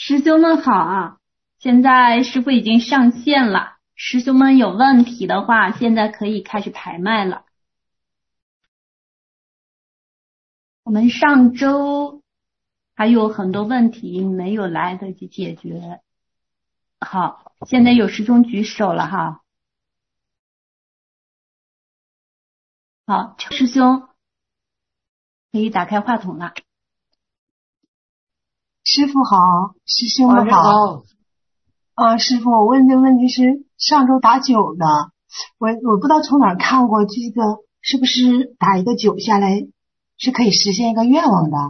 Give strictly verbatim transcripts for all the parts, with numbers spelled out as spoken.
师兄们好啊！现在师傅已经上线了，师兄们有问题的话，现在可以开始排麦了。我们上周还有很多问题没有来得及解决。好，现在有师兄举手了哈。好，师兄可以打开话筒了。 师傅好，师兄们好。 好啊，师傅，我问的问题是上周打九的，我我不知道从哪儿看过这个，是不是打一个九下来是可以实现一个愿望的？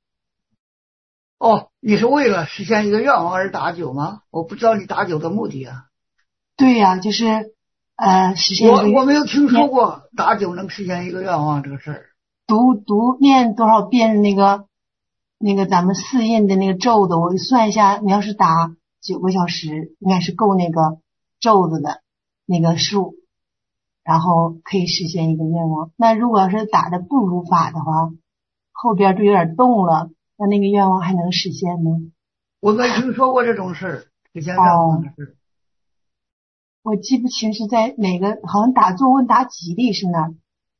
哦，你是为了实现一个愿望而打九吗？我不知道你打九的目的啊。 对呀、啊，就是呃实现一个我我没有听说过打九能实现一个愿望这个事儿。 读读念多少遍那个那个咱们四印的那个咒的，我算一下，你要是打九个小时，应该是够那个咒子的那个数，然后可以实现一个愿望。那如果要是打的不如法的话，后边就有点动了，那那个愿望还能实现吗？ 我没听说过这种事儿，实现愿望的事。 我记不清是在哪个，好像打坐问答吉利是那儿，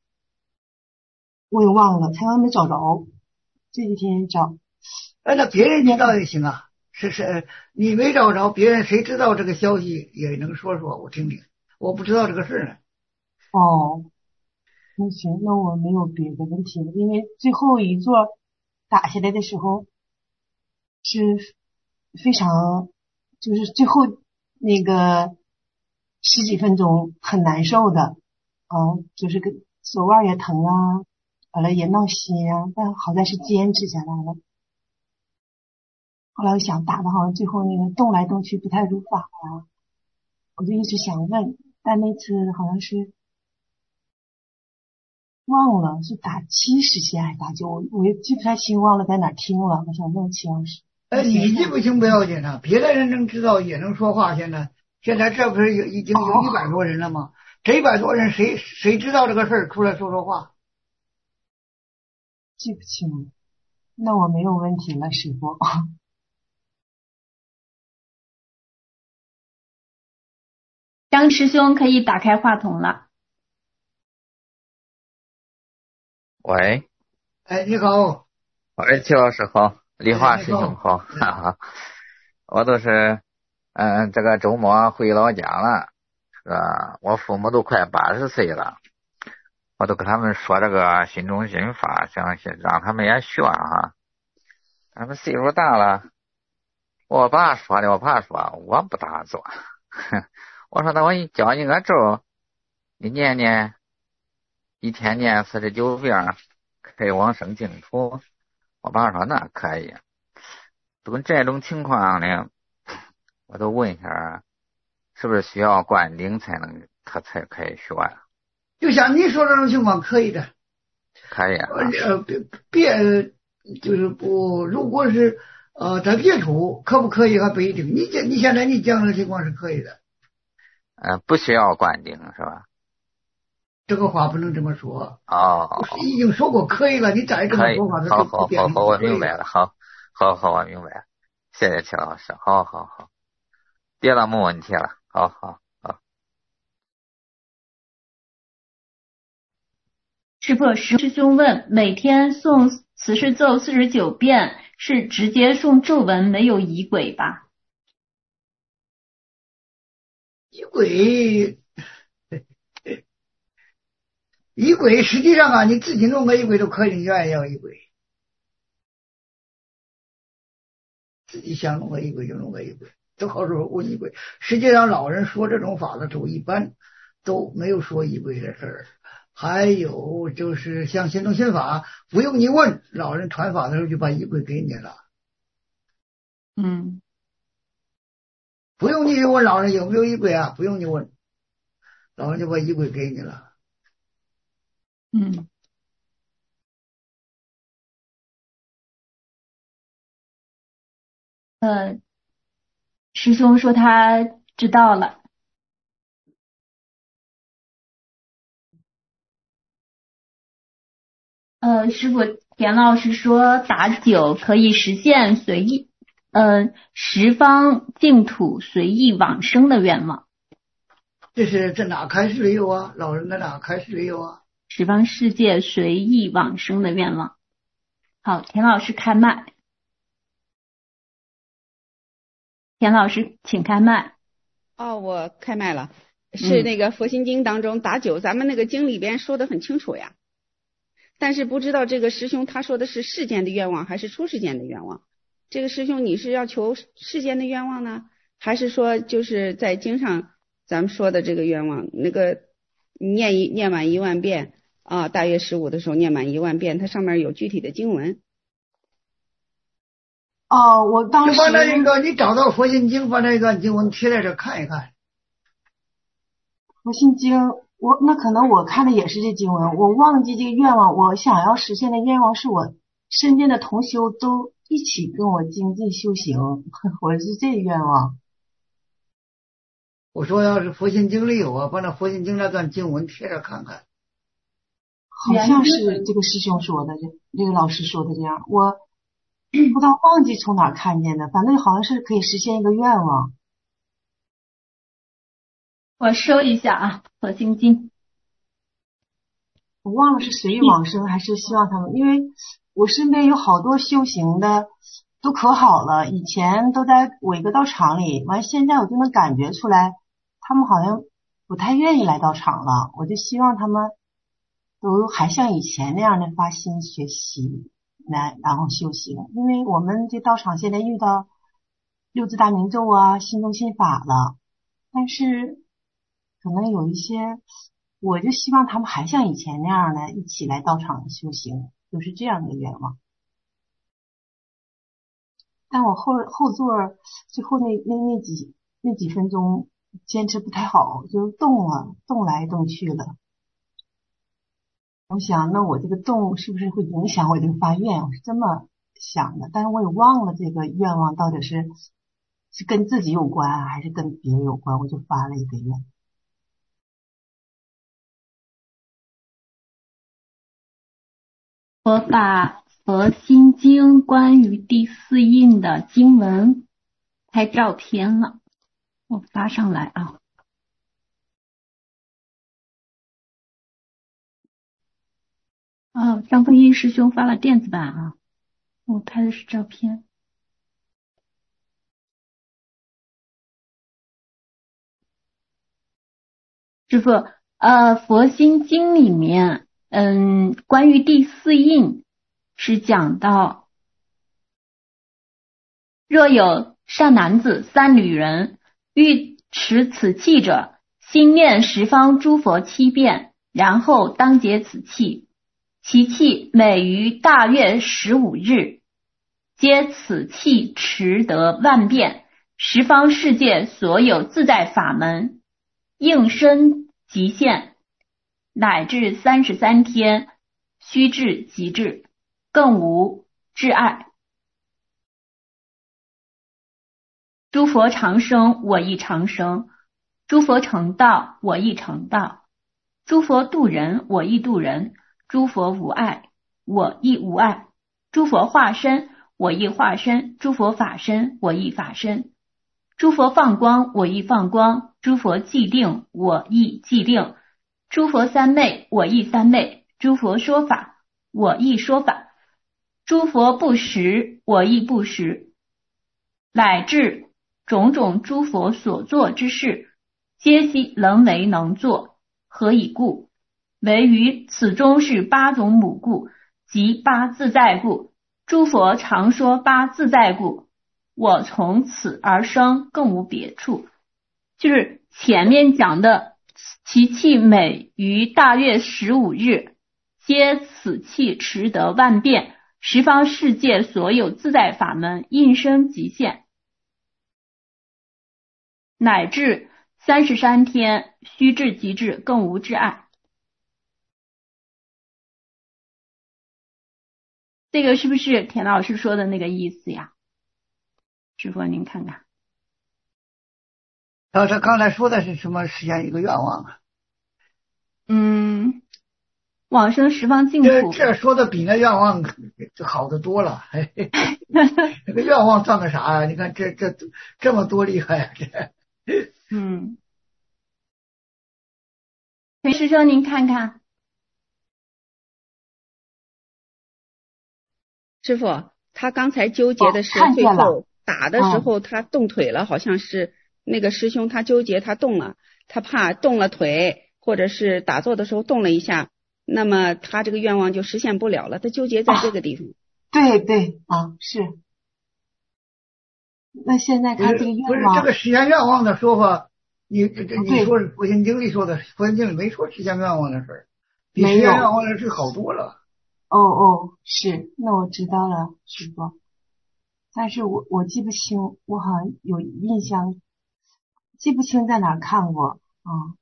我也忘了，才还没找着，这几天找。 哎，那别人知道也行啊，是是，你没找着，别人谁知道这个消息也能说说我听听，我不知道这个事儿呢。 哦，那行，那我没有别的问题了，因为最后一座打下来的时候是非常，就是最后那个十几分钟很难受的，嗯，就是个手腕也疼啊，完了也闹心啊，但好在是坚持下来了。后来我想打的好像最后那个动来动去不太如法啊，我就一直想问，但那次好像是忘了是打七实现还是打九，我也记不太清，忘了在哪儿听了，我想问齐老师。 哎，你记不清不要紧啊，别的人能知道也能说话。现在现在这不是有已经有一百多人了吗？这一百多人谁谁知道这个事儿，出来说说话。 记不清，那我没有问题了，师傅。 张师兄可以打开话筒了。 喂， 哎，你好。 喂，齐老师好，李华师兄好，哈哈，我都是，嗯，这个周末回老家了，这个我父母都快八十岁了，我都跟他们说这个心中心法，想让他们也学哈，他们岁数大了，我爸说的，我爸说我不打坐，我说那我教你个咒，你念念，一天念四十九遍，可以往生净土。我爸说那可以，都这种情况呢，我都问一下，是不是需要灌顶才能他才可以学呀？ 就像你说这种情况可以的， 可以啊。 呃，别别就是不，如果是呃在别处可不可以还不一定。你现你现在你讲的情况是可以的， 呃，不需要灌顶是吧？ 这个话不能这么说。 哦， 已经说过可以了，你再这么说话， 好好好好，我明白了，好，好好我明白了，谢谢齐老师，好好好，别的没问题了，好好好。 师傅，师兄问，每天诵慈氏咒四十九遍，是直接诵咒文，没有仪轨吧？ 仪轨，仪轨实际上啊，你自己弄个仪轨都可以，你愿意要仪轨，自己想弄个仪轨就弄个仪轨，都好说无仪轨。实际上老人说这种法的时候，一般都没有说仪轨的事儿。还有就是像心中心法，不用你问，老人传法的时候就把仪轨给你了。 嗯， 不用你问老人有没有仪轨啊，不用你问，老人就把仪轨给你了。 嗯。呃，师兄说他知道了。呃，师傅，田老师说打九可以实现随意呃，十方净土随意往生的愿望。 这是这哪开始里有啊？老人的哪开始里有啊？ 十方世界随意往生的愿望。好，田老师开麦。田老师，请开麦。 哦，我开麦了，是那个佛心经当中打九，咱们那个经里边说的很清楚呀。但是不知道这个师兄他说的是世间的愿望还是出世间的愿望？这个师兄你是要求世间的愿望呢，还是说就是在经上咱们说的这个愿望？那个念一念满一万遍啊，大约十五的时候念满一万遍，它上面有具体的经文。 哦，我当时把那个你找到佛心经，把那个经文贴在这看一看。 佛心经，我那可能我看的也是这经文，我忘记这个愿望，我想要实现的愿望是我身边的同修都一起跟我精进修行，我是这愿望。 我说要是佛心经里有啊，把那佛心经那段经文贴着看看。 好像是这个师兄说的，这这个老师说的这样，我不知道忘记从哪儿看见的，反正好像是可以实现一个愿望。 我收一下啊，佛心经。 我忘了是随意往生还是希望他们，因为我身边有好多修行的都可好了，以前都在我一个道场里，完现在我就能感觉出来，他们好像不太愿意来道场了，我就希望他们都还像以前那样的发心学习来然后修行，因为我们这道场现在遇到六字大明咒啊心中心法了，但是可能有一些我就希望他们还像以前那样的一起来道场修行，就是这样的愿望。但我后后座最后那那那几那几分钟坚持不太好，就动了，动来动去了。我想那我这个动是不是会影响我这个发愿，我是这么想的，但是我也忘了这个愿望到底是是跟自己有关啊还是跟别人有关，我就发了一个愿。 我把佛心经关于第四印的经文拍照片了，我发上来啊。哦，张凤英师兄发了电子版啊，我拍的是照片。师父，呃，佛心经里面，嗯，关于第四印是讲到，若有善男子、三女人欲持此器者，心念十方诸佛七遍，然后当结此器。其器每于大月十五日，皆此器持得万遍，十方世界所有自在法门应身极现，乃至三十三天，须至极致，更无挚爱。诸佛长生，我亦长生；诸佛成道，我亦成道；诸佛度人，我亦度人；诸佛无碍，我亦无碍；诸佛化身，我亦化身；诸佛法身，我亦法身；诸佛放光，我亦放光；诸佛寂定，我亦寂定；诸佛三昧，我亦三昧；诸佛说法，我亦说法；诸佛不实，我亦不实，乃至种种诸佛所作之事，皆悉能为能作。何以故？唯于此中是八种母故，即八自在故。诸佛常说八自在故，我从此而生，更无别处。就是前面讲的其器每于大月十五日，皆此器持得万遍，十方世界所有自在法门应生极现，乃至三十三天，须至极致，更无挚爱。这个是不是田老师说的那个意思呀？师父您看看。 他他刚才说的是什么实现一个愿望啊？ 嗯， 往生十方净土。 这这说的比那愿望就好得多了。嘿嘿嘿那个愿望算个啥呀、啊？你看这这这么多厉害呀、啊！这嗯，裴师兄您看看。 师傅，他刚才纠结的是最后打的时候他动腿了，好像是那个师兄他纠结他动了，他怕动了腿，或者是打坐的时候动了一下，那么他这个愿望就实现不了了，他纠结在这个地方。 啊、对对啊，是。那现在他这个愿望不是这个实现愿望的说法，你这这你说佛心经里说的，佛心经里没说实现愿望的事儿，比实现愿望的事好多了。 哦哦，是，那我知道了，师傅。但是我我记不清，我好像有印象，记不清在哪儿看过。嗯，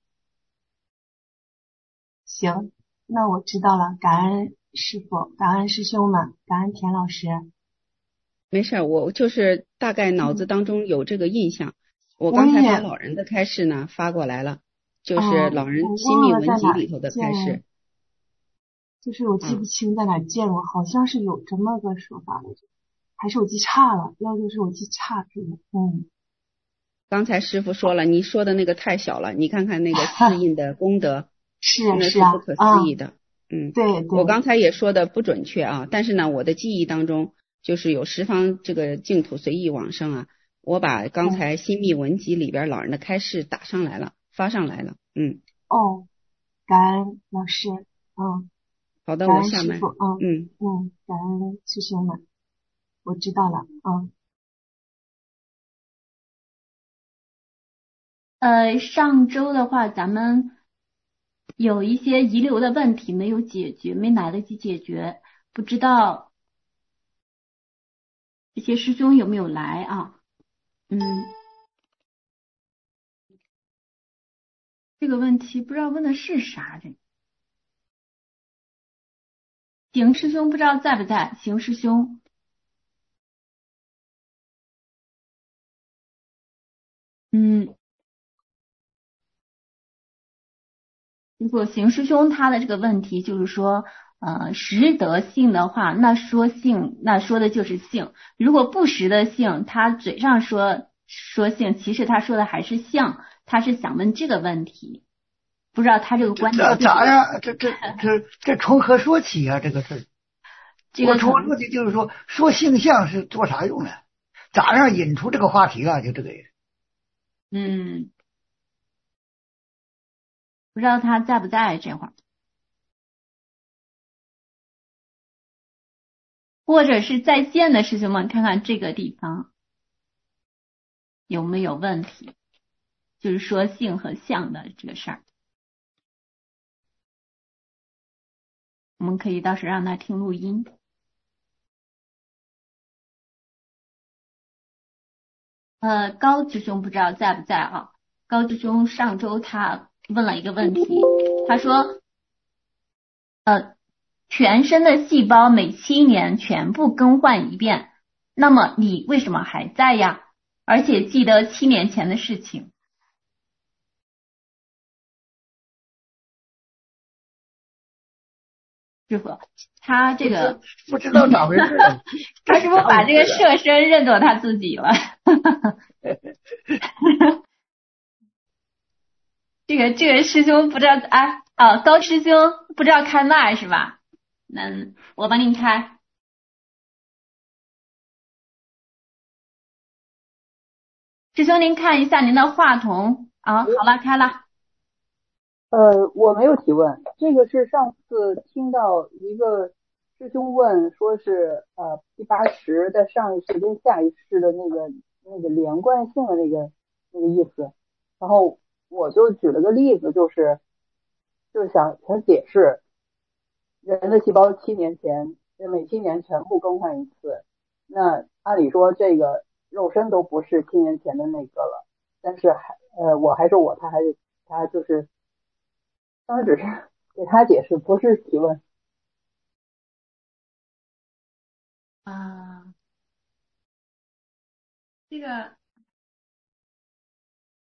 行，那我知道了，感恩师傅，感恩师兄们，感恩田老师。 没事，我就是大概脑子当中有这个印象。嗯、我刚才把老人的开示呢发过来了，就是老人心密文集里头的开示。 就是我记不清在哪见过，嗯、好像是有这么个说法的，还是我记差了？要就是我记差住了。嗯， 刚才师傅说了，你说的那个太小了，你看看那个四印的功德， 是那是不可思议的。嗯， 对对。 我刚才也说的不准确啊，但是呢，我的记忆当中就是有十方这个净土随意往生啊，我把刚才心密文集里边老人的开示打上来了，发上来了。嗯。 哦，感恩老师。嗯。 好的，我下麦。 嗯嗯嗯，感恩师兄们，我知道了。嗯。 呃，上周的话，咱们有一些遗留的问题没有解决，没来得及解决，不知道这些师兄有没有来啊？嗯，这个问题不知道问的是啥这。邢师兄不知道在不在？邢师兄，嗯，如果邢师兄他的这个问题就是说，呃，识得性的话，那说性，那说的就是性；如果不识得性，他嘴上说说性，其实他说的还是相。他是想问这个问题，不知道他这个观点。 这咋呀？这这这这从何说起啊？这个事。 这个我从说的就是说，说性相是做啥用的？咋样引出这个话题了？就这个意思。 嗯，不知道他在不在这会儿，或者是在线的师兄们，看看这个地方有没有问题，就是说性和相的这个事儿，我们可以到时候让他听录音。呃，高师兄不知道在不在啊？高师兄上周他问了一个问题，他说，呃，全身的细胞每七年全部更换一遍，那么你为什么还在呀？而且记得七年前的事情。师傅，他这个不知道咋回事， 他是不是把这个设身认作他自己了？这个这个师兄不知道啊哦，高师兄不知道开麦是吧？那我帮您开。师兄您看一下您的话筒啊，好了开了。 呃，我没有提问，这个是上次听到一个师兄问，说是呃第八识的上一世跟下一世的那个那个连贯性的那个那个意思，然后我就举了个例子，就是就是想想解释人的细胞七年前每七年全部更换一次，那按理说这个肉身都不是七年前的那个了，但是还呃我还是我，他还是他就是。当时只是给他解释，不是提问。 啊，这个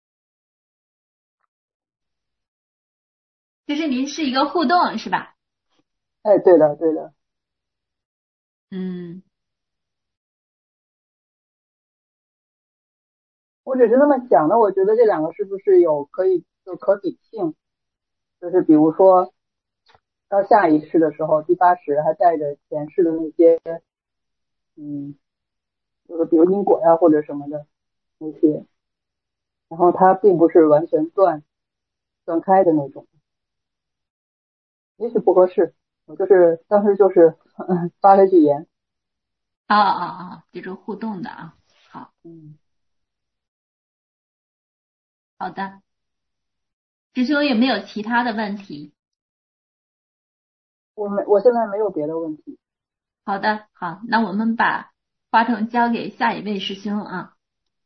就是您是一个互动是吧？ 哎，对的，对的。 嗯， 我只是那么想的，我觉得这两个是不是有可以有可比性？就是比如说到下一世的时候，第八识还带着前世的那些，嗯，就是比如因果呀或者什么的那些，然后它并不是完全断断开的那种，也许不合适。我就是当时就是发了句言。 啊啊啊，这种互动的啊，好， 嗯， 好的。师兄有没有其他的问题？ 我没，我现在没有别的问题。 好的，好，那我们把话筒交给下一位师兄啊。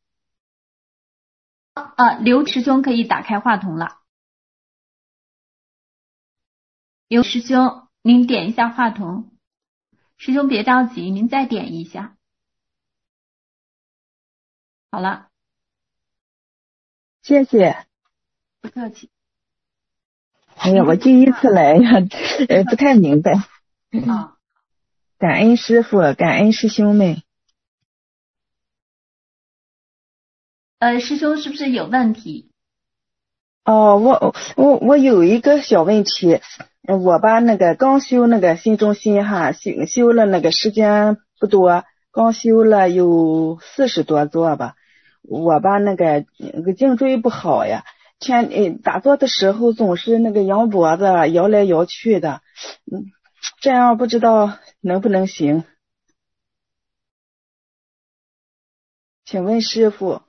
啊，刘师兄可以打开话筒了。刘师兄，您点一下话筒。师兄别着急，您再点一下。好了， 谢谢。 不客气。 哎呀，我第一次来呀，呃，不太明白。 啊， 感恩师傅，感恩师兄们。 呃，师兄是不是有问题？ 哦，我我我有一个小问题，呃我把那个刚修那个新中心哈，修修了那个时间不多，刚修了有四十多座吧。我把那个那个颈椎不好呀，前呃打坐的时候总是那个仰脖子摇来摇去的，嗯，这样不知道能不能行？请问师傅。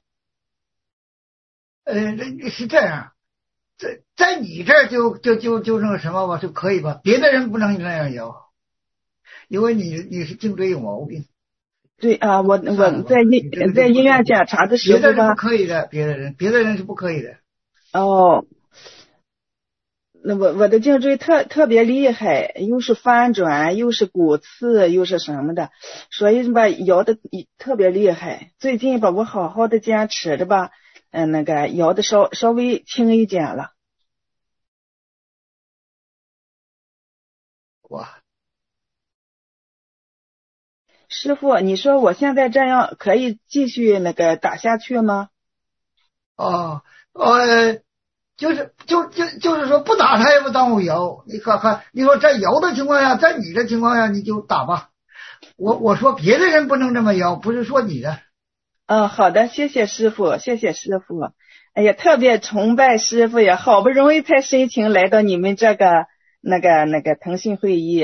呃，这是这样，在在你这儿就就就就那个什么吧，就可以吧，别的人不能那样摇，因为你你是颈椎有毛病。 对啊，我我在医在医院检查的时候吧， 别的人不可以的，别的人别的人是不可以的。 哦，那我我的颈椎特特别厉害，又是翻转，又是骨刺，又是什么的，所以吧摇的特别厉害。最近吧，我好好的坚持着吧，嗯，那个摇的稍稍微轻一点了。 哇， 师傅，你说我现在这样可以继续那个打下去吗？ 哦，呃，就是就就就是说不打他也不耽误摇，你看看，你说在摇的情况下，在你的情况下你就打吧。我我说别的人不能这么摇，不是说你的。 嗯，好的，谢谢师傅，谢谢师傅。哎呀，特别崇拜师傅呀，好不容易才申请来到你们这个那个那个腾讯会议。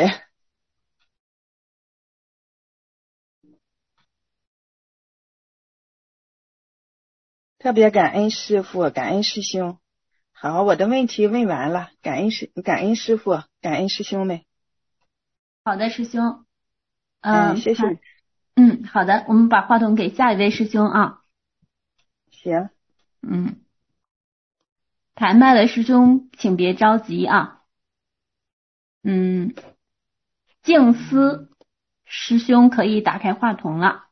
特别感恩师傅，感恩师兄。好，我的问题问完了，感恩师感恩师傅，感恩师兄们。 好的，师兄。 嗯，谢谢。 嗯，好的，我们把话筒给下一位师兄啊。 行。 嗯，谈麦的师兄，请别着急啊。嗯，静思师兄可以打开话筒了。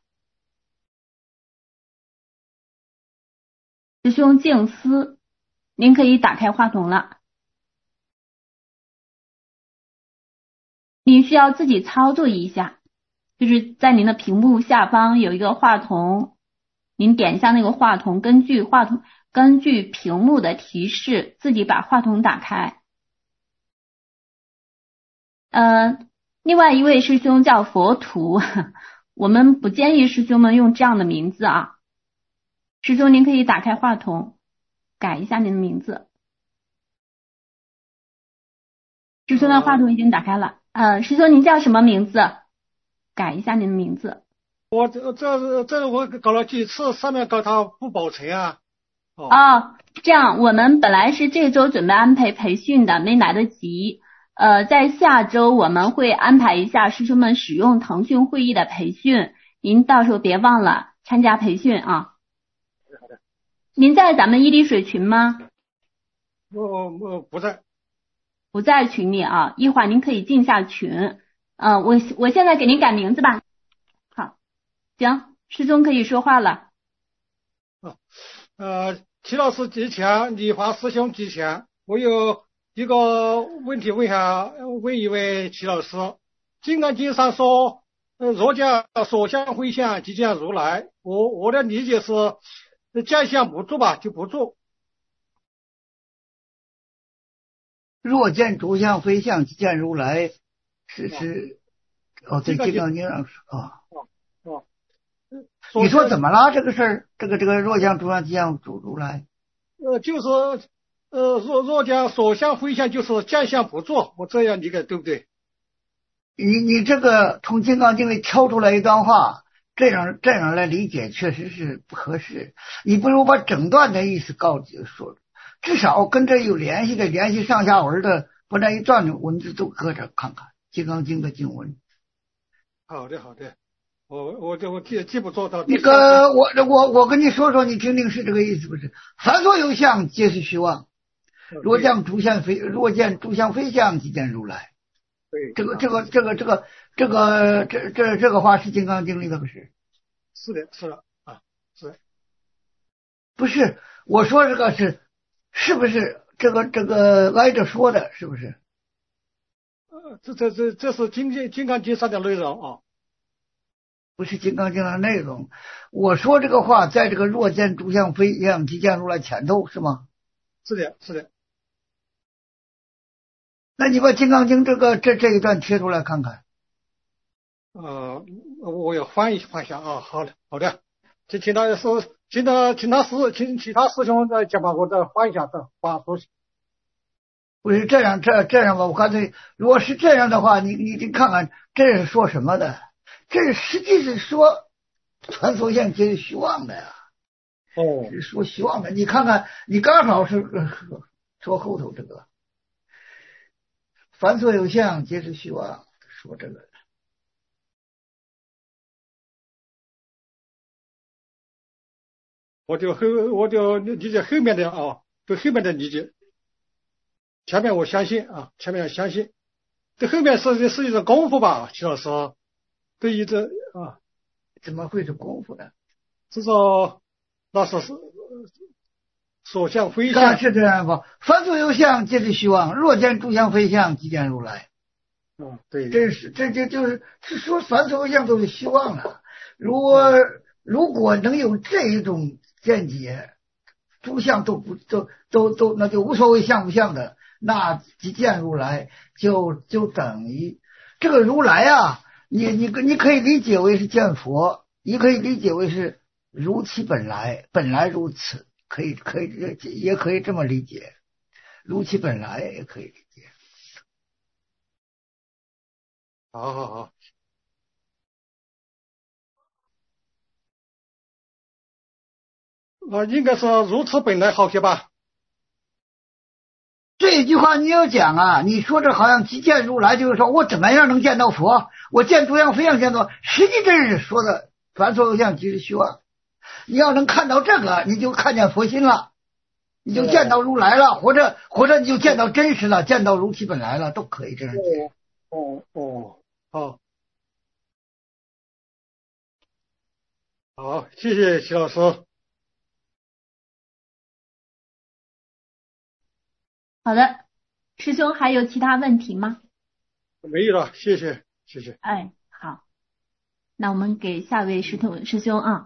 师兄静思，您可以打开话筒了。您需要自己操作一下，就是在您的屏幕下方有一个话筒，您点一下那个话筒，根据话筒根据屏幕的提示，自己把话筒打开。呃，另外一位师兄叫佛图，我们不建议师兄们用这样的名字啊。师兄您可以打开话筒，改一下您的名字。师兄的话筒已经打开了，呃，师兄您叫什么名字？改一下您的名字。 我这这这我搞了几次，上面搞它不保存啊。 哦, 哦，这样我们本来是这周准备安排培训的，没来得及。呃，在下周我们会安排一下师兄们使用腾讯会议的培训，您到时候别忘了参加培训啊。 好的。 您在咱们伊犁水群吗？ 我我不在。 不在群里啊，一会儿您可以进下群。呃，我我现在给您改名字吧。好，行，师兄可以说话了。 哦，呃，齐老师吉祥，礼华师兄吉祥。我有一个问题问一下，问一位齐老师，《金刚经》上说，呃，若将所向非向，即见如来。我我的理解是，见相不住吧，就不住。 若见诸相非相，即见如来，是是，哦，对，《金刚经》上说啊。 哦哦。 你说怎么了？这个事儿，这个这个若将诸相即见如来。 呃，就是呃，若若将所向非向，就是见相不住，我这样理解对不对？ 你你这个从《金刚经》里挑出来一段话，这样这样来理解确实是不合适。你不如把整段的意思告诉说，至少跟这有联系的、联系上下文的，把那一段的文字都搁这看看，《金刚经》的经文。 好的，好的，我我这我记记不住到。 那个我我我跟你说说，你听听是这个意思不是？凡所有相，皆是虚妄。若见诸相非，若见诸相非相，即见如来。 对， 这个这个这个这个这个这这这个话是《金刚经》里的不是？ 是的，是的啊，是。 不是，我说这个是是不是这个这个挨着说的，是不是？ 呃，这这这这是金经金刚经上的内容啊， 不是《金刚经》的内容。我说这个话在这个若见诸相非相，即见如来前头是吗？ 是的，是的。 那你把《金刚经》这个这这一段贴出来看看。 呃，我要翻译翻一下啊。好的，好的。请请他师，请他请他师，请其他师兄再讲吧，我再翻一下，再翻出去。 不是这样，这这样吧，我干脆，如果是这样的话，你你你看看这是说什么的？这是实际是说凡所相皆是虚妄的呀。 哦， 是说虚妄的。你看看，你刚好是说后头这个。凡所有相，皆是虚妄。说这个， 我就后我就理解后面的啊，对后面的理解。前面我相信啊，前面相信，这后面是是一种功夫吧，齐老师。对于这啊， 怎么会是功夫呢？ 至少那是是所向非向。 是这样吧？凡所有相，皆是虚妄。若见诸相非相，即见如来。 嗯，对， 这是这就就是是说凡所有相都是虚妄了。如果如果能有这一种见解，诸相都不都都都那就无所谓相不相的，那即见如来就就等于这个如来啊，你你你可以理解为是见佛，你可以理解为是如其本来，本来如此，可以可以也可以这么理解，如其本来也可以理解。 好好好。啊，应该是如此本来好些吧。 这一句话你要讲啊，你说这好像即见如来，就是说我怎么样能见到佛？我见诸相非相见到，实际这是说的凡所有相即是虚妄。你要能看到这个，你就看见佛心了，你就见到如来了，或者或者你就见到真实了，见到如其本来了，都可以这样解。 哦哦哦，好，谢谢齐老师。 好的，师兄还有其他问题吗？ 没有了，谢谢谢谢。 哎，好，那我们给下位师兄师兄啊，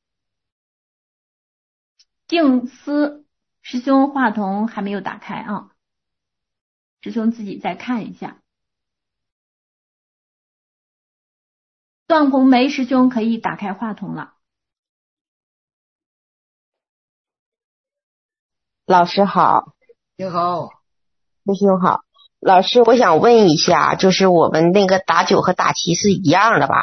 静思师兄话筒还没有打开啊，师兄自己再看一下。段红梅师兄可以打开话筒了。 老师好。 你好。 师兄好。老师，我想问一下，就是我们那个打九和打七是一样的吧？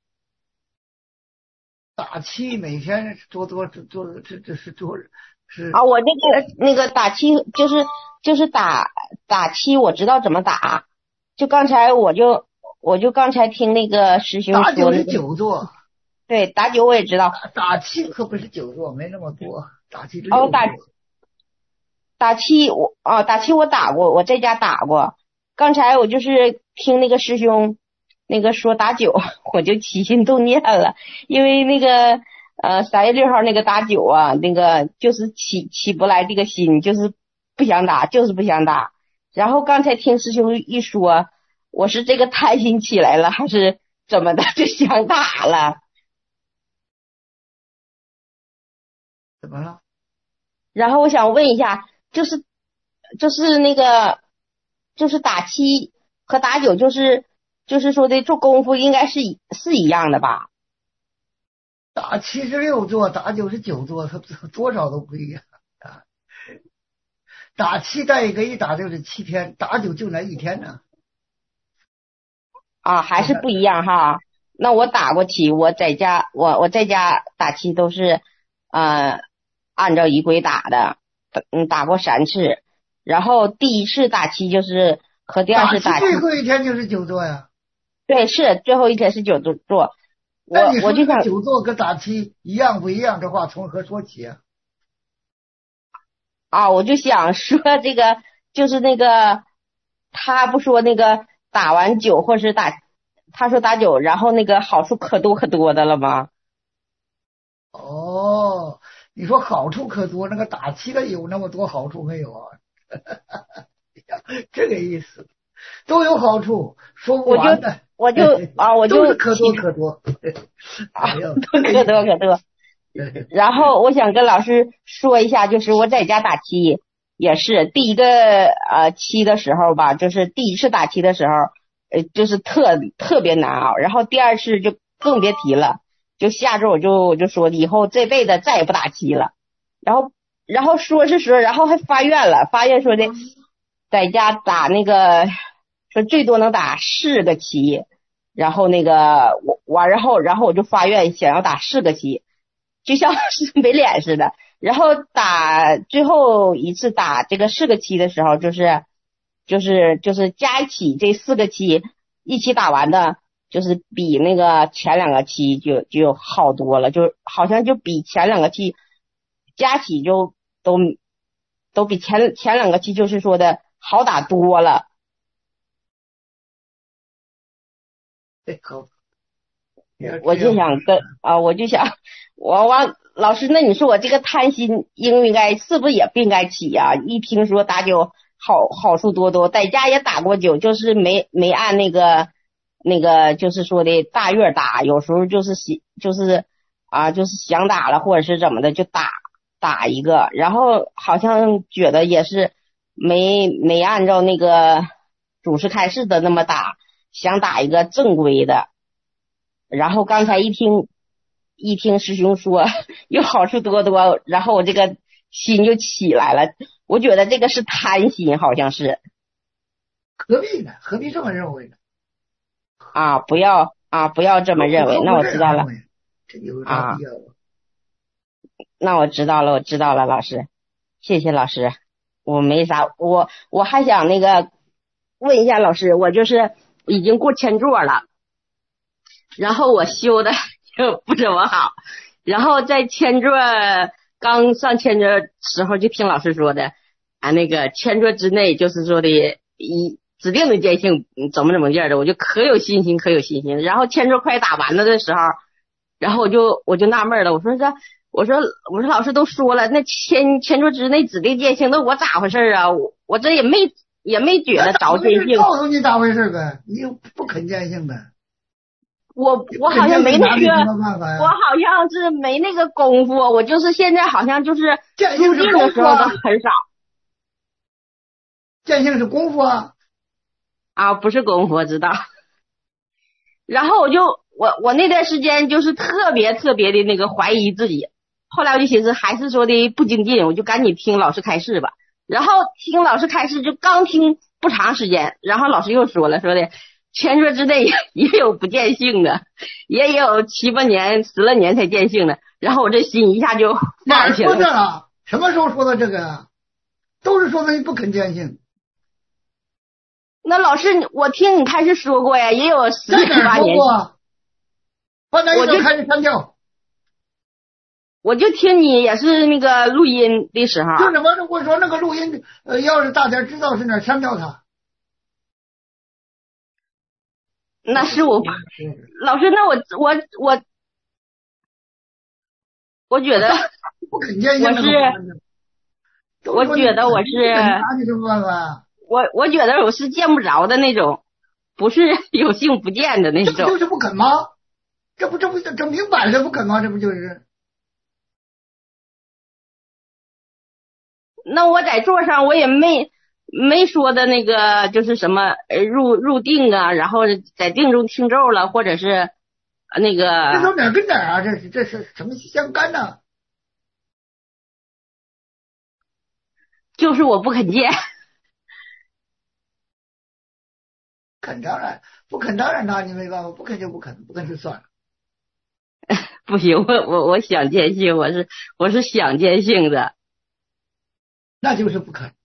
打七每天做做做这这是做是啊，我那个那个打七就是就是打打七，我知道怎么打。就刚才我就我就刚才听那个师兄说、那个， 打九是九座。 对，打九我也知道。 打七可不是九座，没那么多，打七是六座。哦，打打七我啊打七我打过，我在家打过。刚才我就是听那个师兄那个说打九，我就起心动念了，因为那个呃三月六号那个打九啊，那个就是起起不来这个心，就是不想打，就是不想打。 然后刚才听师兄一说，我是这个贪心起来了，还是怎么的就想打了？ 怎么了？ 然后我想问一下，就是就是那个就是打七和打九，就是就是说的做功夫应该是一是一样的吧？ 打七十六座，打九十九座，它多少都不一样啊。打七带一个一打就是七天，打九就那一天呢。 啊，还是不一样哈。那我打过七，我在家我我在家打七都是呃按照仪轨打的，嗯，打过三次。然后第一次打七就是和第二次打七， 最后一天就是九座呀。 对，是最后一天是九座。我我就想九座跟打七一样不一样？这话从何说起啊？ 啊，我就想说这个就是那个他不说那个打完九或是打，他说打九，然后那个好处可多可多的了吗？ 哦，你说好处可多，那个打七的有那么多好处没有啊？这个意思，都有好处，说不完的。 我就我就啊，我就都是可多可多啊，都可多可多。然后我想跟老师说一下，就是我在家打七也是第一个呃七的时候吧，就是第一次打七的时候，呃，就是特特别难熬，然后第二次就更别提了。就下周我就我就说以后这辈子再也不打七了。然后然后说是说，然后还发愿了，发愿说的在家打那个说最多能打四个七，然后那个我完然后然后我就发愿想要打四个七。就像是没脸似的，然后打最后一次打这个四个七的时候，就是就是就是加一起这四个七一起打完的，就是比那个前两个七就就好多了，就好像就比前两个七加起就都都比前前两个七就是说的好打多了。我就想跟啊，我就想，我王老师，那你说我这个贪心应不应该，是不是也不应该起呀？一听说打九好好处多多，在家也打过九，就是没没按那个那个，就是说的大月打，有时候就是就是啊，就是想打了或者是怎么的就打打一个，然后好像觉得也是没没按照那个主持开示的那么打，想打一个正规的。然后刚才一听一听师兄说有好处多多，然后我这个心就起来了，我觉得这个是贪心，好像是。 何必呢？何必这么认为呢？ 啊，不要啊，不要这么认为。那我知道了。 这有啥必要？ 那我知道了，我知道了，老师，谢谢老师。我没啥，我我还想那个问一下老师，我就是已经过千座了。然后我修的就不怎么好，然后在千座刚上千座时候就听老师说的啊，那个千座之内就是说的一指定的见性怎么怎么样的，我就可有信心可有信心。然后千座快打完了的时候，然后我就我就纳闷了，我说这我说我说老师都说了，那千千座之内指定见性，那我咋回事啊？我我这也没也没觉得着见性。 告诉你咋回事呗，你又不肯见性呗。 我我好像没那个，我好像是没那个功夫，我就是现在好像就是入定的时候都很少。 见性是功夫啊？ 啊，不是功夫，我知道。然后我就我我那段时间就是特别特别的那个怀疑自己，后来我就寻思还是说的不精进，我就赶紧听老师开示吧。然后听老师开示就刚听不长时间，然后老师又说了，说的千座之内也有不见性的，也有七八年十来年才见性的，然后我这心一下就哪说的了？什么时候说的这个啊？都是说的你不肯见性。 那老师，我听你开始说过呀，也有十七八年。 把那一段开始删掉。 我就听你也是那个录音的时候。 就什么？我说那个录音，呃，要是大家知道是哪，删掉它。 那是我老师，那我我我我觉得不肯见性， 我是，我觉得我是， 拿你什么办法？ 我我觉得我是见不着的那种，不是有幸不见的那种。 这不就是不肯吗？这不这不这明摆着不肯吗？这不就是？ 那我在座上我也没没说的那个就是什么入入定啊，然后在定中听咒了，或者是那个。 这都哪跟哪啊？这是这是什么相干呢？ 就是我不肯见。 肯当然不肯，当然拿你没办法，不肯就不肯，不肯就算了。 不行，我我我想见性，我是我是想见性的。 那就是不肯。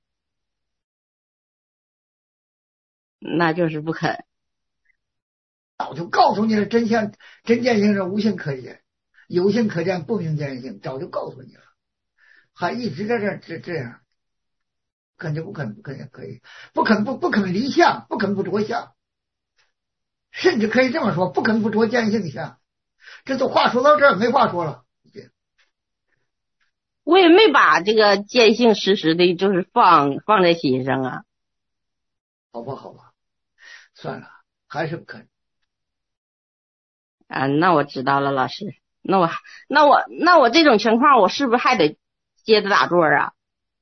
那就是不肯。 早就告诉你了，真相真见性是无性可见，有性可见，不明见性，早就告诉你了，还一直在这这这样，肯就不肯，不肯也可以，不肯不不肯离相，不肯不着相，甚至可以这么说，不肯不着见性相。这都话说到这儿，没话说了。 我也没把这个见性实时的，就是放放在心上啊。 好吧，好吧，算了，还是不肯。 啊，那我知道了，老师。那我那我那我这种情况，我是不是还得接着打坐啊？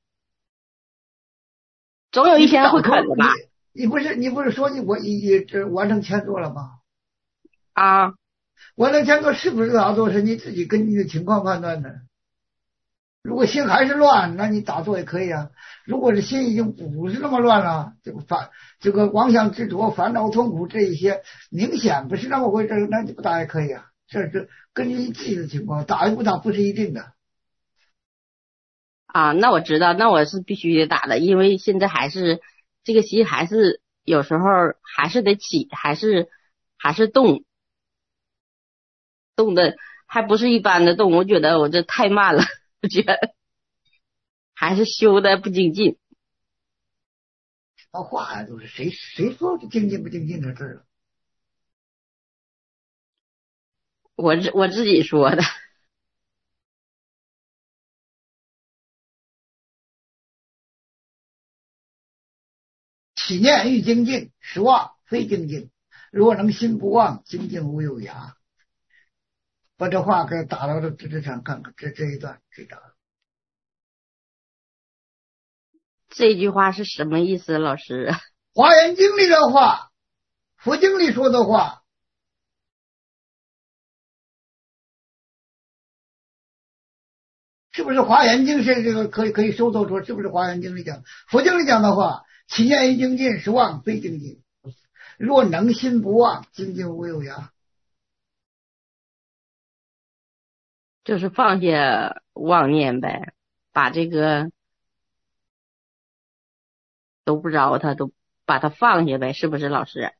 总有一天会肯的吧？ 你, 你不是你不是说你我一这完成前座了吗？ 啊， 完成前座是不是打坐是你自己根据的情况判断的。如果心还是乱，那你打坐也可以啊。如果是心已经不是那么乱了，这个烦这个妄想执着、烦恼痛苦这一些明显不是那么回事，那你不打也可以啊。这是根据你自己的情况，打与不打不是一定的。 啊，那我知道，那我是必须得打的，因为现在还是这个心还是有时候还是得起，还是还是动，动的还不是一般的动，我觉得我这太慢了。我觉得还是修的不精进。 那话呀，都是谁谁说精进不精进的事了？ 我自我自己说的。 起念欲精进，实妄非精进。若能心不忘，精进无有涯。把这话给打到这这上看看，这这一段谁打的？ 这句话是什么意思，老师？ 华严经里的话，佛经里说的话，是不是华严经是这个可以可以收到说，是不是华严经里讲？佛经里讲的话，起念欲精进，实妄非精进。若能心不忘，精进无有涯。 就是放下妄念呗，把这个都不着他都把它放下呗，是不是老师？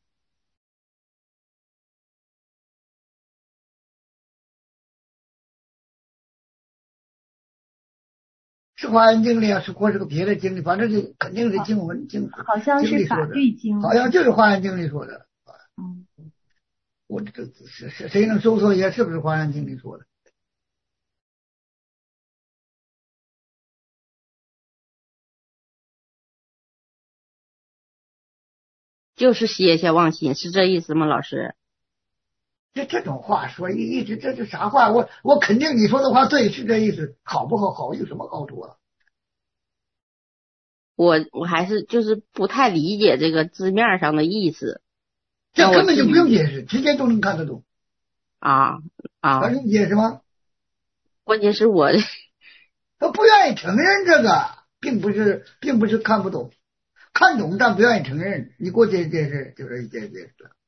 是华严经里啊，是或是个别的经里，反正就肯定是经文经好像是法律经， 好像就是华严经里说的。 嗯， 我这是谁谁能搜索一下是不是华严经里说的？ 就是歇下忘心，是这意思吗，老师？ 这这种话说一一直这是啥话？我我肯定你说的话对，是这意思。好不好？好有什么好处啊？ 我我还是就是不太理解这个字面上的意思。 这根本就不用解释，直接都能看得懂。 啊啊！ 还用解释吗？ 关键是我他不愿意承认这个，并不是并不是看不懂。看懂但不愿意承认，你给我解释解释，就是解释解释了。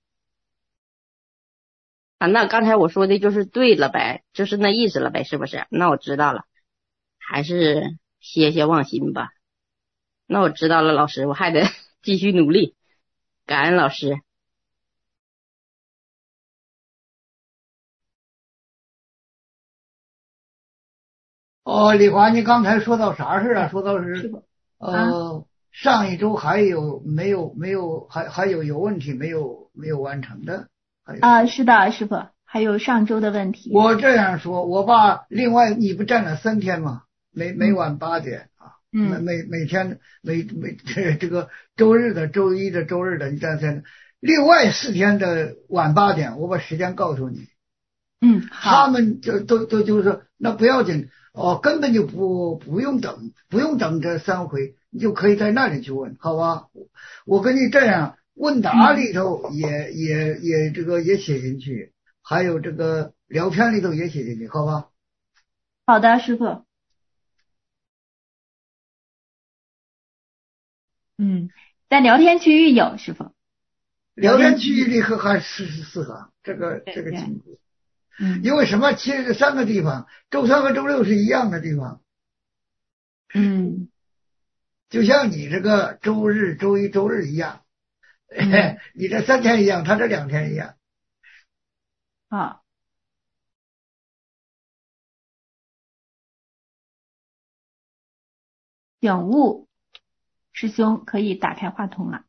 啊，那刚才我说的就是对了呗，就是那意思了呗，是不是？那我知道了，还是歇歇忘心吧。那我知道了，老师，我还得继续努力。感恩老师。 哦，李华，你刚才说到啥事了？说到是呃。上一周还有没有没有还还有有问题没有没有完成的？ 啊，是的，师傅，还有上周的问题。 我这样说，我把另外你不站了三天吗？每每晚八点啊， 每每每天每每这这个周日的、周一的、周日的，你这样才。另外四天的晚八点，我把时间告诉你。 嗯，好。 他们就都都就是说，那不要紧哦，根本就不不用等，不用等这三回，你就可以在那里去问，好吧？我跟你这样，问答里头也、嗯、也也这个也写进去，还有这个聊天里头也写进去，好吧？ 好的，师傅。嗯，在聊天区域有师傅。 聊天区域里和还是十四行，这个这个清楚。 嗯， 因为什么？其实这三个地方，周三和周六是一样的地方。 嗯， 就像你这个周日、周一、周日一样，嗯、你这三天一样，他这两天一样。 好。醒悟，师兄可以打开话筒了。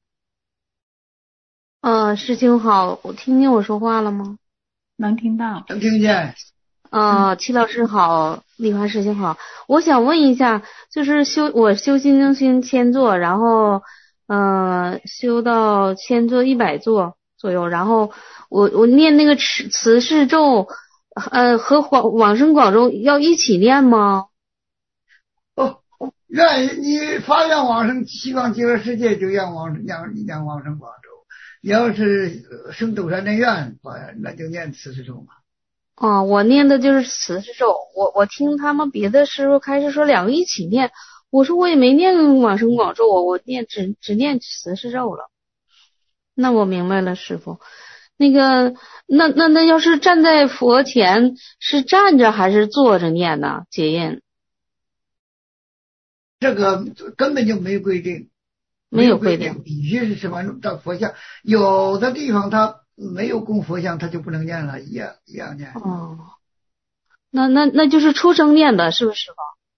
呃，师兄好，我听见我说话了吗？ 能听到。 能听见。 呃，齐老师好，丽华师兄好，我想问一下，就是修我修心经心千座，然后呃修到千座一百座左右，然后我我念那个持慈氏咒，呃和往往生广咒要一起念吗？ 哦，愿你发愿往生西方极乐世界，就愿往念念往生广咒。你要是生斗山的愿，那就念慈氏咒嘛。 哦，我念的就是慈氏咒，我我听他们别的师傅开始说两个一起念，我说我也没念往生广咒，我我念只只念慈氏咒了。那我明白了，师傅。那个，那那那要是站在佛前，是站着还是坐着念呢？结印？ 这个根本就没规定， 没有规定， 必须是什么到佛像，有的地方它没有供佛像，它就不能念了，一样一样念。 哦，那那那就是出生念的，是不是师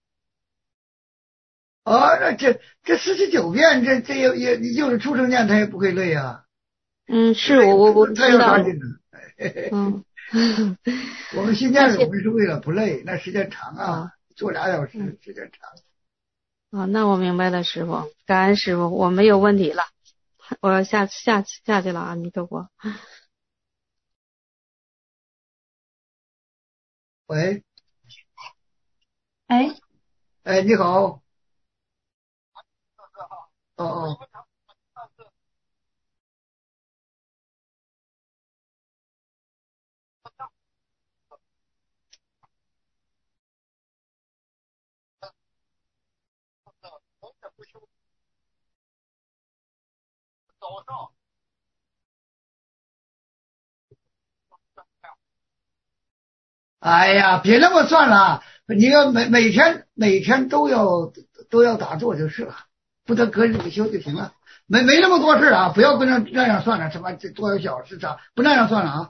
傅？哦，那这这四十九遍，这这也也你就是出生念，他也不会累啊。 嗯，是我我我知道。 嗯，我们新建我们是为了不累，那时间长啊，做俩小时时间长。 啊、哦，那我明白了，师傅，感恩师傅，我没有问题了，我要下下下去了，阿弥陀佛。 喂， 哎， 哎，你好。哦哦。哎呀，别那么算了，你要每每天每天都要都要打坐就是了，不得隔日不休就行了，没没那么多事啊，不要跟着那样算了，什么多少小时啥，不那样算了啊。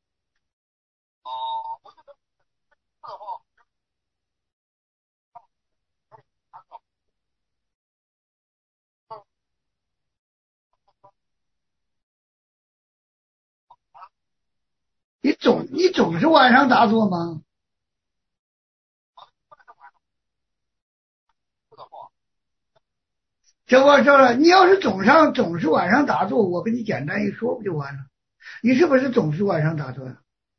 你总你总是晚上打坐吗？这我说了，你要是总上总是晚上打坐，我跟你简单一说不就完了？你是不是总是晚上打坐呀？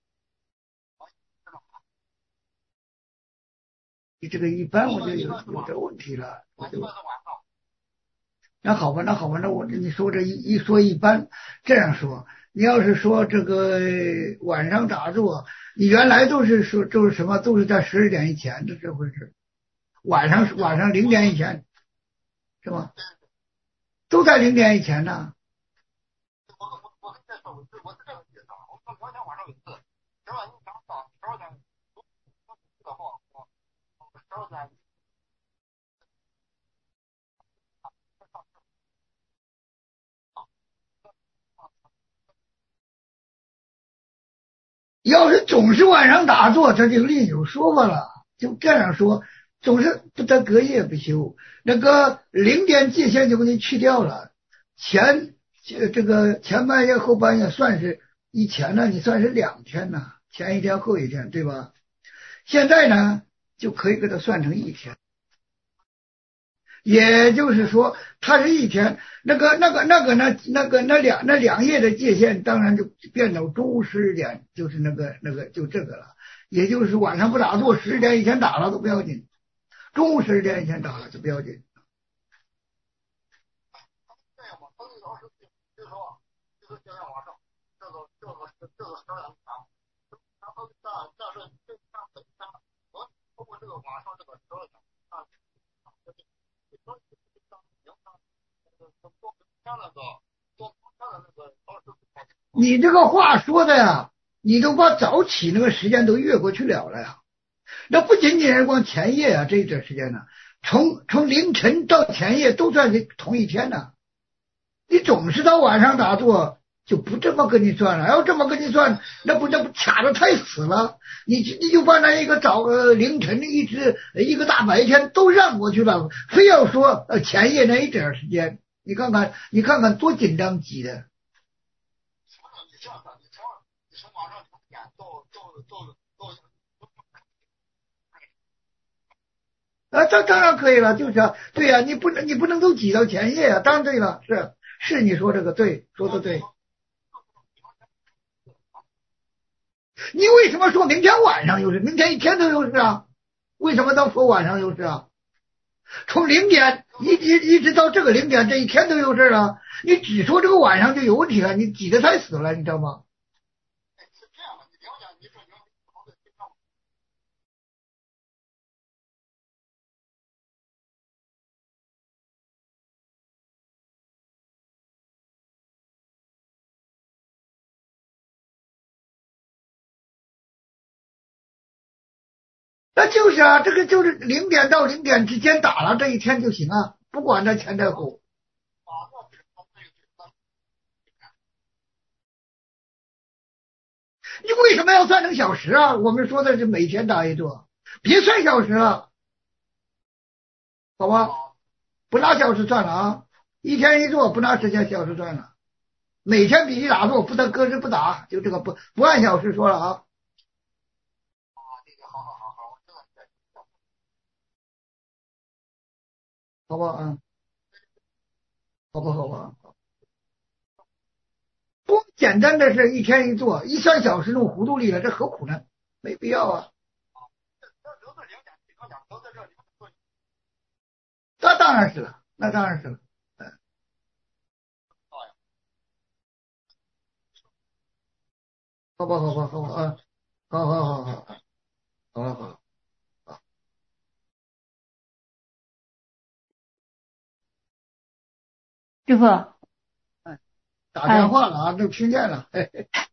你这个一般我就有有这问题了，我就那好吧，那好吧，那我跟你说这一一说一般这样说。你要是说这个晚上打坐，你原来都是说都是什么，都是在十二点以前的这回事，晚上晚上零点以前，是吧？都在零点以前呢。要是总是晚上打坐，这就另有说法了。就这样说，总是不得隔夜不休，那个零点界限就给你去掉了。前这个前半夜后半夜算是以前呢，你算是两天呢，前一天后一天，对吧？现在呢，就可以给它算成一天。 也就是说，它是一天，那个、那个、那个、那、那个、那两、那两页的界限，当然就变到中午十点，就是那个、那个，就这个了。也就是晚上不打坐，十点以前打了都不要紧，中午十点以前打了就不要紧。你这个话说的呀，你都把早起那个时间都越过去了了呀。那不仅仅是光前夜啊，这一段时间呢，从从凌晨到前夜都算是同一天呢。你总是到晚上打坐，就不这么跟你算了。要这么跟你算，那不那不卡的太死了。你你就把那一个早呃凌晨一直一个大白天都让过去了，非要说呃前夜那一点时间，你看看你看看多紧张急的。啊，这当然可以了，就是啊，对呀、啊，你不能你不能都挤到前夜啊，当然对了，是是你说这个对，说的对。你为什么说明天晚上有事？明天一天都有事啊？为什么到说晚上有事啊？从零点一一一直到这个零点，这一天都有事啊？你只说这个晚上就有问题了，你挤得太死了，你知道吗？那就是啊，这个就是零点到零点之间打了这一天就行啊，不管它前在后。你为什么要算成小时啊？我们说的是每天打一坐，别算小时了，好吧？不拿小时算了啊，一天一坐不拿时间小时算了，每天必须打坐，不得搁置不打，就这个不不按小时说了啊。好吧，嗯，好吧，好吧，不简单的是一天一坐，一算小时弄糊涂里了，这何苦呢？没必要啊。那当然是了，那当然是了，嗯。好吧，好吧，好吧，啊，好好好好，好了好了。 师傅， 哎，打电话了啊，都听见了。哎，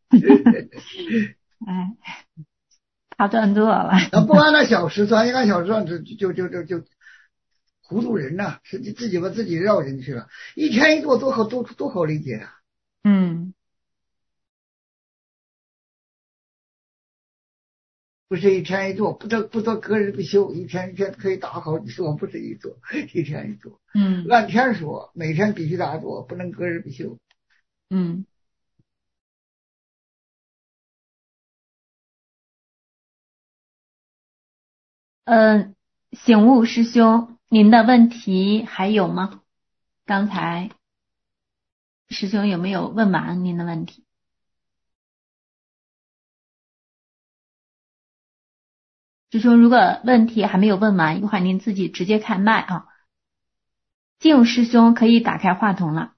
他断座了。 那不按那小时算，一按小时算，就就就就就糊涂人呐、啊，是自己把自己绕进去了。一天一坐多好，多多好理解啊。 嗯。 不是一天一坐，不得不得隔日不休，一天一天可以打好几坐，不是一坐，一天一坐。 嗯， 按天说，每天必须打坐，不能隔日不休。 嗯。嗯，醒悟师兄，您的问题还有吗？刚才师兄有没有问完您的问题？师兄，如果问题还没有问完，一会儿您自己直接开麦啊。静师兄可以打开话筒了。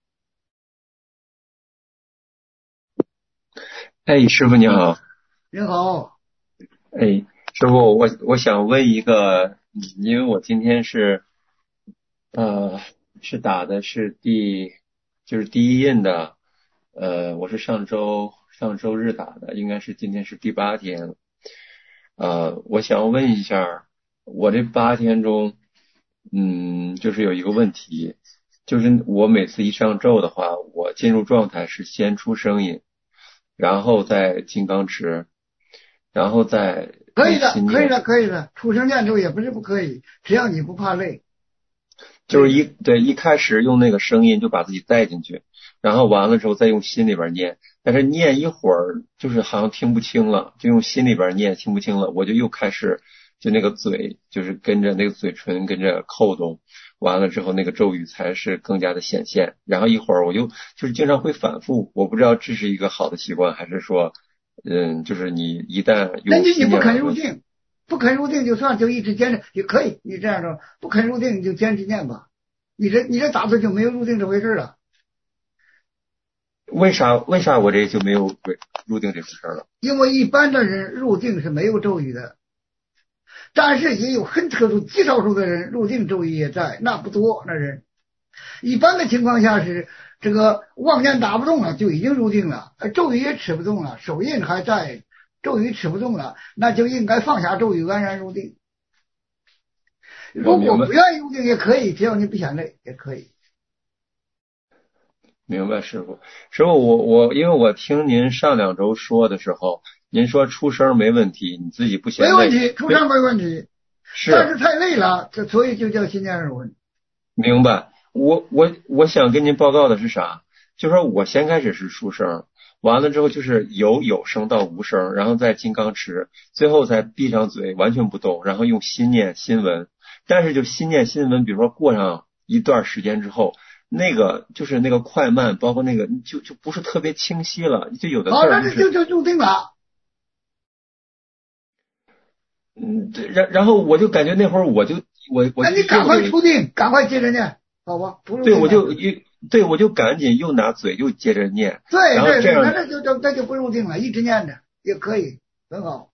哎，师傅你好。 你好。 哎，师傅，我我想问一个，因为我今天是呃是打的是第就是第一印的，呃我是上周上周日打的，应该是今天是第八天了。呃，我想问一下，我这八天中，嗯，就是有一个问题，就是我每次一上咒的话，我进入状态是先出声音，然后再金刚持，然后再可以的，可以的，可以的，出声念咒也不是不可以，只要你不怕累。 就是一对一开始用那个声音就把自己带进去，然后完了之后再用心里边念，但是念一会儿就是好像听不清了，就用心里边念听不清了，我就又开始就那个嘴就是跟着那个嘴唇跟着扣动，完了之后那个咒语才是更加的显现。然后一会儿我就就是经常会反复，我不知道这是一个好的习惯，还是说嗯，就是你一旦那用你你不肯心念入定，不肯入定就算，就一直坚持也可以。你这样说，不肯入定你就坚持念吧。你这你这打算就没有入定这回事了。 为啥为啥我这就没有入定这回事了？ 因为一般的人入定是没有咒语的，但是也有很特殊极少数的人入定咒语也在，那不多那人。一般的情况下是这个妄念打不动了就已经入定了，咒语也持不动了，手印还在，咒语持不动了，那就应该放下咒语安然入定。如果不愿意入定也可以，只要你不嫌累也可以。 明白，师傅。师傅，我我因为我听您上两周说的时候，您说出声没问题，你自己不嫌累。 没问题，出声没问题。 是。 但是太累了，这所以就叫心念耳闻。 明白。我我我想跟您报告的是啥？就说我先开始是出声，完了之后就是由有声到无声，然后再金刚持，最后再闭上嘴完全不动，然后用心念心闻。但是就心念心闻，比如说过上一段时间之后。那个就是那个快慢，包括那个就就不是特别清晰了，就有的字、就是。 好，那就就入定了。 嗯，对，然然后我就感觉那会儿我就我我。 那你赶快出定，赶快接着念，好吧？不对，我就一对我就赶紧又拿嘴又接着念。 对对对， 那那就就那就不入定了，一直念着也可以，很好。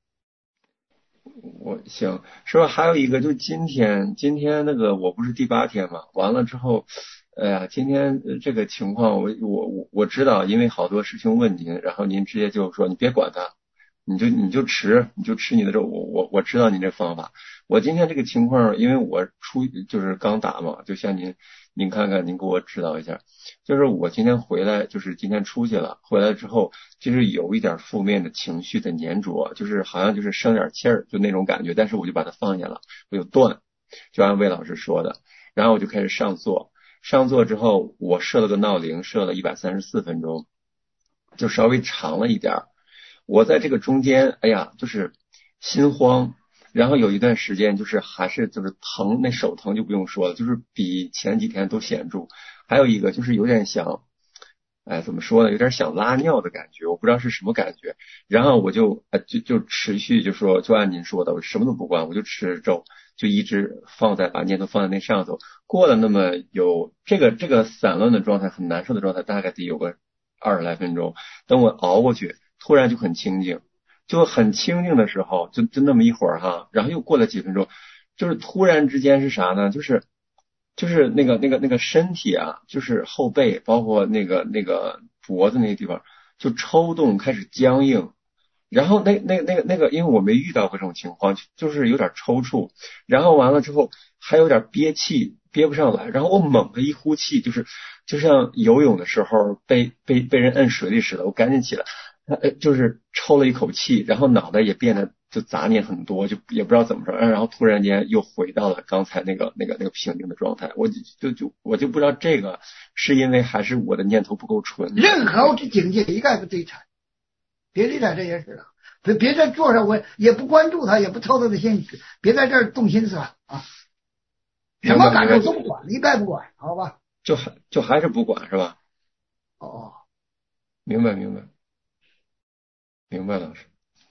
我行，是吧？还有一个，就今天今天那个我不是第八天嘛，完了之后。哎呀，今天这个情况我我我我知道，因为好多师兄问您，然后您直接就说你别管他，你就你就持你就持你的咒，我我我知道您这方法。我今天这个情况，因为我出就是刚打嘛，就像您您看看您给我指导一下，就是我今天回来就是今天出去了，回来之后就是有一点负面的情绪的粘着，就是好像就是生点气儿就那种感觉，但是我就把它放下了，我就断，就按魏老师说的，然后我就开始上座。上座之后，我设了个闹铃，设了一百三十四分钟，就稍微长了一点。我在这个中间，哎呀，就是心慌，然后有一段时间就是还是就是疼，那手疼就不用说了，就是比前几天都显著。还有一个就是有点想，哎，怎么说呢，有点想拉尿的感觉，我不知道是什么感觉。然后我就呃就就持续就说，就按您说的，我什么都不管，我就持咒。就一直放在把念头放在那上头，过了那么有这个这个散乱的状态，很难受的状态，大概得有个二十来分钟。等我熬过去，突然就很清静，就很清静的时候，就就那么一会儿哈，然后又过了几分钟，就是突然之间是啥呢？就是就是那个那个那个身体啊，就是后背，包括那个那个脖子那个地方，就抽动开始僵硬。然后那那那个那个，因为我没遇到过这种情况，就是有点抽搐，然后完了之后还有点憋气，憋不上来，然后我猛地一呼气，就是就像游泳的时候被被被人摁水里似的，我赶紧起来，呃，就是抽了一口气，然后脑袋也变得就杂念很多，就也不知道怎么着，然后突然间又回到了刚才那个那个那个平静的状态，我就就就我就不知道这个是因为还是我的念头不够纯。 任何的境界一概不对产。别理睬这些事了，别别在座上，我也不关注他，也不操他的心，别在这儿动心思了啊！什么感受都不管，一概不管，好吧？ 就还就还是不管是吧？ 哦， 明白明白明白，老师，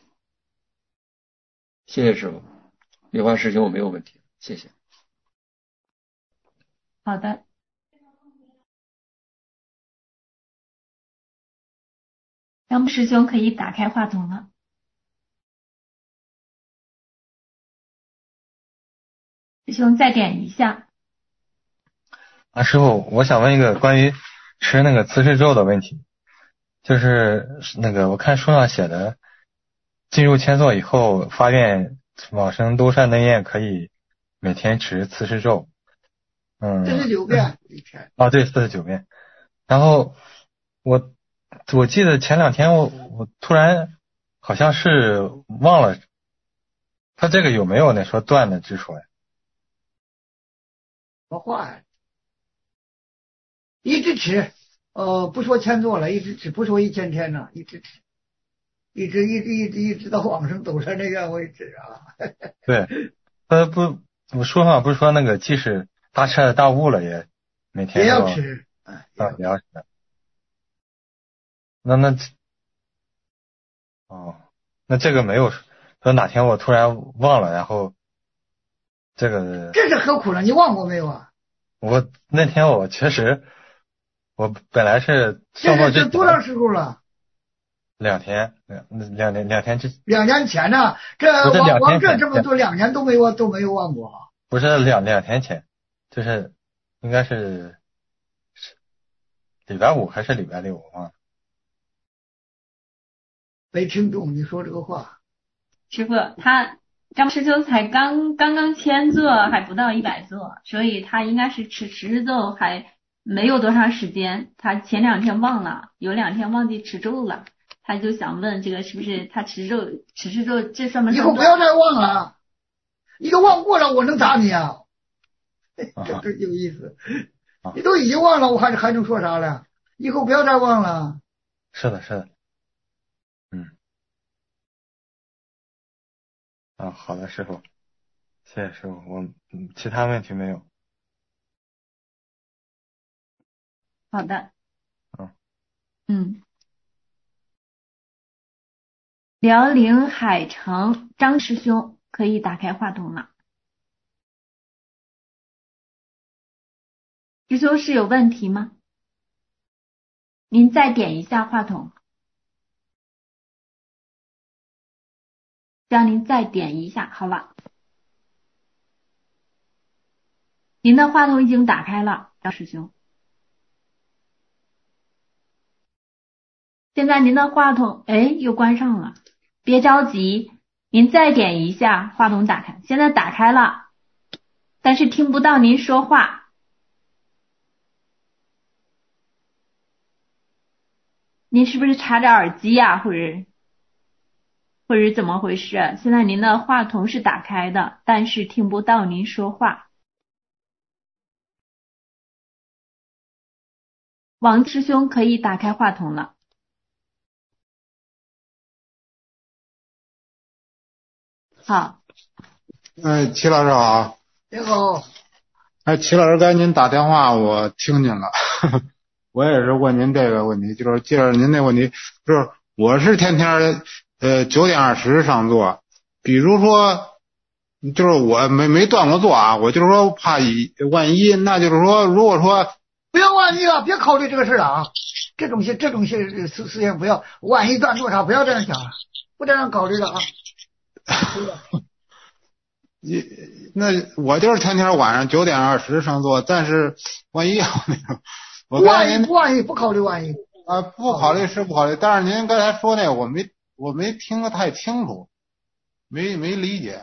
谢谢师傅，理化师兄我没有问题，谢谢。 好的。杨师兄可以打开话筒了。师兄再点一下。 啊，师傅，我想问一个关于吃那个慈氏咒的问题，就是那个我看书上写的，进入千座以后发愿往生兜率内焰，可以每天持慈氏咒。嗯。 四十九遍一天。 啊，对，四十九遍。然后我。我记得前两天我我突然好像是忘了，他这个有没有那说断的之说呀？ 什么话呀？一直持，呃，不说千座了，一直持，不说一千天了，一直持， 一直一直一直一直到往生走上那样为止啊。 对，呃不，我说话不是说那个即使大彻大悟了也每天也要吃啊，也要吃。那那哦，那这个没有说哪天我突然忘了，然后这个这是何苦呢？你忘过没有啊？ 我那天我确实，我本来是这上是多长时候了？ 两天，两两年两天之两年前呢？这往往这这么多两年都没有都没有忘过。 不是两两天前，就是应该是礼拜五还是礼拜六，我忘了。 没听懂你说这个话。 师傅，他张师兄才刚刚刚签座，还不到一百座，所以他应该是持持咒还没有多长时间。他前两天忘了，有两天忘记持咒了，他就想问这个是不是他持咒持持咒这算不算？ 以后不要再忘了，你都忘过了，我能打你啊？这这有意思，你都已经忘了，我还还能说啥了？以后不要再忘了。 是的，是的。嗯。啊，好的，师傅，谢谢师傅，我嗯其他问题没有。 好的。 嗯。 嗯。辽宁海城张师兄可以打开话筒了。师兄是有问题吗？您再点一下话筒。让您再点一下，好吧？您的话筒已经打开了，张师兄。现在您的话筒，哎，又关上了，别着急，您再点一下，话筒打开，现在打开了，但是听不到您说话。您是不是插着耳机呀、啊，或者？或者怎么回事？现在您的话筒是打开的，但是听不到您说话。王师兄可以打开话筒了。好。 哎，齐老师好。 你好。 哎，齐老师，刚才您打电话我听见了，呵呵，我也是问您这个问题，就是接着您那问题，就是我是天天。呃，九点二十上座，比如说，就是我没没断过座啊，我就是说怕一万一，那就是说，如果说不要万一了，别考虑这个事了啊，这种事这种事事事情不要，万一断座啥不要这样想了，不这样考虑了啊。 你那我就是天天晚上九点二十上座，但是万一啊那种，我万一不万一不考虑万一啊，不考虑是不考虑，但是您刚才说那个我没。我没听得太清楚，没没理解。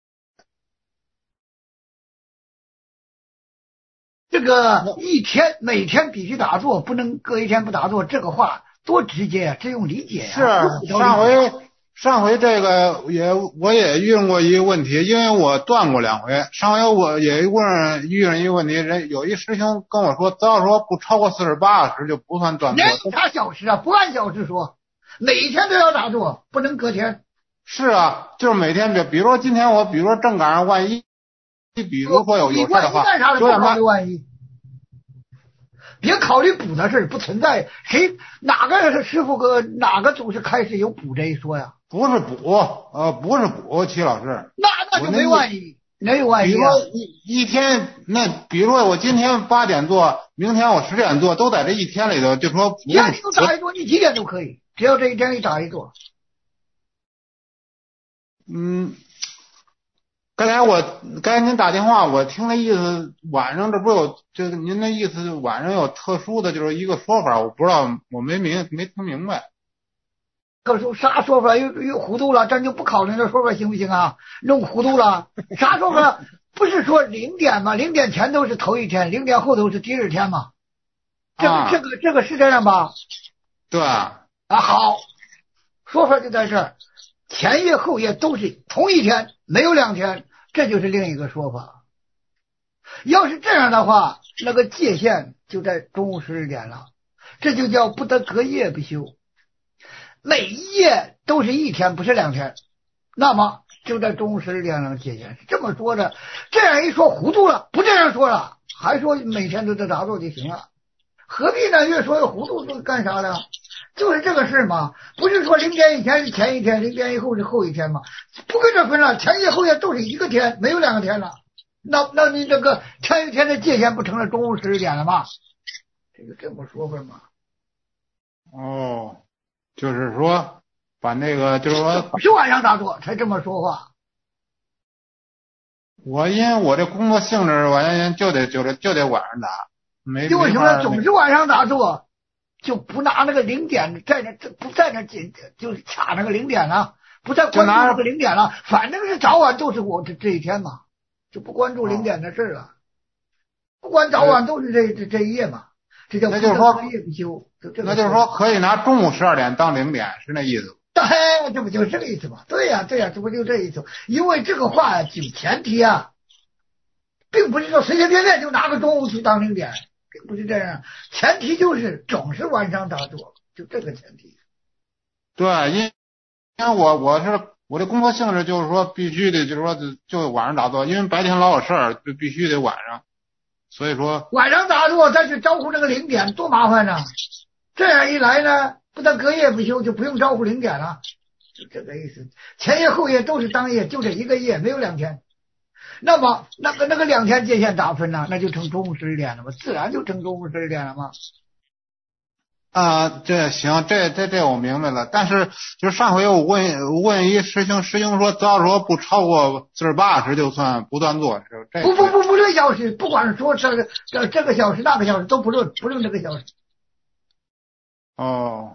这个一天每天必须打坐，不能隔一天不打坐，这个话多直接呀、啊，这用理解呀、 啊。是上回上回这个也我也遇上过一个问题，因为我断过两回。上回我也问遇上一个问题，人有一师兄跟我说，只要说不超过四十八小时就不算断坐。 哪有啥小时啊？不按小时说。每天都要打坐，不能隔天。 是啊，就是每天，比比如说今天我，比如说正赶上万一，比如说有有事的话， 干啥了？不考虑万一，别考虑补的事，不存在。谁哪个师傅和哪个祖师开始有补这一说呀？ 不是补，呃，不是补，齐老师。 那那就没万一，哪有万一、啊？ 比如说一一天，那比如说我今天八点做，明天我十点做，都在这一天里头，就说不天你都打一坐，你几点都可以。只要这一天里打一坐。 嗯，刚才我刚才您打电话，我听那意思，晚上这不有这个您的意思，晚上有特殊的就是一个说法，我不知道，我没明没听明白。 特殊啥说法？又又糊涂了，咱就不考虑这说法行不行啊？弄糊涂了，啥说法？不是说零点吗？零点前都是头一天，零点后都是第二天嘛。这个、啊、这个这个是这样吧？ 对啊。 啊，好，说法就在这儿，前夜后夜都是同一天，没有两天，这就是另一个说法。要是这样的话，那个界限就在中午十二点了，这就叫不得隔夜不休。 每一页都是一天，不是两天，那么就在中午十二点能界限，是这么说的。这样一说糊涂了，不这样说了，还说每天都得打坐就行了，何必呢？越说越糊涂，都干啥呢？就是这个事嘛，不是说零点以前是前一天，零点以后是后一天嘛，不跟这分了，前夜后夜都是一个天，没有两个天了。那那你这个前一天的界限不成了中午十二点了吗？这个这么说法嘛。 哦，就是说把那个就是说不是晚上打坐才这么说话。 我因为我这工作性质，我原先就得就得就得晚上打，没为什么总是晚上打坐？就不拿那个零点在那不在那紧就是卡那个零点了，不再关注那个零点了，反正是早晚都是我这这一天嘛，就不关注零点的事了，不管早晚都是这这这一夜嘛，这叫那就是说夜不休。 那就是说可以拿中午十二点当零点，是那意思？ 对，这不就是这个意思吗？对呀、啊、对呀、啊，这不就这意思？因为这个话就前提啊，并不是说随随便便就拿个中午去当零点。并不是这样，前提就是总是晚上打坐，就这个前提。 对，因因为我我是我这工作性质就是说必须得就是说就就晚上打坐，因为白天老有事儿，就必须得晚上，所以说晚上打坐再去招呼那个零点多麻烦呢。这样一来呢，不但隔夜不休，就不用招呼零点了，就这个意思。前夜后夜都是当夜，就这一个夜，没有两天。那么那个那个两天界限咋分呢？那就成中午十二点了嘛，自然就成中午十二点了嘛。 啊，这行，这这这我明白了。但是就上回我问问一师兄，师兄说只要说不超过四十八小时就算不断做，是这不不不不论小时，不管是说这个这这个小时那个小时都不论，不论这个小时。 哦，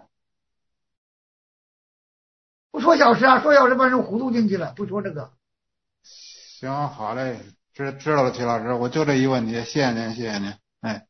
不说小时啊，说小时把人糊涂进去了，不说这个。 行，好嘞，知知道了，齐老师，我就这一问题，谢谢您，谢谢您，哎，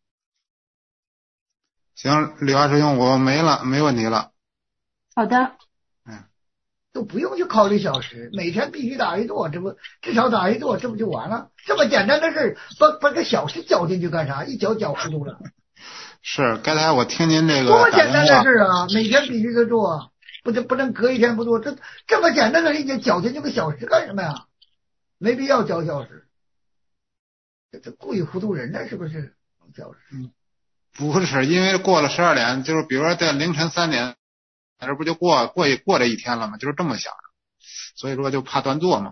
行，李华师兄，我没了，没问题了。 好的， 嗯，都不用去考虑小时，每天必须打一坐，这不至少打一坐，这不就完了？这么简单的事，把把个小时搅进去干啥？一搅搅糊涂了。 是，刚才我听您这个多简单的事啊，每天必须得做，不能不能隔一天不做，这这么简单的事情搅进去个小时干什么呀？没必要教小时，这这故意糊涂人呢，是不是？教时？ 嗯，不是，因为过了十二点，就是比如说在凌晨三点，这不就过过一过这一天了吗？就是这么想的，所以说就怕断座嘛。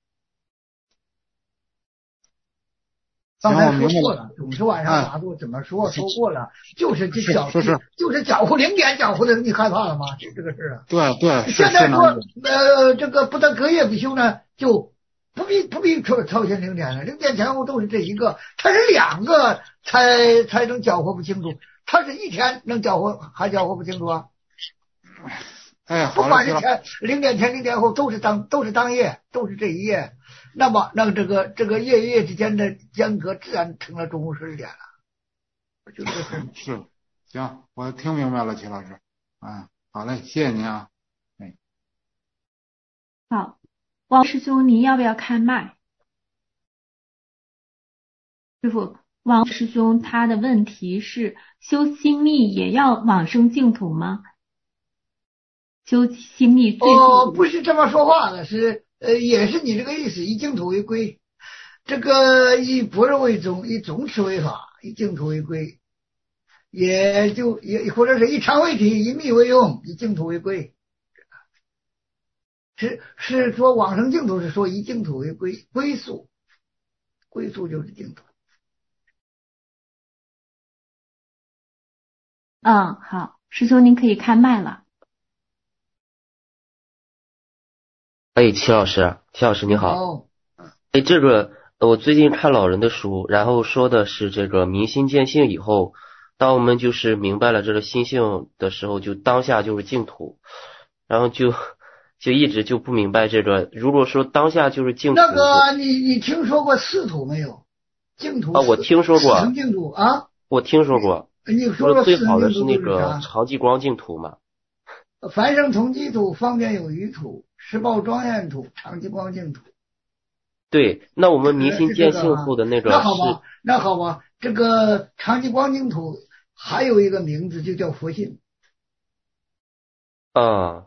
刚才说过了，总是晚上打坐，怎么说说过了，就是这搅， 是是就是搅和零点搅和的，你害怕了吗？就这个事啊。 对对。 现在说呃这个不得隔夜不休呢，就。不必不必超超前零点了，零点前后都是这一个，它是两个才才能搅和不清楚，它是一天能搅和还搅和不清楚啊？ 哎， 不管是前零点前零点后都是当都是当夜，都是这一夜，那么那个这个这个夜夜之间的间隔自然成了中午十二点了，就这个事。 是，行，我听明白了，齐老师，啊，好嘞，谢谢您啊，哎， 好。王师兄，您要不要开麦？师傅，王师兄他的问题是：修心密也要往生净土吗？修心密最后哦，不是这么说话的，是呃，也是你这个意思，以净土为归。这个以般若为宗，以宗持为法，以净土为归，也就也或者是以常为体，以密为用，以净土为归。是是说往生净土，是说以净土为归归宿，归宿就是净土。 嗯，好，师兄您可以开麦了。 哎，齐老师，齐老师你好。 哦。 哎，这个我最近看老人的书，然后说的是这个明心见性以后，当我们就是明白了这个心性的时候，就当下就是净土，然后就。就一直就不明白这个，如果说当下就是净土， 那个你你听说过四土没有？净土啊，我听说过。 四层净土啊？ 我听说过。 你说说最好的是那个常寂光净土嘛？ 凡生同居土、方便有余土、十报庄严土、常寂光净土。 对，那我们明心见性后的那个是。 那好吧，那好吧，这个常寂光净土还有一个名字就叫佛性。 啊，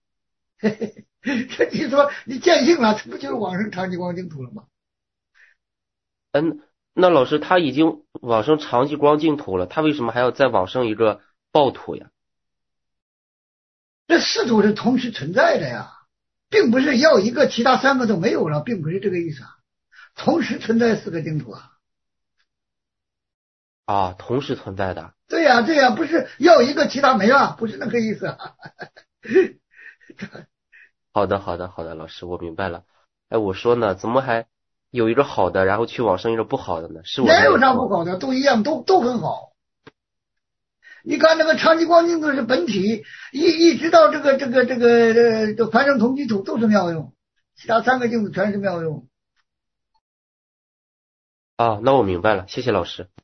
这你说你见性了，这不就是往生长极光净土了吗？ 嗯，那老师他已经往生长极光净土了，他为什么还要再往生一个报土呀？ 这四土是同时存在的呀，并不是要一个其他三个都没有了，并不是这个意思啊。同时存在四个净土啊。 啊，同时存在的。 对呀、啊、对呀、啊，不是要一个其他没了，不是那个意思啊。 好的好的好的，老师我明白了。哎，我说呢，怎么还有一个好的，然后去往生一个不好的呢？是我哪有啥不好的，都一样，都都很好。你看那个长极光净土是本体，一一直到这个这个这个呃这凡圣同居土都是妙用，其他三个净土全是妙用。 啊，那我明白了，谢谢老师。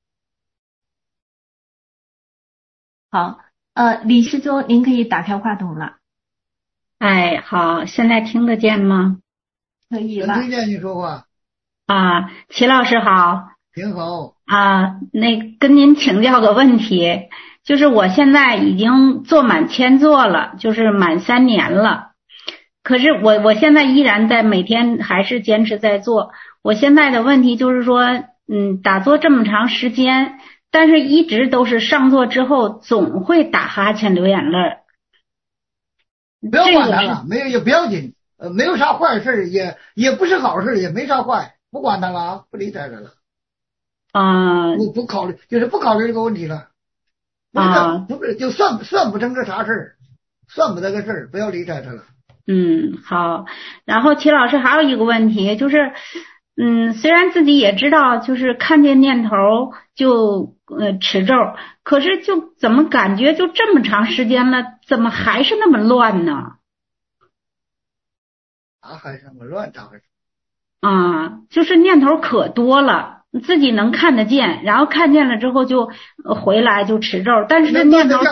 好，呃，李师兄，您可以打开话筒了。 哎，好，现在听得见吗？ 可以了。 听见你说话。 啊，齐老师好。 挺好。 啊，那跟您请教个问题，就是我现在已经做满千座了，就是满三年了。可是我我现在依然在每天还是坚持在做。我现在的问题就是说，嗯，打坐这么长时间，但是一直都是上座之后总会打哈欠流眼泪。 不要管它了，没有也不要紧，呃，没有啥坏事，也也不是好事，也没啥坏，不管它了啊，不理睬它了。 啊、 不不考虑，就是不考虑这个问题了。啊，不是，就算算不成个啥事儿，算不得个事儿，不要理睬它了。 嗯，好。然后齐老师还有一个问题，就是，嗯，虽然自己也知道，就是看见念头就呃持咒，可是就怎么感觉就这么长时间了，怎么还是那么乱呢？ 咋还是那么乱？咋回事？ 啊，就是念头可多了。自己能看得见，然后看见了之后就回来就持咒，但是念头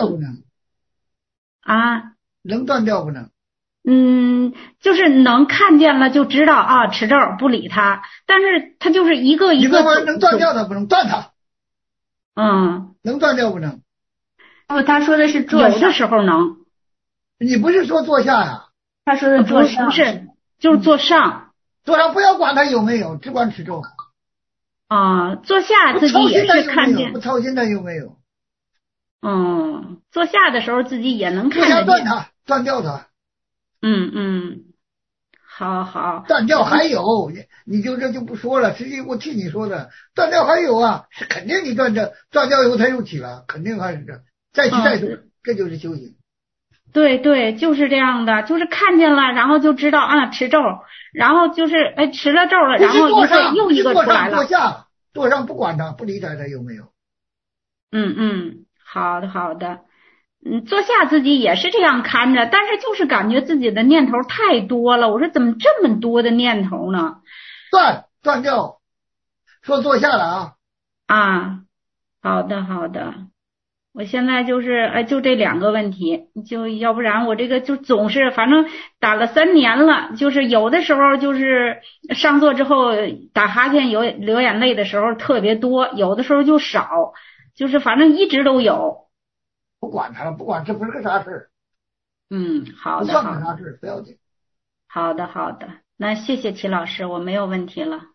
啊， 能断掉不能？ 嗯，就是能看见了就知道啊，持咒不理他，但是他就是一个一个。 你能断掉它不能断它？ 嗯， 能断掉不能？ 哦，他说的是坐有的时候能。 你不是说坐下呀？ 他说的坐上不是，就是坐上。 坐上不要管他有没有，只管持咒。 啊，坐下自己也是看见， 不操心他有没有？ 嗯，坐下的时候自己也能看见。 坐下断它，断掉它。 嗯嗯，好好。 断掉还有，你你就这就不说了。实际我替你说的，断掉还有啊，是肯定你断掉，断掉以后它又起了，肯定还是这，再起再动，嗯、这就是修行。 对对，就是这样的，就是看见了，然后就知道啊，持咒。然后就是哎，持了咒了，然后一会又一个出来了。 坐下，坐上不管他，不理睬他有没有？ 嗯嗯，好的好的，嗯，坐下自己也是这样看着，但是就是感觉自己的念头太多了。我说怎么这么多的念头呢？ 断断掉，说坐下了啊。 啊，好的好的。我现在就是哎，就这两个问题，就要不然我这个就总是反正打了三年了，就是有的时候就是上座之后打哈欠有流眼泪的时候特别多，有的时候就少，就是反正一直都有。 不管他了，不管这不是个啥事。 嗯，好的， 不算个啥事，不要紧。 好的好的，那谢谢齐老师，我没有问题了。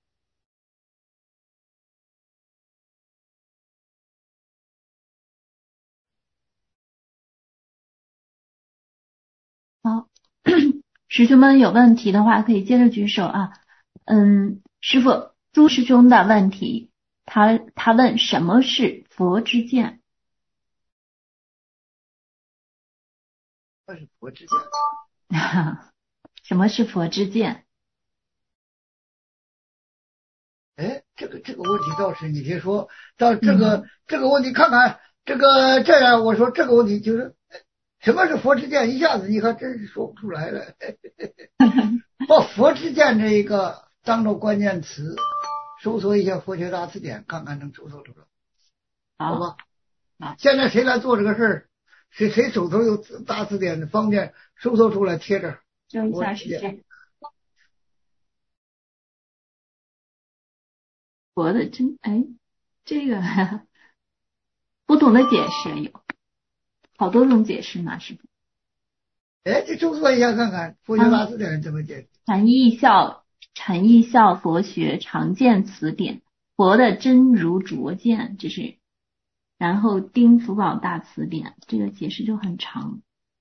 好，师兄们有问题的话可以接着举手啊。嗯，师父，朱师兄的问题，他他问什么是佛之见？ 什么是佛之见？ 什么是佛之见？ 哎，这个这个问题倒是你别说，到这个、嗯、这个问题看看这个这样，我说这个问题就是。什么是佛之见？一下子你还真是说不出来了。把佛之见这一个当做关键词，搜索一下佛学大词典，看看能搜索出来。好吧？ 啊， 现在谁来做这个事儿？谁谁手头有大词典的方便搜索出来贴着？ 就一下时间。佛的真哎，这个不同的解释有。好多种解释呢，是不？ 哎，这重说一下看看，佛学大辞典怎么解释？ 陈义孝，陈义孝佛学常见词典，佛的真如拙见，这是。然后丁福宝大词典，这个解释就很长。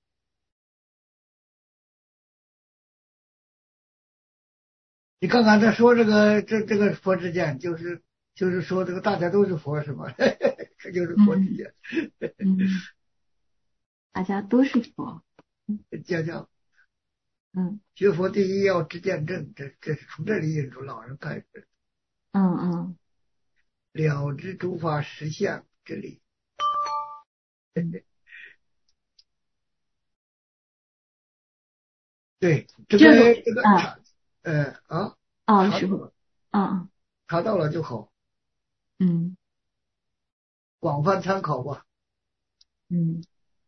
你看看他说这个这这个佛之见，就是就是说这个大家都是佛是吧？这就是佛之见。 嗯，嗯大家都是佛。 讲讲， 嗯， 学佛第一要知见证，这这是从这里引出老人开始。 嗯嗯。 了知诸法实相之理。对，这个这个查，呃啊， 哦，师傅，嗯嗯， 查到了就好， 嗯， 广泛参考吧， 嗯，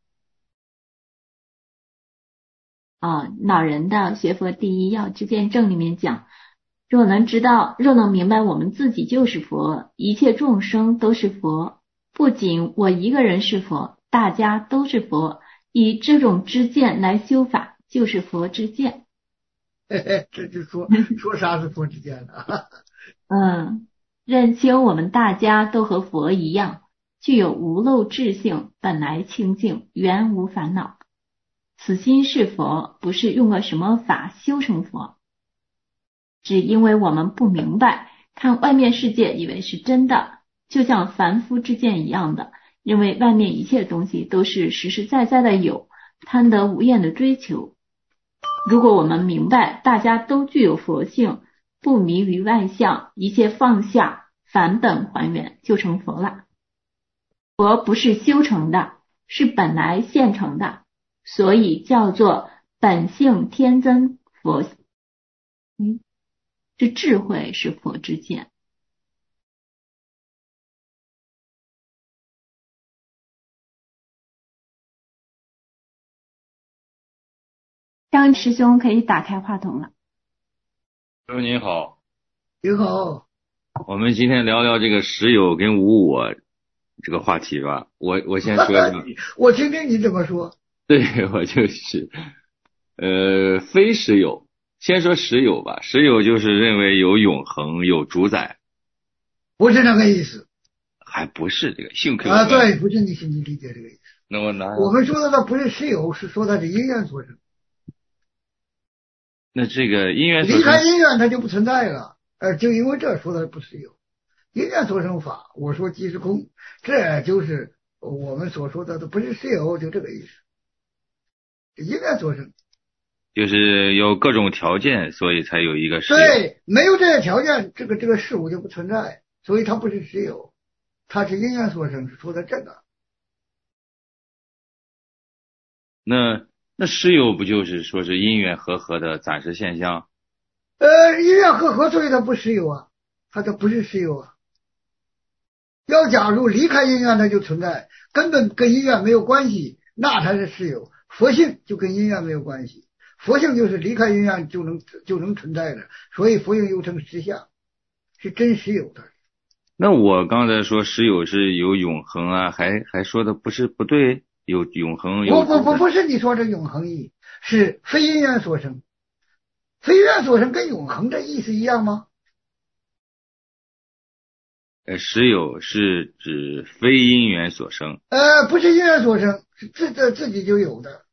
啊，老人的学佛第一要知见证里面讲，若能知道，若能明白我们自己就是佛，一切众生都是佛，不仅我一个人是佛，大家都是佛，以这种知见来修法，就是佛之见。 这就说说啥是佛之见了。 嗯，认清我们大家都和佛一样，具有无漏智性，本来清净，原无烦恼。此心是佛，不是用了什么法修成佛，只因为我们不明白，看外面世界以为是真的，就像凡夫之见一样的，认为外面一切东西都是实实在在的有，贪得无厌的追求。如果我们明白大家都具有佛性，不迷于外相，一切放下，返本还原，就成佛了。佛不是修成的，是本来现成的，所以叫做本性天增佛。嗯，这智慧是佛之见。张师兄可以打开话筒了。 师傅您好。 您好。 我们今天聊聊这个实有跟无我这个话题吧。我我先说一下。 我听听你怎么说。 对，我就是呃非实有。先说实有吧，实有就是认为有永恒有主宰。 不是那个意思。 还不是这个幸亏啊，对，不是你你理解这个意思。 那我拿我们说的它不是实有，是说它是因缘所生。 那这个因缘离开因缘它就不存在了，呃，就因为这说它不实有，因缘所生法，我说即是空，这就是我们所说的不是实有，就这个意思。因缘所生， 就是有各种条件，所以才有一个实有。 对，没有这些条件，这个这个事物就不存在，所以它不是实有，它是因缘所生，是说的这个。 那。那实有不就是说是因缘和合的暂时现象？ 呃，因缘和合，所以它不实有啊，它它不是实有啊。要假如离开因缘，它就存在，根本跟因缘没有关系，那才是实有。佛性就跟因缘没有关系，佛性就是离开因缘就能就能存在的，所以佛性又成实相，是真实有的。 那我刚才说实有是有永恒啊，还还说的不是不对。有永恒，有不不不不是你说这永恒意，是非因缘所生。非因缘所生跟永恒的意思一样吗？ 呃，实有是指非因缘所生。 呃，不是因缘所生，是自自自己就有的。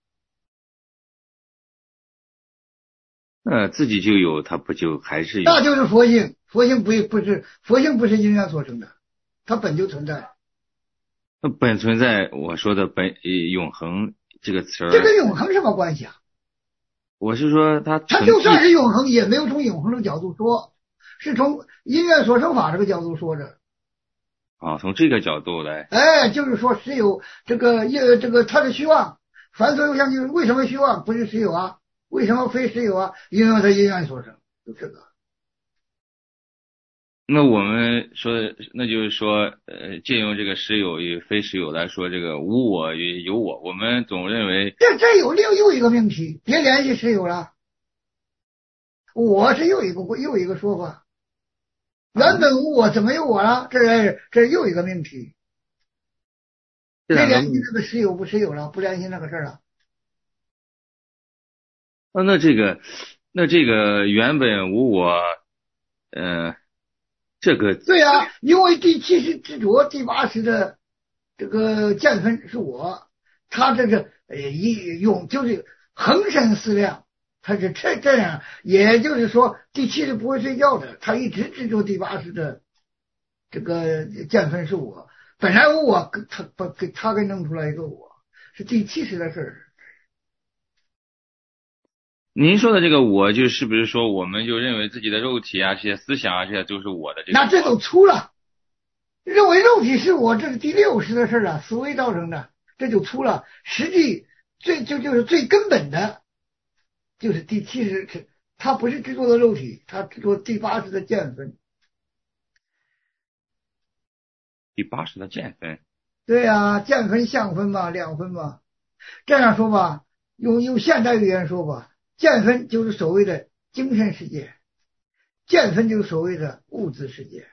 呃，自己就有，它不就还是有？ 那就是佛性，佛性不不是佛性不是因缘所生的，它本就存在。 那本存在，我说的本永恒这个词儿， 这跟永恒什么关系啊？ 我是说它， 它就算是永恒，也没有从永恒的角度说，是从因缘所生法这个角度说的。 啊，从这个角度来， 哎，就是说实有这个业，这个它是虚妄，凡所有相就是为什么虚妄不是实有啊？为什么非实有啊？因为它因缘所生，就这个。 那我们说，那就是说，呃，借用这个实有与非实有来说，这个无我与有我，我们总认为这这有另又一个命题，别联系实有了。我是又一个又一个说法，原本无我怎么有我了？这是这是又一个命题，别联系那个实有不实有了，不联系那个事儿了。 啊，那这个那这个原本无我，呃，这个对呀、啊，因为第七识执着，第八识的这个见分是我，他这个呃一用就是恒生思量，他是这这样，也就是说第七识不会睡觉的，他一直执着第八识的这个见分是我，本来我他把给他给弄出来一个我，是第七识的事儿。 您说的这个我，就是不是说我们就认为自己的肉体啊，这些思想啊，这些都是我的这个？ 那这都粗了，认为肉体是我，这是第六识的事啊，思维造成的，这就粗了。实际最就就是最根本的，就是第七识，他不是执着的肉体，他执着第八识的见分。 第八识的见分。 对呀、啊，见分、相分嘛，两分嘛。这样说吧，用用现代语言说吧。见分就是所谓的精神世界，见分就是所谓的物质世界。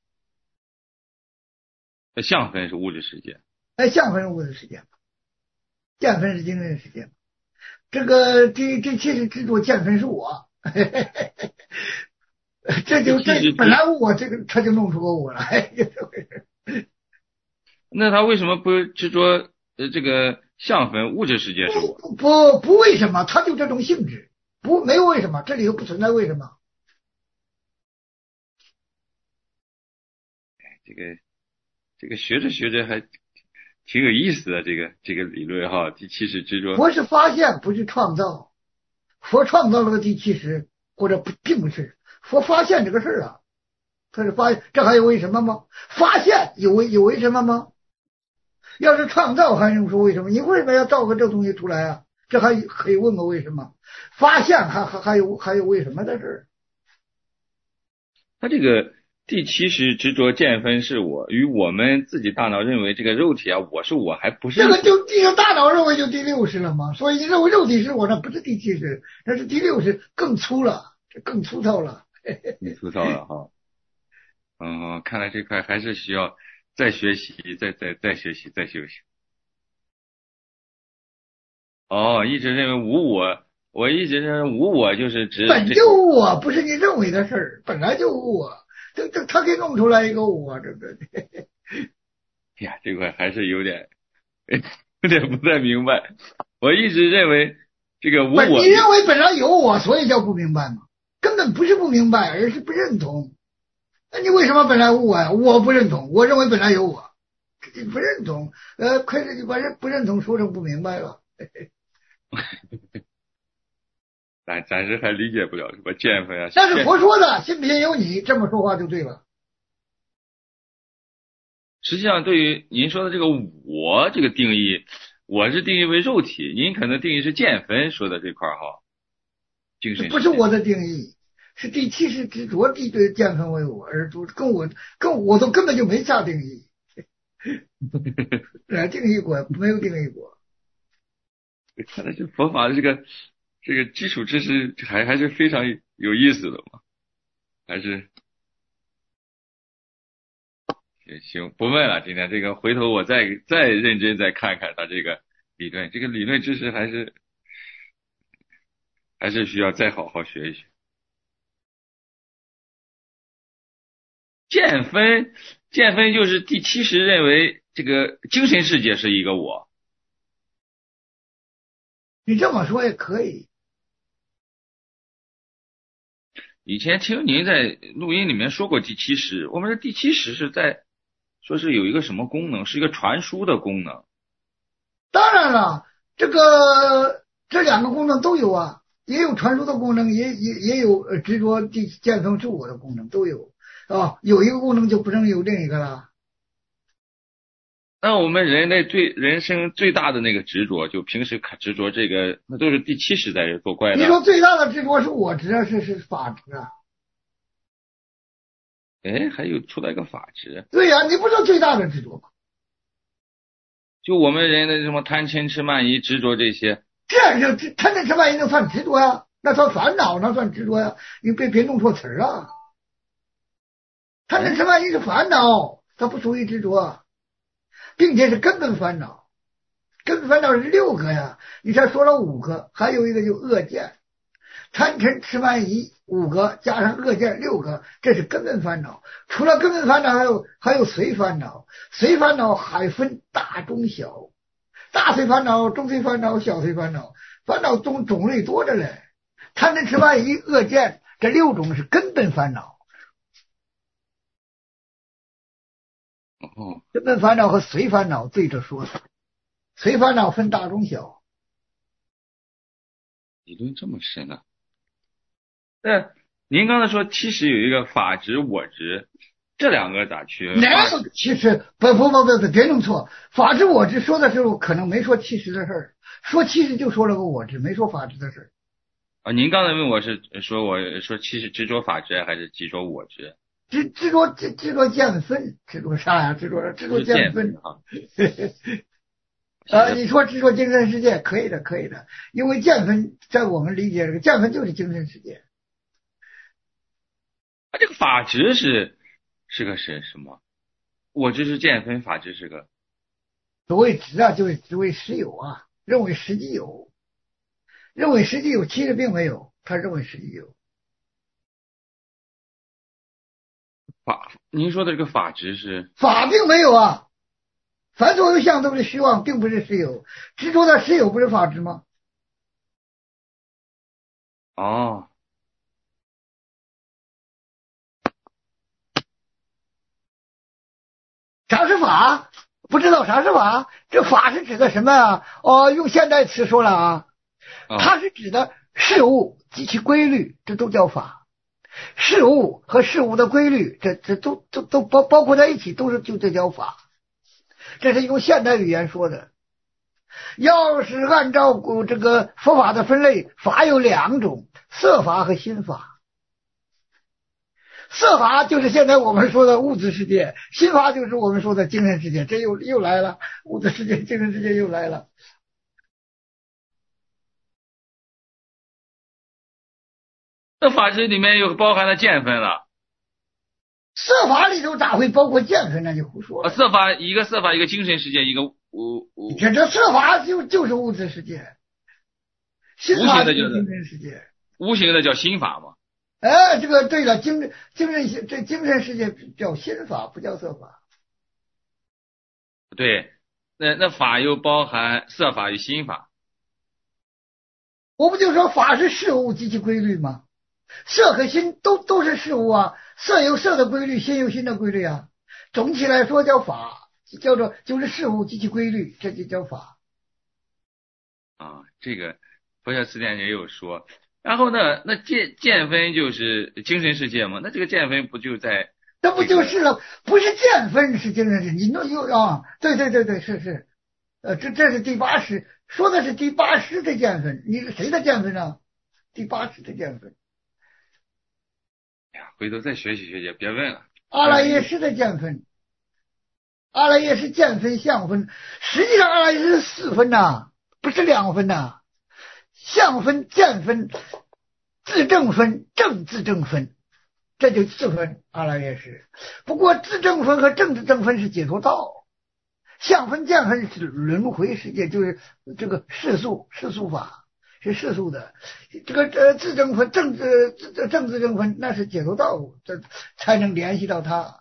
相分是物质世界， 哎，相分是物质世界，见分是精神世界。这个这这其实执着见分是我，嘿嘿嘿嘿这就这本来我这个他就弄出个我来， 那他为什么不执着呃这个？相分物质世界是我， 不不不为什么，它就这种性质，不没有为什么，这里头不存在为什么。 这个这个学着学着还挺有意思的，这个这个理论哈，第七识执着。 佛是发现，不是创造。佛创造了个第七识，或者不并不是佛发现这个事儿啊，他是发现，这还有为什么吗？发现有为有为什么吗？要是创造还用说为什么？你为什么要造个这东西出来啊？这还可以问个为什么？发现还还还有还有为什么的事儿？ 他这个第七识执着见分是我，与我们自己大脑认为这个肉体啊，我是我还不是这个就这个大脑认为就第六识了嘛。所以你认为肉体是我，那不是第七识，那是第六识，更粗了，这更粗糙了。 更粗糙了哈。嗯，看来这块还是需要。再学习，再再再学习，再休息。哦，一直认为无我，我一直认为无我就是指本就无我，不是你认为的事儿，本来就无我。这这他给弄出来一个我，这个。 哎呀，这块还是有点有点不太明白。我一直认为这个无我， 你认为本来有我，所以叫不明白嘛？根本不是不明白，而是不认同。那你为什么本来无我呀？我不认同，我认为本来有我，不认同。呃，可是你把这不认同说成不明白了。 暂暂时还理解不了什么见分啊。 那是佛说的，信不信由你，这么说话就对了。 实际上，对于您说的这个我这个定义，我是定义为肉体，您可能定义是见分说的这块哈，精神不是我的定义。是第七识执着地对见分为我，而不跟我跟我都根本就没下定义，呃，定义过没有定义过。 看来这佛法的这个这个基础知识还还是非常有意思的嘛，还是行行不问了。今天这个回头我再再认真再看看他这个理论，这个理论知识还是还是需要再好好学一学。见分，见分就是第七识认为这个精神世界是一个我。 你这么说也可以。 以前听您在录音里面说过第七识，我们这第七识是在说是有一个什么功能，是一个传输的功能。 当然了，这个这两个功能都有啊，也有传输的功能，也也也有执着第见分是我的功能，都有。哦，有一个功能就不能有另一个了。 那我们人类最人生最大的那个执着，就平时执着这个，那都是第七识在这作怪的。 你说最大的执着是我执啊，是是法执啊？ 哎，还有出来个法执。 对呀、啊，你不是最大的执着吗？ 就我们人的什么贪嗔痴慢疑执着这些， 这就贪嗔痴慢疑能算执着呀？那算烦恼，那算执着呀？你别别弄错词儿啊！贪嗔痴慢疑是烦恼，它不属于执着，并且是根本烦恼。根本烦恼是六个呀，你才说了五个，还有一个就恶见， 贪嗔痴慢疑五个，加上恶见六个，这是根本烦恼。除了根本烦恼，还有还有随烦恼。随烦恼还分大中小，大随烦恼、中随烦恼、小随烦恼，烦恼种种类多着嘞。贪嗔痴慢疑恶见这六种是根本烦恼。 哦， 根本烦恼和随烦恼对着说的，随烦恼分大中小。 理论这么深啊？那您刚才说其实有一个法执我执，这两个咋区分？ 哪有其实不不不不不，别弄错。法执我执说的时候可能没说其实的事儿，说其实就说了个我执，没说法执的事儿。 啊，您刚才问我是说我说其实执着法执还是执着我执？ 执执着执执着见分，执着啥呀？执着执着见分啊。呃，你说执着精神世界可以的，可以的，因为见分在我们理解这个见分就是精神世界。 啊，这个法执是是个是什么？我执是见分，法执是个。 所谓执啊，就是执为实有啊，认为实际有，认为实际有，其实并没有，他认为实际有。 法，您说的这个法执是法并没有啊。凡所有相都是虚妄，并不是实有。执着的实有不是法执吗？ 哦， 啥是法？不知道啥是法？这法是指的什么啊？哦，用现代词说了啊，它是指的事物及其规律，这都叫法。事物和事物的规律，这这都都都包包括在一起，都是就这叫法。这是用现代语言说的。要是按照这个佛法的分类，法有两种，色法和心法。色法就是现在我们说的物质世界，心法就是我们说的精神世界。这又又来了，物质世界、精神世界又来了。 这法执里面又包含了见分了。 色法里头咋会包括见分呢？就胡说了。 啊，色法一个色法，一个精神世界，一个物物。 这这色法就就是物质世界，心法就是精神世界， 无形的叫心法嘛。 哎，这个对了，精精神这精神世界叫心法，不叫色法。 对，那那法又包含色法与心法。 我不就说法是事物及其规律吗？色和心都都是事物啊，色有色的规律，心有心的规律啊。总体来说叫法，叫做就是事物及其规律，这就叫法。 啊，这个佛教词典也有说。然后呢，那见见分就是精神世界嘛？那这个见分不就在？ 那不就是了？不是见分是精神世界，你弄又啊？对对对对，是是，呃，这这是第八识，说的是第八识的见分，你是谁的见分啊？第八识的见分。 哎呀，回头再学习学习，别问了。 阿赖耶识的见分，阿赖耶识见分相分，实际上阿赖耶识是四分呐、啊，不是两分呐、啊。相分、见分、自证分、正自证分，这就四分阿赖耶识。不过自证分和正自证分是解脱道，相分、见分是轮回世界，就是这个世俗世俗法是世俗的。这个呃自证分、正自正自证分那是解脱道，这才能联系到它。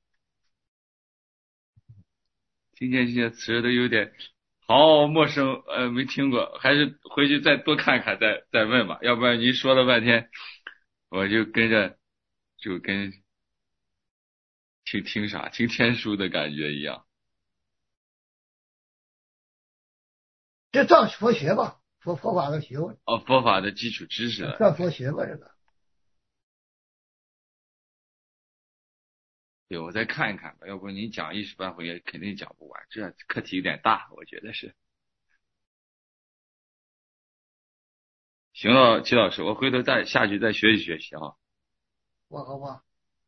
听见这些词都有点。好陌生，呃，没听过，还是回去再多看看，再再问吧，要不然您说了半天，我就跟着就跟听听啥听天书的感觉一样。 这算佛学吧，佛佛法的学问。 哦，佛法的基础知识了。 算佛学吧，这个。 对，我再看一看吧，要不您讲一时半会也肯定讲不完，这课题有点大，我觉得是。行了，齐老师，我回头再下去再学习学习啊。 我好吧。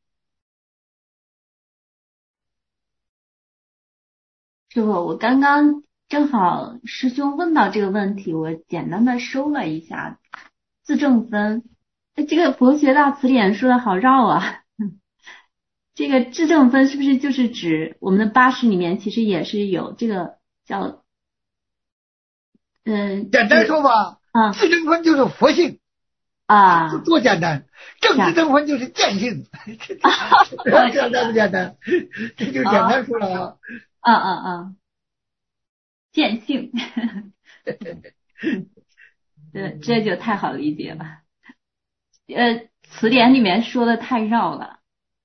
师傅，我刚刚正好师兄问到这个问题，我简单的收了一下自证分。这个佛学大词典说的好绕啊。这个自证分是不是就是指我们的八识里面其实也是有这个叫嗯、呃、 简单说吧， 啊， 自证分就是佛性， 啊， 多简单，正知正分就是见性，这简单不简单？这就简单说了啊。 嗯嗯嗯，见性，这这就太好理解了。呃，词典里面说的太绕了。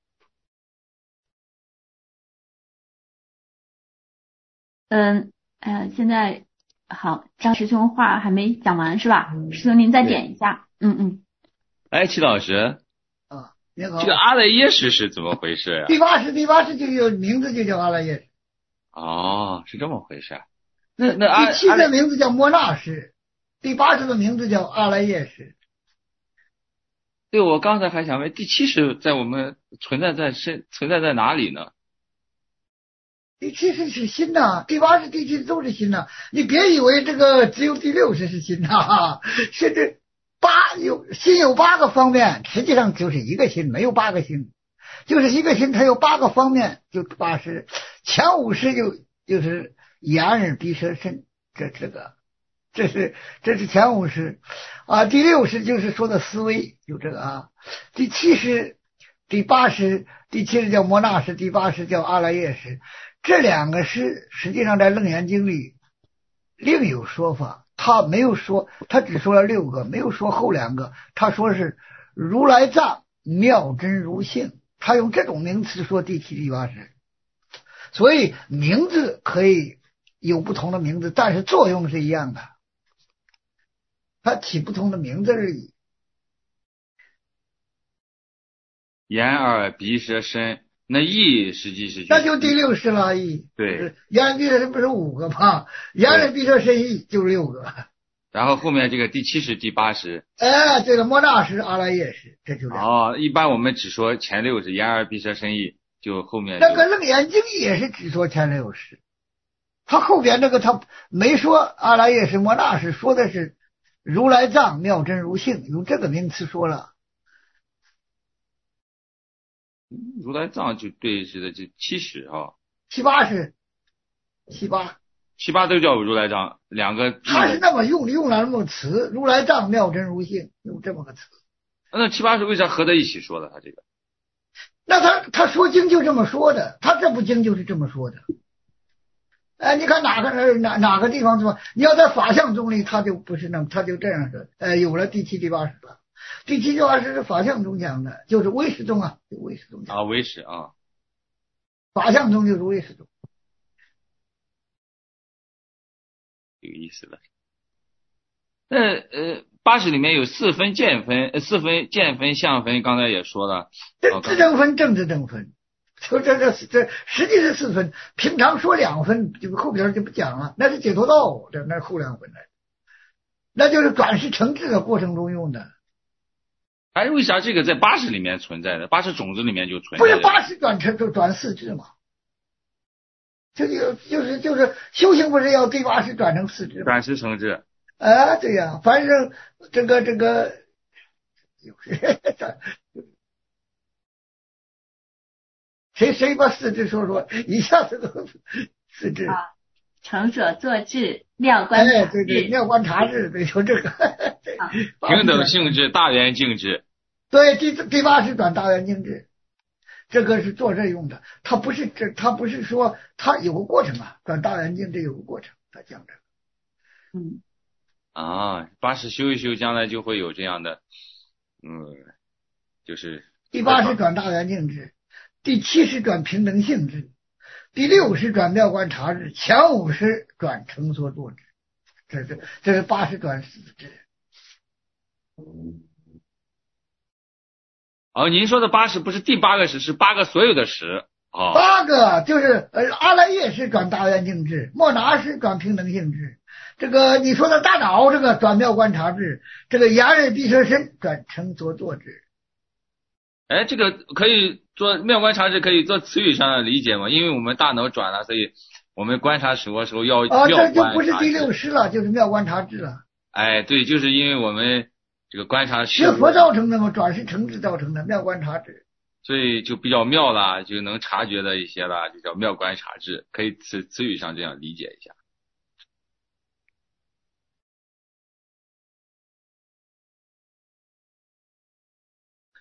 嗯，呃，现在好，张师兄话还没讲完是吧？师兄您再点一下。嗯嗯。 哎，齐老师。 啊，你好。 这个阿赖耶识是怎么回事呀？ 第八识，第八识就有名字就叫阿赖耶识。 哦，是这么回事。那那阿第七个名字叫摩那识，第八识的名字叫阿赖耶识。 对，我刚才还想问，第七识在我们存在在身存在在哪里呢？ 第七识是心呐，第八识、第七识都是心呐。你别以为这个只有第六识是心呐，甚至八有心有八个方面，实际上就是一个心，没有八个心，就是一个心，它有八个方面，就八识。前五识就就是眼耳鼻舌身，这这个这是这是前五识啊。第六识就是说的思维，有这个啊。第七识、第八识，第七识叫摩那识，第八识叫阿赖耶识。这两个是实际上在楞严经里另有说法，他没有说，他只说了六个，没有说后两个。他说是如来藏妙真如性，他用这种名词说第七第八识。所以名字可以有不同的名字，但是作用是一样的，它起不同的名字而已。 眼耳鼻舌身。那意实际是那就第六识了，意对， 眼耳鼻舌身不是五个吗？眼耳鼻舌身意就六个。 然后后面这个第七识、第八识， 哎，这个摩那识、阿赖耶识，这就哦。一般我们只说前六识，眼耳鼻舌身意，就后面那个楞严经也是只说前六识，他后边这个他没说阿赖耶识、摩那识，说的是如来藏妙真如性，用这个名词说了。 如来藏就对是的，就七识啊， 七八识，七八七八都叫如来藏，两个他是那么用用了那么个词，如来藏妙真如性，用这么个词。 那七八识为啥合在一起说的？他这个， 那他他说经就这么说的，他这部经就是这么说的。哎，你看哪个哪哪个地方说，你要在法相宗里，他就不是那么，他就这样说。呃，有了第七、第八识了。第七、第八识是法相宗讲的，就是唯识宗啊，唯识宗讲啊，唯识啊， 法相宗就是唯识宗， 有意思了。那呃，八识里面有四分见分，呃，四分见分、相分，刚才也说了， 这自证分、正自证分，就这这这实际是四分，平常说两分，就后边就不讲了，那是解脱道，这那是后两分的，那就是转世成智的过程中用的。 哎，为啥这个在八识里面存在的？八识种子里面就存在的。 不是八识转成就转四智嘛？这就就是就是修行不是要第八识转成四智吗？ 转世成智。 啊，对呀，反正这个这个，谁谁把四智说说，一下子都四智。 啊，成所作智，妙观察智。 哎，对对，妙观察智，对，就这个。 平等性质，大圆净智。 对，第第八识转大圆净智，这个是做这用的，它不是这，它不是说它有个过程啊，转大圆净智有个过程，它讲这个。 嗯。 啊，八识修一修，将来就会有这样的，嗯，就是第八识转大圆净智，第七识转平等性智，第六识转妙观察智，前五识转成所作智，这是这是八识转四智。 哦，您说的八识不是第八个识，是八个所有的识啊。 八个就是呃阿赖耶识转大圆净智，莫那识转平等性智。这个你说的大脑这个转妙观察智，这个眼耳鼻舌身转成所作智。 哎，这个可以做妙观察智，可以做词语上的理解吗？因为我们大脑转了，所以我们观察什么时候要妙观察智。 啊，这就不是第六识了，就是妙观察智了。 哎，对，就是因为我们这个观察学佛造成的嘛，转世成智造成的妙观察智， 所以就比较妙了，就能察觉的一些了，就叫妙观察智，可以词词语上这样理解一下。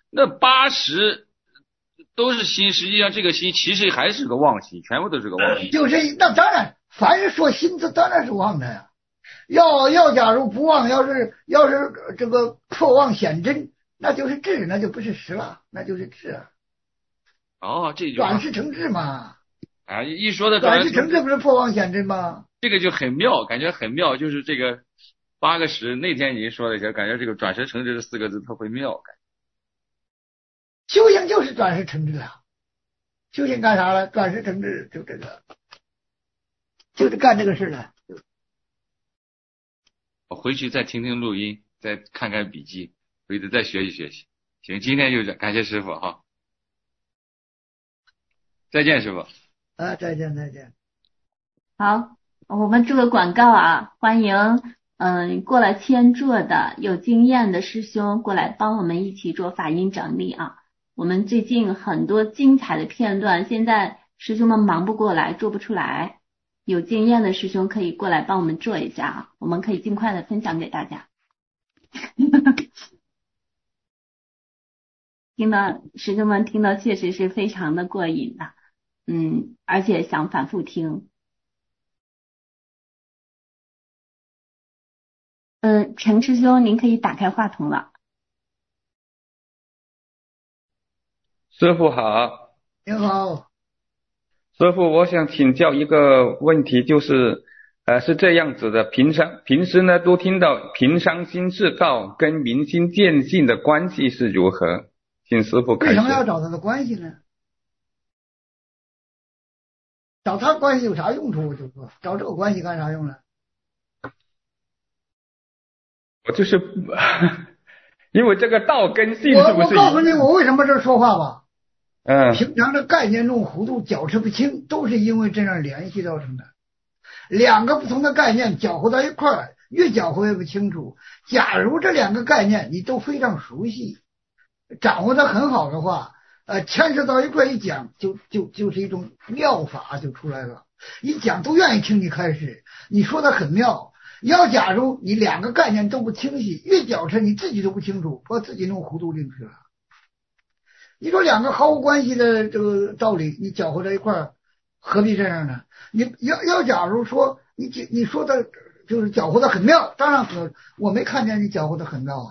那八十都是心，实际上这个心其实还是个妄心，全部都是个妄心。 就是那当然，凡是说心，这当然是妄的呀。要要假如不妄，要是要是这个破妄显真，那就是智，那就不是实了，那就是智啊。 哦，这就转世成智嘛。 啊，一说的转世成智不是破妄显真吗？ 这个就很妙，感觉很妙，就是这个八个十那天您说的一下，感觉这个转世成智这四个字特别妙。感觉修行就是转世成智啊，修行干啥了？转世成智就这个，就是干这个事了。 我回去再听听录音，再看看笔记，回头再学习学习。行，今天就这，感谢师傅哈，再见师傅。 啊，再见再见。 好，我们做个广告啊，欢迎嗯过来签座的有经验的师兄过来帮我们一起做法音整理啊。我们最近很多精彩的片段，现在师兄们忙不过来，做不出来。有经验的师兄可以过来帮我们做一下啊，我们可以尽快的分享给大家。听到师兄们听到确实是非常的过瘾的，嗯，而且想反复听。嗯，陈师兄，您可以打开话筒了。 师傅好。 你好。 师傅，我想请教一个问题，就是呃是这样子的，平常平时呢都听到平常心是道跟明心见性的关系是如何？请师傅开始。 为什么要找他的关系呢？找他关系有啥用处？我就说找这个关系干啥用呢？ 我就是因为这个道跟性是不是？ 我我告诉你，我为什么这说话吧。 嗯， 平常的概念中糊涂搅扯不清，都是因为这样联系造成的。两个不同的概念搅和到一块儿，越搅和越不清楚。假如这两个概念你都非常熟悉，掌握的很好的话，呃，牵涉到一块一讲，就就就是一种妙法就出来了。一讲都愿意听你开始，你说的很妙。要假如你两个概念都不清晰，越搅扯你自己都不清楚，把自己弄糊涂进去了。你说两个毫无关系的这个道理，你搅和在一块儿，何必这样呢？你要要假如说你你说的就是搅和的很妙，当然我我没看见你搅和的很妙啊。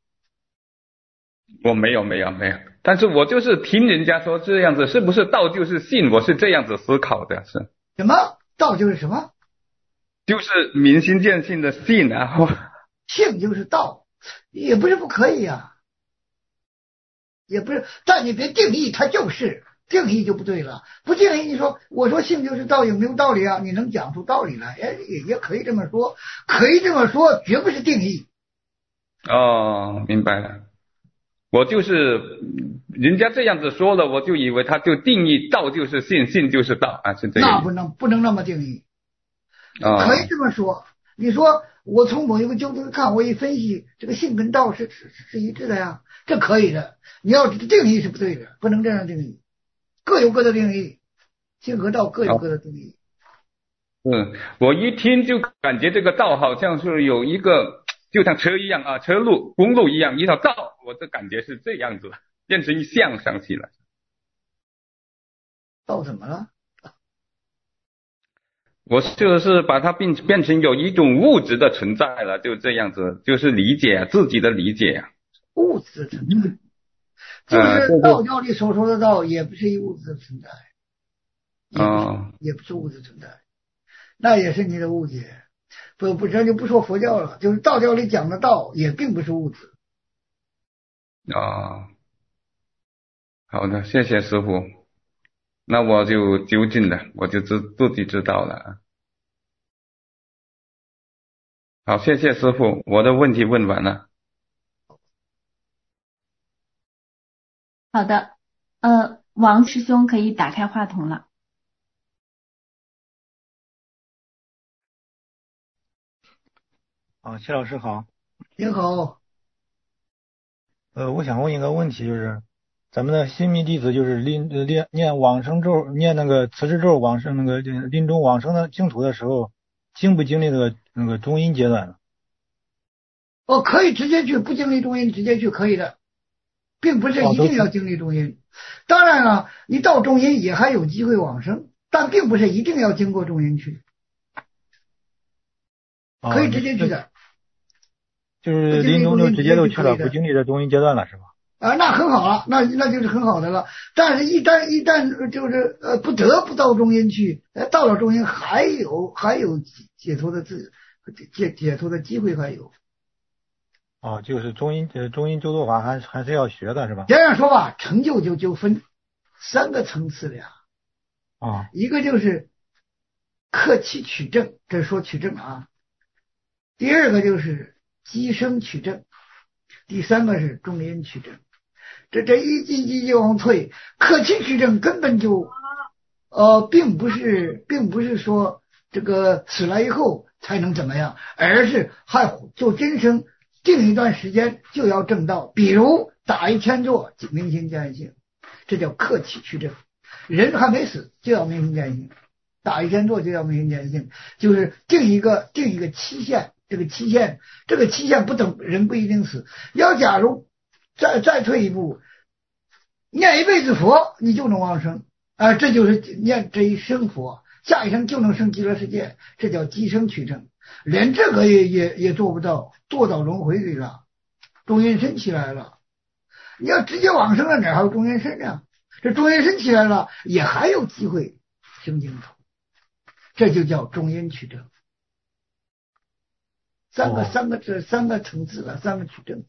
我没有没有没有，但是我就是听人家说这样子，是不是道就是信？我是这样子思考的，是什么道就是什么？ 就是明心见性的信啊。 性就是道，也不是不可以呀、啊。也不是，但你别定义它就是定义就不对了。不定义，你说我说性就是道，有没有道理啊？你能讲出道理来？哎，也也可以这么说，可以这么说，绝不是定义。 哦，明白了。我就是人家这样子说了，我就以为他就定义道就是信，信就是道啊，是这样。 那不能不能那么定义。 哦， 可以这么说。你说我从某一个角度看，我一分析，这个性跟道是是是一致的呀，这可以的。你要定义是不对的，不能这样定义，各有各的定义，性和道各有各的定义。 嗯，我一听就感觉这个道好像是有一个，就像车一样啊，车路公路一样一条道，我的感觉是这样子，变成一相上去了。 道怎么了？ 我就是把它变变成有一种物质的存在了，就这样子，就是理解自己的理解啊。 物质存在，就是道教里所说的道，也不是一物质的存在，也不是、 哦、 也不是物质存在，那也是你的误解。不不，这就不说佛教了，就是道教里讲的道，也并不是物质。 哦，好的，谢谢师傅。那我就究竟了，我就自自己知道了。好，谢谢师傅，我的问题问完了。 好的，呃，王师兄可以打开话筒了。 啊，谢老师好。 您好。 呃，我想问一个问题，就是咱们的新密弟子就是临念念往生咒，念那个辞世咒往生那个临终往生的净土的时候，经不经历那个那个中阴阶段呢？ 哦，可以直接去，不经历中阴直接去可以的， 并不是一定要经历中阴。当然了，你到中阴也还有机会往生，但并不是一定要经过中阴去，可以直接去的。 就是临终就直接都去了，不经历这中阴阶段了，是吧？ 啊，那很好了，那那就是很好的了。但是，一旦一旦就是呃不得不到中阴去，呃到了中阴还有还有解脱的自解解脱的机会还有。 哦，就是中阴呃中阴救度法还还是要学的是吧？ 这样说吧，成就就就分三个层次了呀。 啊， 一个就是克期取证，这是说取证啊。第二个就是机生取证，第三个是中阴取证。这这一级级级往退，克期取证根本就呃并不是并不是说这个死了以后才能怎么样，而是还就今生定一段时间就要证道，比如打一千坐明心见性，这叫克期取证。人还没死就要明心见性，打一千坐就要明心见性，就是定一个定一个期限，这个期限这个期限不等人不一定死。要假如再再退一步，念一辈子佛你就能往生啊、呃，这就是念这一生佛，下一生就能升极乐世界，这叫机生取证。连这个也也也做不到，堕到轮回里了，中阴身起来了，你要直接往生了，哪还有中阴身呢？这中阴身起来了，也还有机会升净土，这就叫中阴取证。三个、哦、三个这三个层次了，三个取证。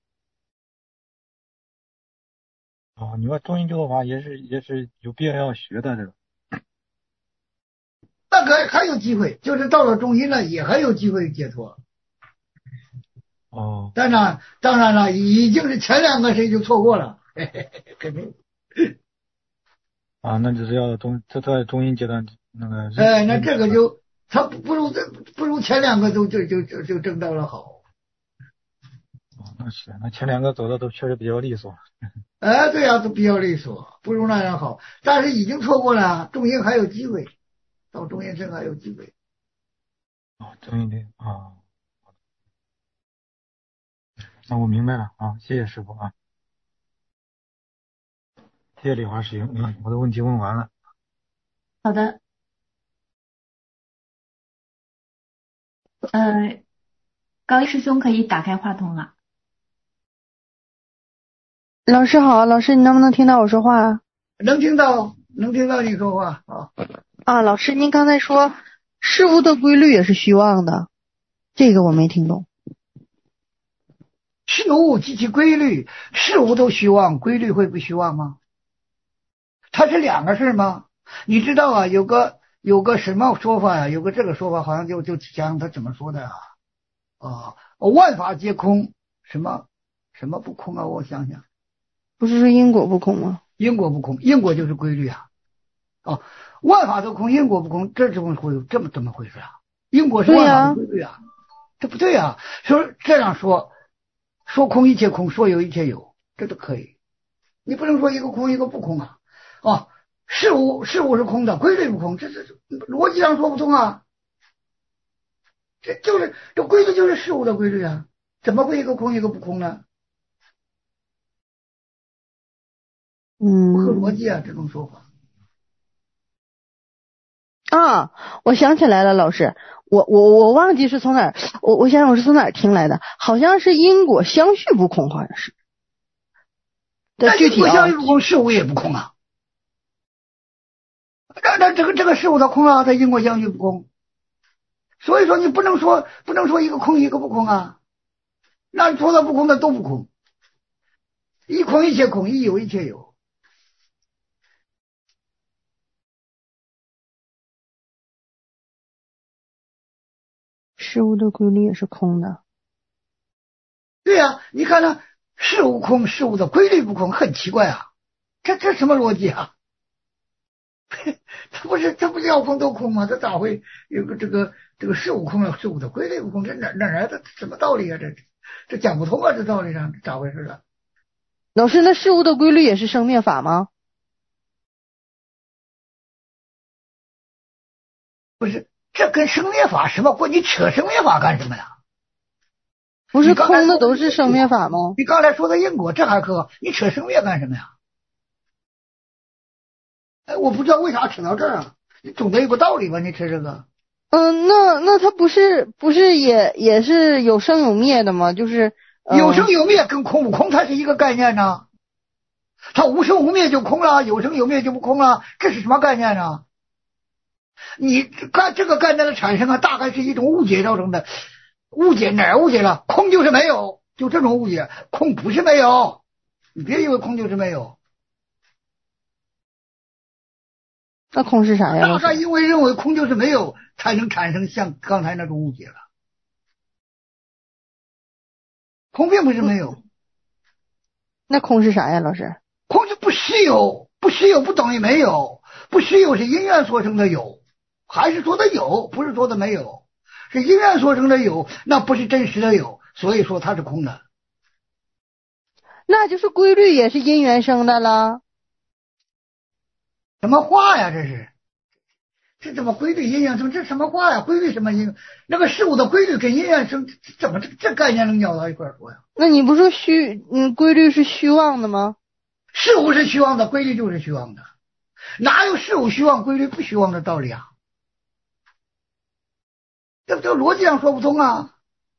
哦，你说中阴救度法也是也是有必要要学的这个。 那个还有机会，就是到了中阴了，也还有机会解脱。 哦， 当然，当然了，已经是前两个谁就错过了，嘿嘿嘿，肯定。 啊，那就是要中，这在中阴阶段那个。 哎，那这个就他不如不如前两个都就就就就证到了好。 哦，那是，那前两个走的都确实比较利索。 哎，对呀、啊，都比较利索，不如那样好。但是已经错过了，中阴还有机会。到中阴身还有机会。 哦，中阴的啊，那我明白了啊，谢谢师傅啊，谢谢李华师兄，嗯，我的问题问完了。 好的，呃，高一师兄可以打开话筒了。 老师好，老师你能不能听到我说话？ 能听到，能听到你说话啊。 啊，老师，您刚才说事物的规律也是虚妄的，这个我没听懂。 事物及其规律，事物都虚妄，规律会不虚妄吗？它是两个事吗？你知道啊，有个有个什么说法呀、啊？有个这个说法，好像就就讲他怎么说的啊？啊，万法皆空，什么什么不空啊？我想想， 不是说因果不空吗？ 因果不空，因果就是规律啊。哦，万法都空，因果不空，这怎么会这么怎么回事啊？因果是万法的规律啊，这不对啊。说这样说，说空一切空，说有一切有，这都可以。你不能说一个空一个不空啊。哦，事物事物是空的，规律不空，这是逻辑上说不通啊。这就是这规律就是事物的规律啊，怎么会一个空一个不空呢？ 嗯， 不合逻辑啊，这种说法。 啊，我想起来了，老师，我我我忘记是从哪儿，我我想想我是从哪儿听来的，好像是因果相续不空，好像是。 那因果相续不空，事物也不空啊。那那这个这个事物它空啊，它因果相续不空。所以说你不能说不能说一个空一个不空啊，那说的不空的都不空，一空一切空，一有一切有。 事物的规律也是空的。 对呀、啊，你看呢，事物空，事物的规律不空，很奇怪啊，这这什么逻辑啊？它不是它不是要空都空吗？它咋会有个这个这个事物空了，事物的规律不空？这哪哪来的什么道理啊？这这讲不通啊！这道理上咋回事啊？ 老师，那事物的规律也是生灭法吗？ 不是，这跟生灭法什么关系？你扯生灭法干什么呀？ 不是空的都是生灭法吗？ 你刚才说的因果这还可，你扯生灭干什么呀？哎，我不知道为啥扯到这儿啊，你总得有个道理吧？你扯这个。 嗯，那那它不是不是也也是有生有灭的吗？就是、 呃、有生有灭跟空不空它是一个概念呢？它无生无灭就空了，有生有灭就不空了，这是什么概念呢？你看这个概念的产生啊，大概是一种误解造成的。误解哪儿误解了？空就是没有，就这种误解。空不是没有，你别以为空就是没有。 那空是啥呀？ 大概因为认为空就是没有，才能产生像刚才那种误解了。空并不是没有。 那空是啥呀，老师？ 空是不实有，不实有不等于没有，不实有是因缘所生的有，还是说的有，不是说的没有。是因缘所生的有，那不是真实的有，所以说它是空的。 那就是规律也是因缘生的了。 什么话呀？这是，这怎么规律因缘生？这什么话呀？规律什么因？那个事物的规律跟因缘生，怎么这这概念能咬到一块说呀？ 那你不说虚嗯规律是虚妄的吗？ 事物是虚妄的，规律就是虚妄的，哪有事物虚妄规律不虚妄的道理啊？这这逻辑上说不通啊。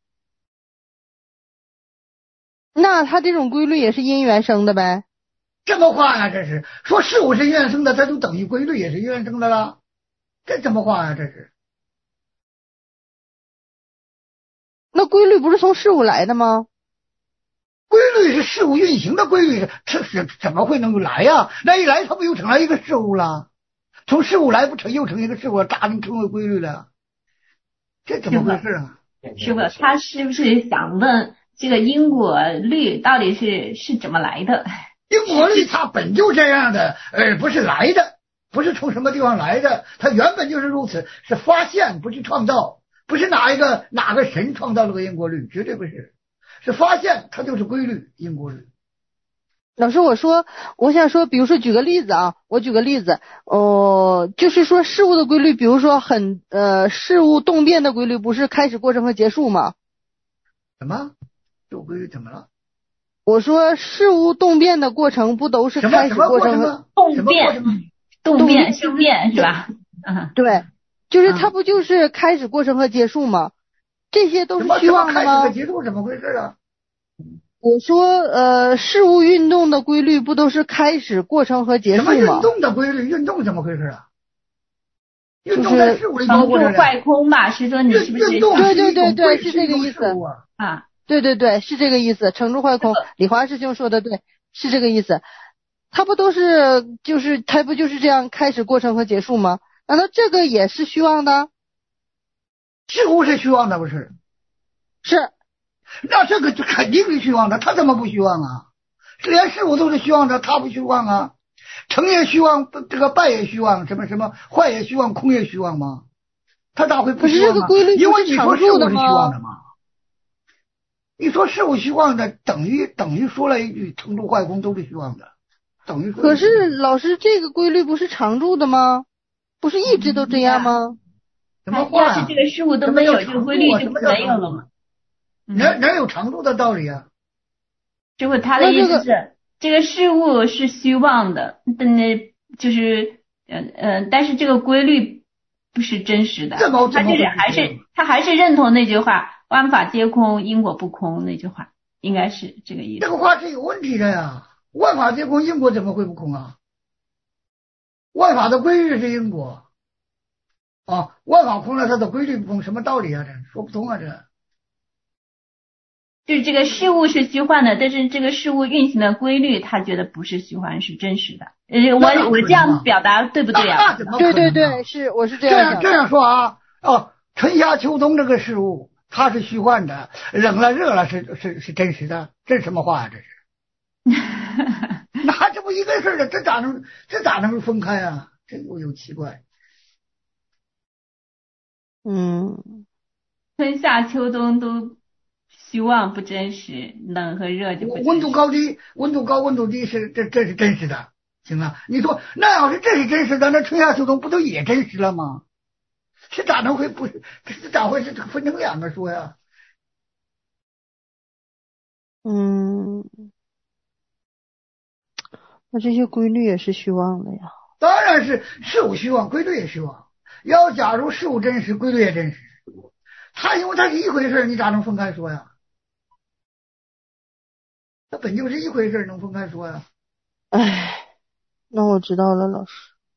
那他这种规律也是因缘生的呗？ 什么话呀？这是说事物是因缘生的，它就等于规律也是因缘生的了？这什么话呀？这是。 那规律不是从事物来的吗？ 规律是事物运行的规律，是是怎么会能够来呀？那一来它不又成了一个事物了？从事物来不成又成一个事物，咋能成为规律了？这怎么回事啊？ 师傅，他是不是想问这个因果律到底是是怎么来的？ 因果律它本就这样的，而不是来的，不是从什么地方来的，它原本就是如此，是发现，不是创造，不是哪一个哪个神创造了个因果律，绝对不是，是发现，它就是规律，因果律。 老师，我说，我想说，比如说举个例子啊，我举个例子，哦、呃，就是说事物的规律，比如说很呃事物动变的规律，不是开始过程和结束吗？ 什么？这规律怎么了？ 我说事物动变的过程不都是开始过程和动变、动变、生变是吧？ 嗯，对，就是它不就是开始过程和结束吗？这些都是虚妄的吗？ 开始和结束怎么回事啊？ 我说，呃，事物运动的规律不都是开始、过程和结束吗？ 什么运动的规律？运动怎么回事啊？运动在事物里包括着坏空吧？是说你是不是？ 运动对对对对，是这个意思啊。 对对对，是这个意思。成住坏空，李华师兄说的对，是这个意思。它不都是就是它不就是这样开始、过程和结束吗？难道这个也是虚妄的？ 事物是虚妄的，不是？ 是。 那这个就肯定是虚妄的，他怎么不虚妄啊？连事物都是虚妄的，他不虚妄啊？成也虚妄，这个败也虚妄，什么什么坏也虚妄，空也虚妄吗？他咋会不虚妄啊？ 这个规律因为你说事物是虚妄的嘛。你说事物虚妄的，等于等于说了一句成住坏空都是虚妄的，等于说。 可是老师，这个规律不是常住的吗？不是一直都这样吗？ 什么话呀？ 要是这个事物都没有，这个规律就没有了嘛。 哪哪有常住的道理啊？ 师傅，他的意思是，这个、这个事物是虚妄的，但那就是呃呃，但是这个规律不是真实的。他就是还是他还是认同那句话，万法皆空，因果不空那句话，应该是这个意思。 这个话是有问题的呀，万法皆空，因果怎么会不空啊？万法的规律是因果啊，万法空了，它的规律不空，什么道理啊？这说不通啊，这。 就是这个事物是虚幻的，但是这个事物运行的规律，他觉得不是虚幻，是真实的。呃，我我这样表达对不对啊？ 那怎么可能啊？ 对对对，是我是这样这样这样说啊。哦，春夏秋冬这个事物它是虚幻的，冷了热了是是是真实的，这是什么话啊？这是？那这不一个事儿的，这咋能这咋能分开啊？这我有奇怪。 嗯， 春夏秋冬都。虚妄不真实，冷和热就不真实。 温度高低，温度高温度低是这这是真实的，行了。你说那要是这是真实的，那春夏秋冬不都也真实了吗？是咋能会不是？这是咋会是分成两个说呀？ 嗯，那这些规律也是虚妄的呀。 当然是事物虚妄，规律也虚妄。要假如事物真实，规律也真实，它因为它是一回事，你咋能分开说呀？它本就是一回事，能分开说呀？ 唉，那我知道了，老师。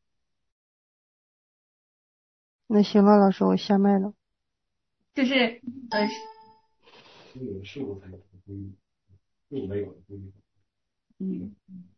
那行了，老师，我下麦了。 就是呃， 有事物才有规律，事物没有规律。 嗯，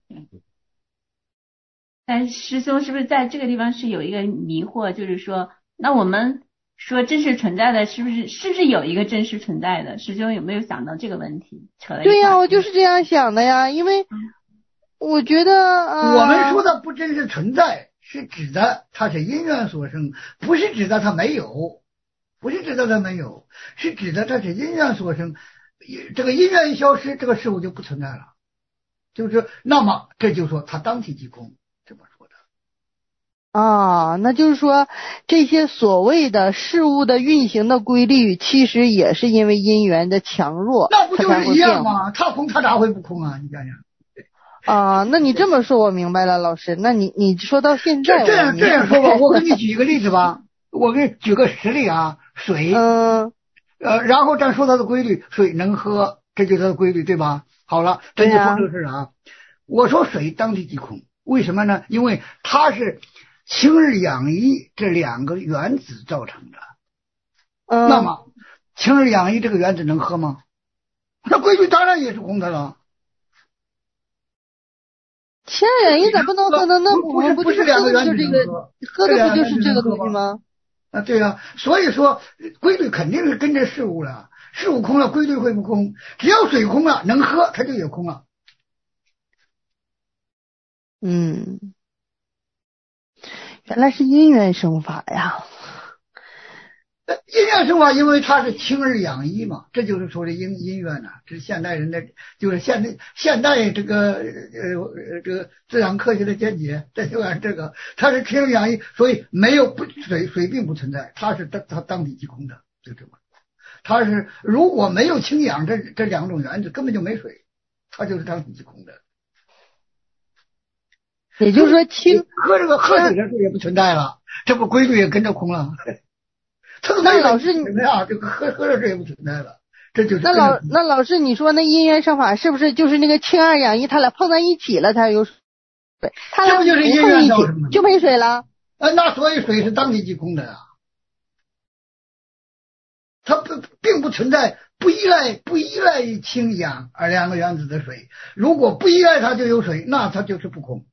但是师兄是不是在这个地方是有一个迷惑，就是说，那我们说真实存在的，是不是是不是有一个真实存在的？师兄有没有想到这个问题？扯了一对呀，我就是这样想的呀，因为我觉得、呃、 我们说的不真实存在，是指的它是因缘所生，不是指的它没有，不是指的它没有，是指的它是因缘所生。这个因缘一消失，这个事物就不存在了。就是那么这就说它当体即空，这么说的啊，那就是说这些所谓的事物的运行的规律，其实也是因为因缘的强弱， 那不就是一样吗？它空它咋会不空啊？你想想啊，那你这么说我明白了，老师。那你你说到现在， 这样这样说吧，我给你举一个例子吧，我给你举个实例啊，水， 嗯， 呃，然后再说它的规律，水能喝，这就是它的规律，对吧？好了，这就说这个事啊。啊我说水当体即空，为什么呢？因为它是氢日氧乙这两个原子造成的。 嗯， 那么氢日氧乙这个原子能喝吗？那规律当然也是空的了。 氢日氧乙咋不能喝呢？那我们不是两个原子就这个喝的不就是这个东西吗？ 啊，对啊，所以说规律肯定是跟着事物了，事物空了，规律会不空。只要水空了，能喝，它就也空了。 嗯，原来是因缘生法呀。 因缘生法，因为它是氢日氧乙嘛，这就是说的因因缘呐、啊。这是现代人的，就是现代现代这个呃这个自然科学的见解，这就是这个，它是氢日氧乙，所以没有不水水并不存在，它是它它当体即空的，就这么。它是如果没有氢氧这这两种原子，根本就没水，它就是当体即空的。 也就是说氢喝这个喝水的时候也不存在了，这不规律也跟着空了。 那老师你怎么样？这个喝喝的水也不存在了，这就是那老那老师你说那因缘生法是不是就是那个氢二氧一它俩碰在一起了才有水？它俩这不就是因缘造成的就没水了？ 啊，那所以水是当体即空的啊，它不并不存在不依赖不依赖于氢氧而两个原子的水，如果不依赖它就有水，那它就是不空。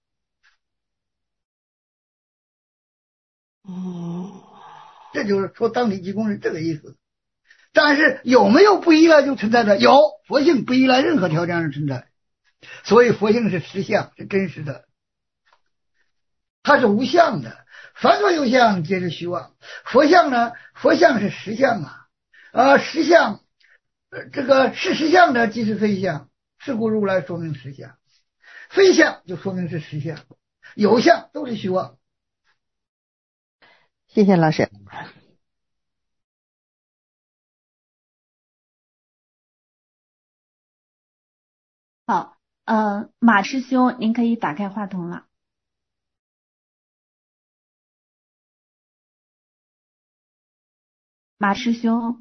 哦， 这就是说当体即空是这个意思。但是有没有不依赖就存在的？有，佛性不依赖任何条件而存在，所以佛性是实相，是真实的，它是无相的。凡所有相皆是虚妄。佛相呢？佛相是实相啊，啊，实相，呃，这个是实相的即是非相，是故如来说明实相，非相就说明是实相，有相都是虚妄。 谢谢老师。 好，呃，马师兄，您可以打开话筒了。马师兄，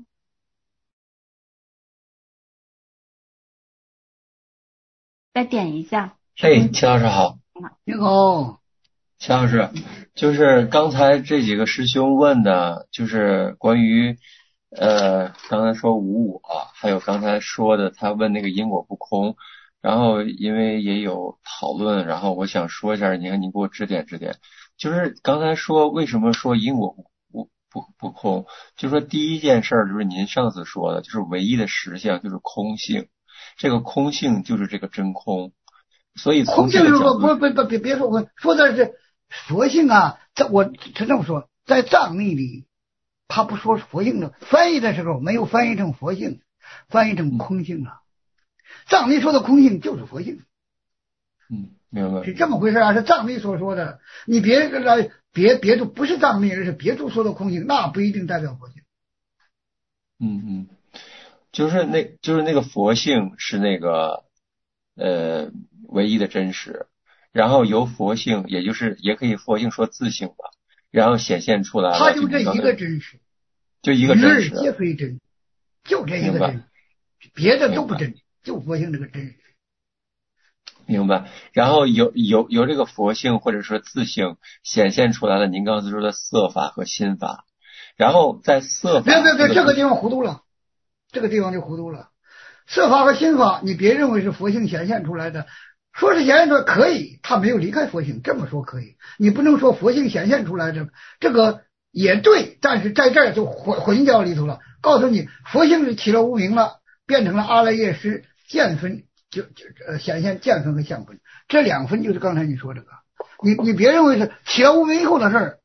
再点一下。 嘿，齐老师好。 你好。 齐老师，就是刚才这几个师兄问的，就是关于呃刚才说无我，还有刚才说的他问那个因果不空，然后因为也有讨论，然后我想说一下，你看你给我指点指点，就是刚才说为什么说因果不不不不空，就说第一件事就是您上次说的，就是唯一的实相就是空性，这个空性就是这个真空，所以从这个角度， 不不不别别说我说的是佛性啊，在我是这么说，在藏密里他不说佛性的，翻译的时候没有翻译成佛性，翻译成空性了。藏密说的空性就是佛性。 嗯，明白。 是这么回事啊，是藏密所说的。你别来别别处不是藏密，而是别处说的空性，那不一定代表佛性。 嗯嗯， 就是那就是那个佛性是那个呃唯一的真实，然后由佛性，也就是也可以佛性说自性吧，然后显现出来了。 它就这一个真实， 就一个真实， 皆非真，就这一个真实，别的都不真，就佛性这个真实。 明白。然后由由由这个佛性或者说自性显现出来了，您刚才说的色法和心法，然后在色法， 别别别，这个地方糊涂了，这个地方就糊涂了。色法和心法，你别认为是佛性显现出来的，说是显现出来可以，它没有离开佛性，这么说可以。你不能说佛性显现出来的，这个也对，但是在这儿就混混淆里头了。告诉你，佛性是起了无明了，变成了阿赖耶识见分。就就呃显现见分和相分，这两分就是刚才你说这个，你你别认为是起了无明以后的事儿。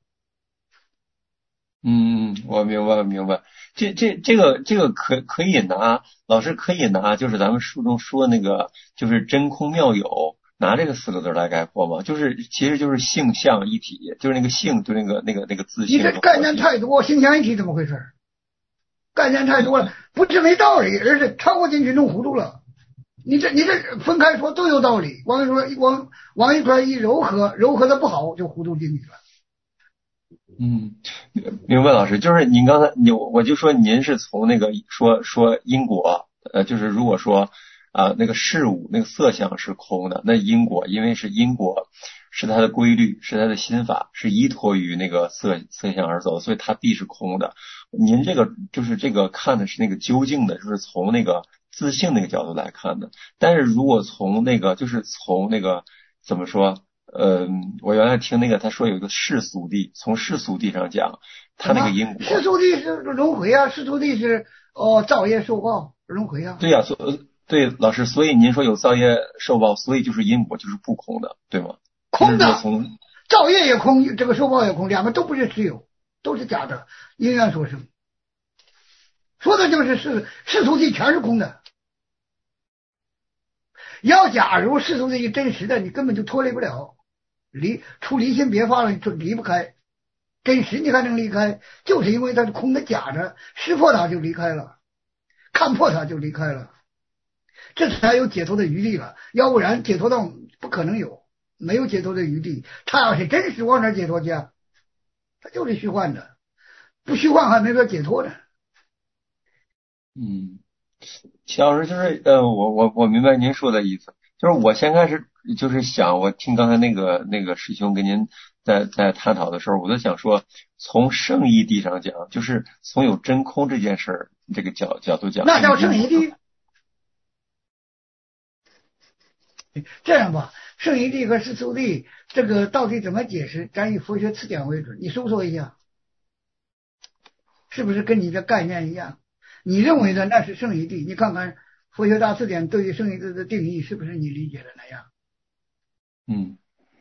嗯，我明白明白，这这这个这个可可以拿，老师可以拿，就是咱们书中说那个就是真空妙有，拿这个四个字来概括吗？就是其实就是性相一体，就是那个性就那个那个那个自性。 你这概念太多，性相一体怎么回事？概念太多了，不是没道理，而是超过进去弄糊涂了。你这你这分开说都有道理，往一说往往一块一柔和，柔和的不好就糊涂进去了。 嗯，明白老师，就是您刚才你我就说您是从那个说说因果，呃，就是如果说啊、呃、那个事物那个色相是空的，那因果因为是因果是它的规律，是它的心法，是依托于那个色色相而走，所以它必是空的。您这个就是这个看的是那个究竟的，就是从那个自性那个角度来看的。但是如果从那个就是从那个怎么说，呃，我原来听那个他说有一个世俗谛，从世俗谛上讲，他那个因果。 世俗谛是轮回啊，世俗谛是哦造业受报轮回啊。 对呀、啊，所对老师，所以您说有造业受报，所以就是因果就是不空的，对吗？ 空的， 从造业也空，这个受报也空，两个都不是实有，都是假的，因缘所生。说的就是世世俗谛全是空的。要假如世俗谛真实的，你根本就脱离不了，离出离心别发了，你就离不开。真实你还能离开，就是因为它是空的假的，识破它就离开了，看破它就离开了，这才有解脱的余地了。要不然解脱到不可能有，没有解脱的余地。他要是真实往哪解脱去啊？他就是虚幻的，不虚幻还没法解脱呢。 嗯，齐老师就是呃，我我我明白您说的意思，就是我先开始就是想，我听刚才那个那个师兄跟您在在探讨的时候，我就想说，从圣义谛上讲，就是从有真空这件事儿这个角角度讲， 那叫圣义谛。这样吧，圣义谛和世俗谛这个到底怎么解释？咱以佛学词典为准，你搜索一下，是不是跟你的概念一样？你认为的那是圣义谛，你看看佛学大词典对于圣义谛的定义是不是你理解的那样？ 嗯，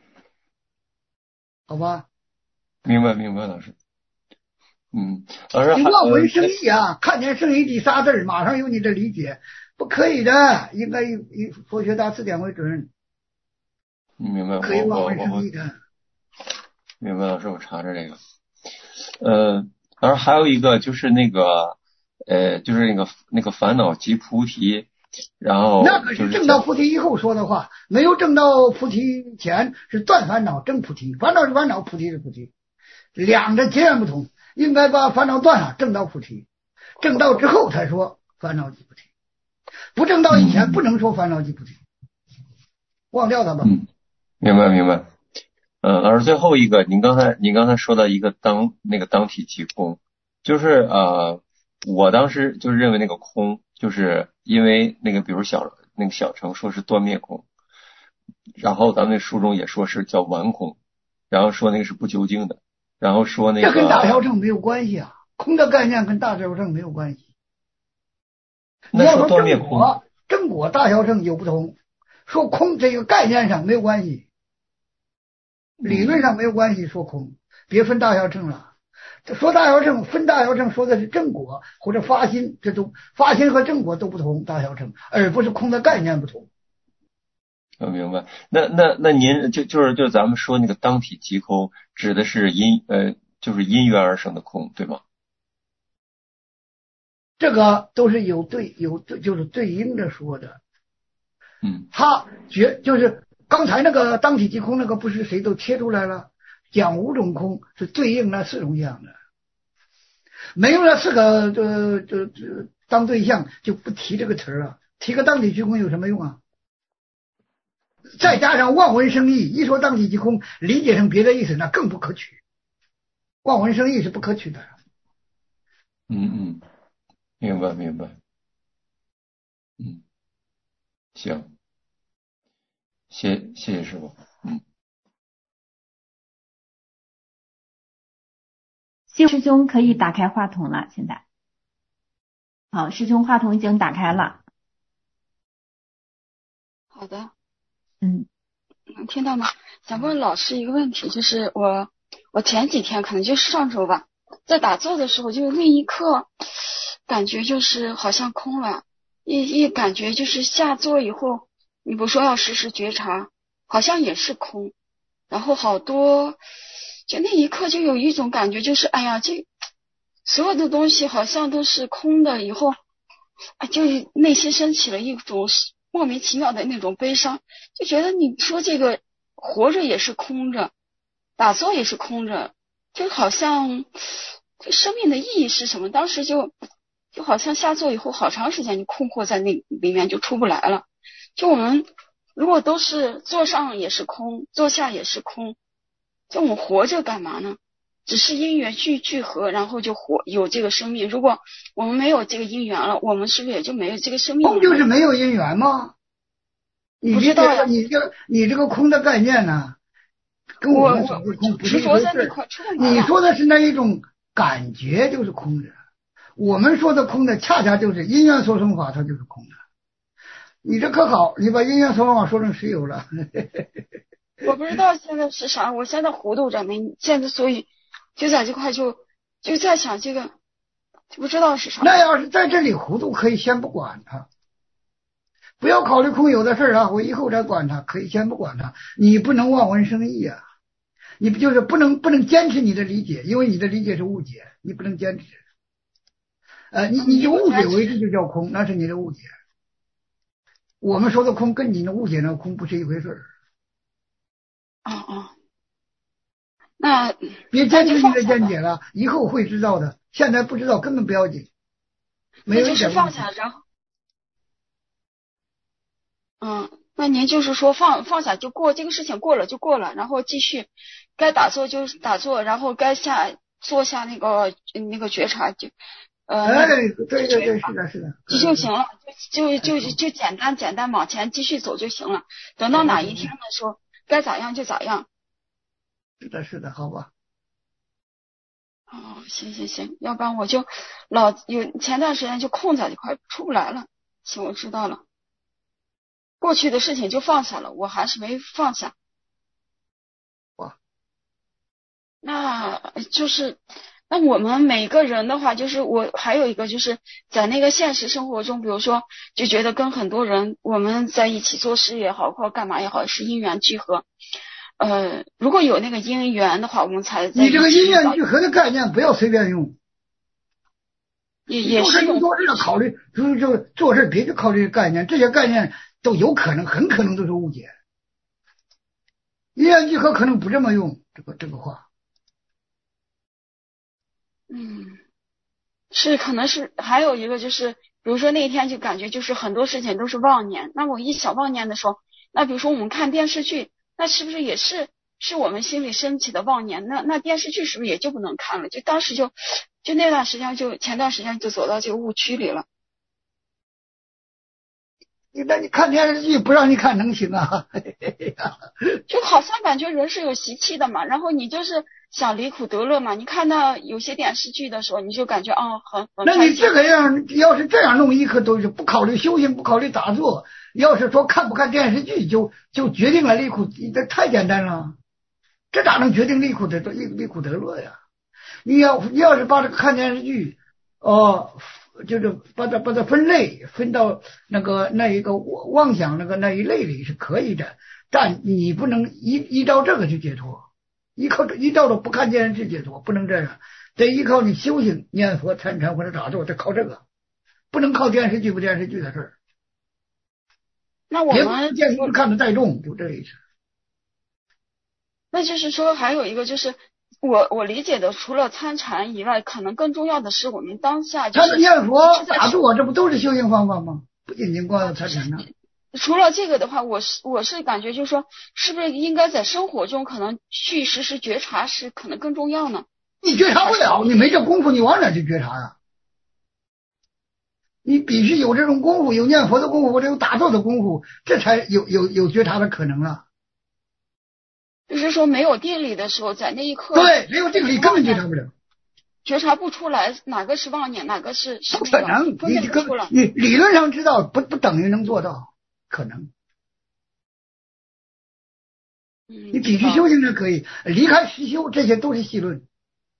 好吧， 明白明白老师。嗯，老师， 你望闻生义啊，看见圣义谛仨字马上有你的理解，不可以的，应该以以佛学大词典为准。 明白， 可以望闻生义的。 明白老师，我查查这个。呃，然后还有一个就是那个呃，就是那个那个烦恼即菩提，然后那可是证到菩提以后说的话，没有证到菩提前是断烦恼证菩提，烦恼是烦恼，菩提是菩提，两者截然不同。应该把烦恼断了，证到菩提，证到之后才说烦恼即菩提，不证到以前不能说烦恼即菩提，忘掉它吧。 嗯，明白明白。嗯，老师最后一个，您刚才您刚才说到一个当那个当体即空，就是呃，我当时就是认为那个空，就是因为那个比如小那个小乘说是断灭空，然后咱们那书中也说是叫顽空，然后说那个是不究竟的。然后说那个， 这跟大小乘没有关系啊，空的概念跟大小乘没有关系。你要说正果，正果大小乘有不同，说空这个概念上没有关系，理论上没有关系。说空，别分大小乘了。说大小乘分大小乘说的是正果或者发心，这都发心和正果都不同，大小乘，而不是空的概念不同。 我明白，那那那您就就是就咱们说那个当体即空，指的是因呃就是因缘而生的空，对吗？ 这个都是有对有对，就是对应着说的。 嗯， 他觉就是刚才那个当体即空那个，不是谁都贴出来了，讲五种空是对应那四种相的，没有那四个这这这当对象就不提这个词儿了，提个当体即空有什么用啊？再加上望文生义，一说当体即空，理解成别的意思，那更不可取。望文生义是不可取的。 嗯嗯，明白明白。嗯，行，谢谢谢师傅。嗯， 谢师兄可以打开话筒了，现在。好，师兄话筒已经打开了。 好的。 嗯， 能听到吗？想问老师一个问题，就是我我前几天可能就是上周吧，在打坐的时候，就那一刻感觉就是好像空了，一一感觉就是下坐以后，你不说要时时觉察，好像也是空，然后好多就那一刻就有一种感觉，就是哎呀，这所有的东西好像都是空的，以后啊，就内心升起了一种莫名其妙的那种悲伤，就觉得你说这个活着也是空着，打坐也是空着，就好像这生命的意义是什么？当时就就好像下坐以后好长时间就困惑在那里面就出不来了。就我们如果都是坐上也是空，坐下也是空，就我们活着干嘛呢？只是因缘聚聚合，然后就活有这个生命。如果我们没有这个因缘了，我们是不是也就没有这个生命了？ 空就是没有因缘吗？你不知道呀。 你这你这个空的概念呢，跟我们所谓空不是一回事。你说的是那一种感觉就是空的，我们说的空的恰恰就是因缘所生法，它就是空的。你这可好，你把因缘所生法说成实有了。 我不知道现在是啥，我现在糊涂着没，现在所以就在这块就就在想这个，就不知道是啥。 那要是在这里糊涂，可以先不管它，不要考虑空有的事儿啊，我以后再管它，可以先不管它。你不能望文生义啊，你不就是不能不能坚持你的理解，因为你的理解是误解，你不能坚持。呃，你你就误解为之就叫空，那是你的误解。我们说的空跟你的误解那空不是一回事儿。 哦哦，那别坚持你的见解了，以后会知道的，现在不知道根本不要紧。没有那就是放下，然后，嗯，那您就是说放放下就过，这个事情过了就过了，然后继续该打坐就打坐，然后该下做下那个那个觉察就。呃， 哎，对对对，是的，是的， 就就行了，就就就就简单简单往前继续走就行了。等到哪一天的时候，该咋样就咋样。 是的，是的，好吧。 哦，行行行，要不然我就老有前段时间就空在这块出不来了。行，我知道了。过去的事情就放下了，我还是没放下。 哇， 那就是。那我们每个人的话，就是我还有一个就是在那个现实生活中，比如说就觉得跟很多人我们在一起做事也好，或者干嘛也好，是因缘聚合。呃，如果有那个因缘的话，我们才在一起。 你这个因缘聚合的概念不要随便用。 也也是用做事要考虑，就就做事别去考虑概念，这些概念都有可能，很可能都是误解。因缘聚合可能不这么用这个这个话。 嗯，是可能是还有一个就是，比如说那天就感觉就是很多事情都是妄念，那我一想妄念的时候，那比如说我们看电视剧，那是不是也是是我们心里升起的妄念？那那电视剧是不是也就不能看了？就当时就就那段时间就前段时间就走到这个误区里了。 你那你看电视剧不让你看能行啊？ 就好像感觉人是有习气的嘛，然后你就是想离苦得乐嘛。你看到有些电视剧的时候，你就感觉哦很很那你这个样要是这样弄一刻都是不考虑修行，不考虑打坐，要是说看不看电视剧就就决定了离苦，这太简单了，这咋能决定离苦得离离苦得乐呀？你要你要是把这个看电视剧哦。就是把它把它分类分到那个那一个妄想那个那一类里是可以的，但你不能依依照这个去解脱，依靠依照着不看电视剧解脱，不能这样，得依靠你修行念佛参禅或者打坐，得靠这个。 不能靠电视剧不电视剧的事儿。 那我们电视剧看得太重，就这意思。 那就是说，还有一个就是我我理解的，除了参禅以外，可能更重要的是我们当下就是念佛、打坐，这不都是修行方法吗？不仅仅光参禅呢。 除了这个的话，我是我是感觉就是说，是不是应该在生活中可能去实时觉察是可能更重要呢？ 你觉察不了，你没这功夫，你往哪去觉察呀？你必须有这种功夫，有念佛的功夫或者有打坐的功夫，这才有有有觉察的可能啊。 就是说，没有定力的时候，在那一刻， 对，没有定力根本觉察不了， 觉察不出来哪个是妄念，哪个是不可能。你根你理论上知道，不不等于能做到，可能。 嗯， 你必须修行才可以，离开实修，这些都是细论，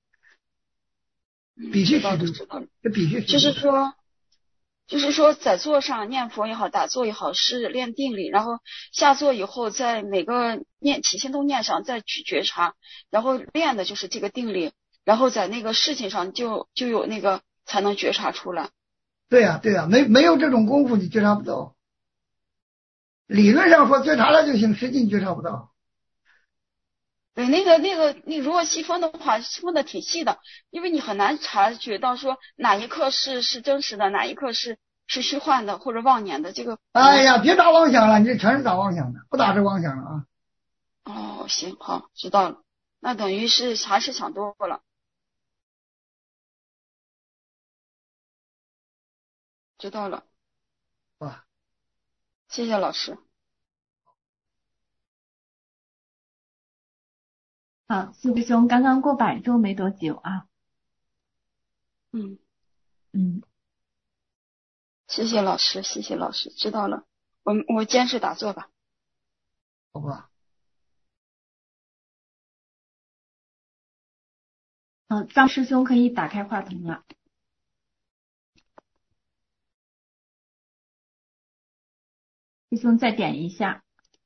必须实修，这必须。 就是说。就是说，在座上念佛也好，打坐也好，是练定力，然后下座以后，在每个念起心动念上再去觉察，然后练的就是这个定力，然后在那个事情上就就有那个才能觉察出来。 对呀、啊，对呀、啊，没没有这种功夫，你觉察不到。理论上说觉察了就行，实际你觉察不到。 对，那个那个，你如果细分的话，分的挺细的，因为你很难察觉到说哪一刻是是真实的，哪一刻是是虚幻的或者妄念的。这个， 哎呀，别打妄想了，你这全是打妄想的，不打这妄想了啊。 哦，行，好，知道了。那等于是还是想多了，知道了。 哇， 谢谢老师。 好，四师兄刚刚过百周没多久啊。 嗯嗯， 谢谢老师，谢谢老师，知道了。我我坚持打坐吧。 好吧。 嗯，张师兄可以打开话筒了。师兄再点一下。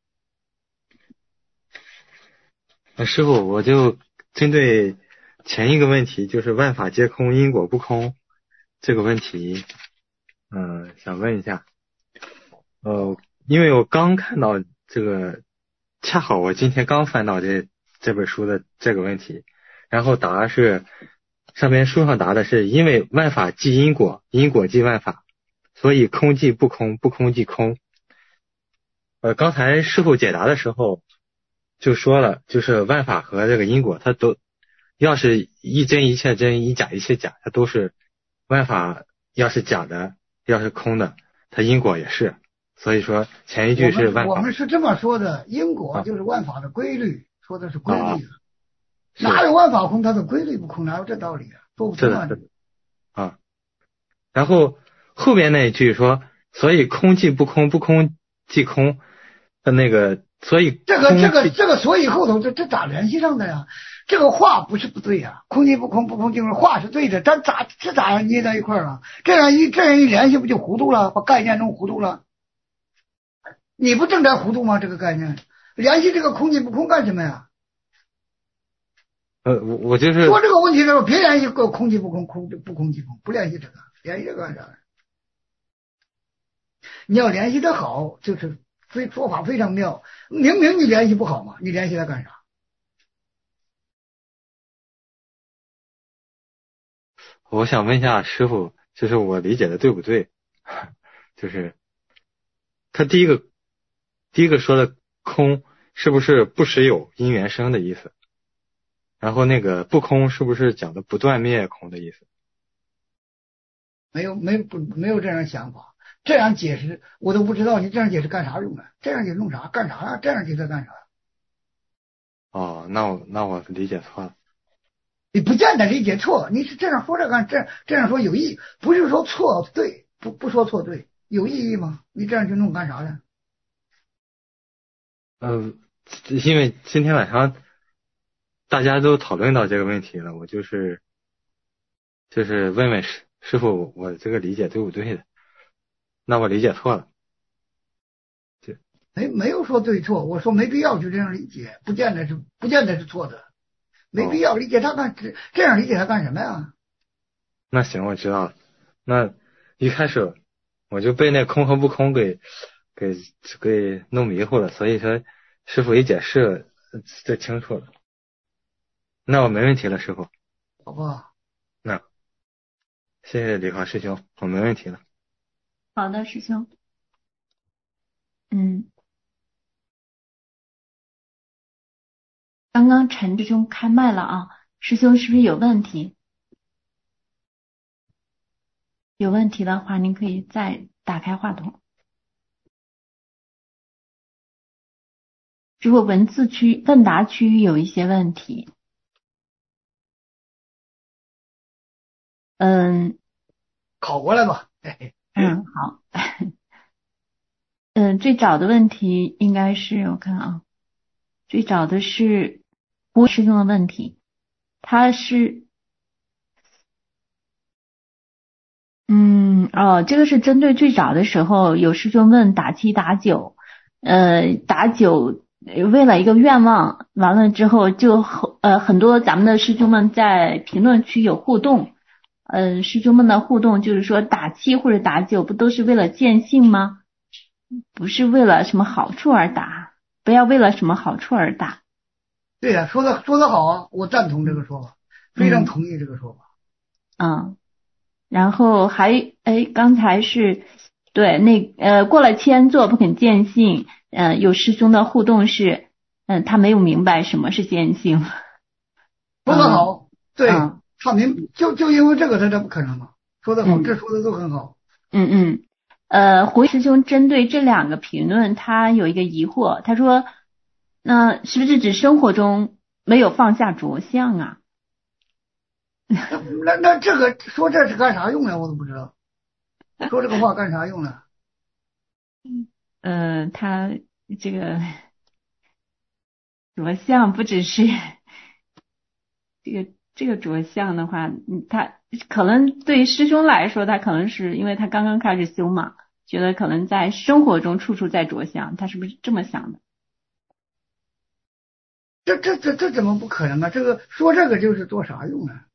师傅，我就针对前一个问题，就是万法皆空，因果不空这个问题，嗯、呃，想问一下，呃，因为我刚看到这个，恰好我今天刚翻到这这本书的这个问题，然后答案是上边书上答的是，因为万法即因果，因果即万法，所以空即不空，不空即空。呃，刚才师傅解答的时候就说了，就是万法和这个因果，它都要是一真一切真，一假一切假，它都是万法，要是假的，要是空的，它因果也是。所以说前一句是万法。 我们, 我们是这么说的，因果就是万法的规律，啊、说的是规律、啊，哪有万法空，它的规律不空，哪有这道理啊？说不通啊！ 啊，然后后边那一句说，所以空即不空，不空即空的那个。所以这个这个这个所以后头这这咋联系上的呀？这个话不是不对呀，空即不空，不空即空，话是对的，但咋这咋样捏在一块儿了？这样一这样一联系，不就糊涂了？把概念弄糊涂了？你不正在糊涂吗？这个概念联系这个空即不空干什么呀？ 呃，我我就是说这个问题的时候，别联系个空即不空，空不空即空，不联系这个，联系这个干啥？你要联系的好，就是非说法非常妙。明明你联系不好嘛，你联系它干啥？ 我想问一下师傅，就是我理解的对不对？就是他第一个第一个说的空是不是不实有因缘生的意思？然后那个不空是不是讲的不断灭空的意思？ 没有没有不没有这样想法，这样解释我都不知道你这样解释干啥用的？这样解释弄啥？干啥呀？这样解释干啥？ 哦，那我那我理解错了。 你不见得理解错，你是这样说这干这这样说有意义，不是说错对，不不说错对，有意义吗？你这样去弄干啥呀？ 呃，因为今天晚上大家都讨论到这个问题了，我就是就是问问师师傅，我这个理解对不对的？那我理解错了。 没没有说对错，我说没必要去这样理解，不见得是不见得是错的，没必要理解他干这这样理解他干什么呀？ 那行，我知道了。那一开始我就被那空和不空给给给弄迷糊了，所以说师傅一解释就清楚了。那我没问题了，师傅。 好吧。 那谢谢李华师兄，我没问题了。 好的，师兄。嗯。刚刚陈师兄开麦了啊，师兄是不是有问题？有问题的话，您可以再打开话筒。如果文字区、问答区有一些问题，嗯， 考过来吧。 嗯，好。嗯，最早的问题应该是我看啊，最早的是胡师兄的问题，他是，嗯，哦，这个是针对最早的时候有师兄问打七打九，呃，打九为了一个愿望，完了之后就呃很多咱们的师兄们在评论区有互动，嗯、呃，师兄们的互动就是说打七或者打九不都是为了见性吗？不是为了什么好处而打，不要为了什么好处而打。 对呀、啊，说的说的好啊，我赞同这个说法，非常同意这个说法。 嗯，然后还哎，刚才是对那呃过了千座不肯见性，呃有师兄的互动是，嗯、呃、他没有明白什么是见性。 说的好，嗯、对、 嗯， 他明就就因为这个他这不可能嘛，说的好、嗯，这说的都很好。 嗯嗯。呃，胡师兄针对这两个评论，他有一个疑惑，他说，那是不是指生活中没有放下着相啊？ 那那这个说这是干啥用呢？我都不知道，说这个话干啥用呢？ 呃，他这个着相不只是这个这个着相的话，他可能对师兄来说，他可能是因为他刚刚开始修嘛。觉得可能在生活中处处在着相，他是不是这么想的？ 这这这这怎么不可能啊？这个说这个就是做啥用啊？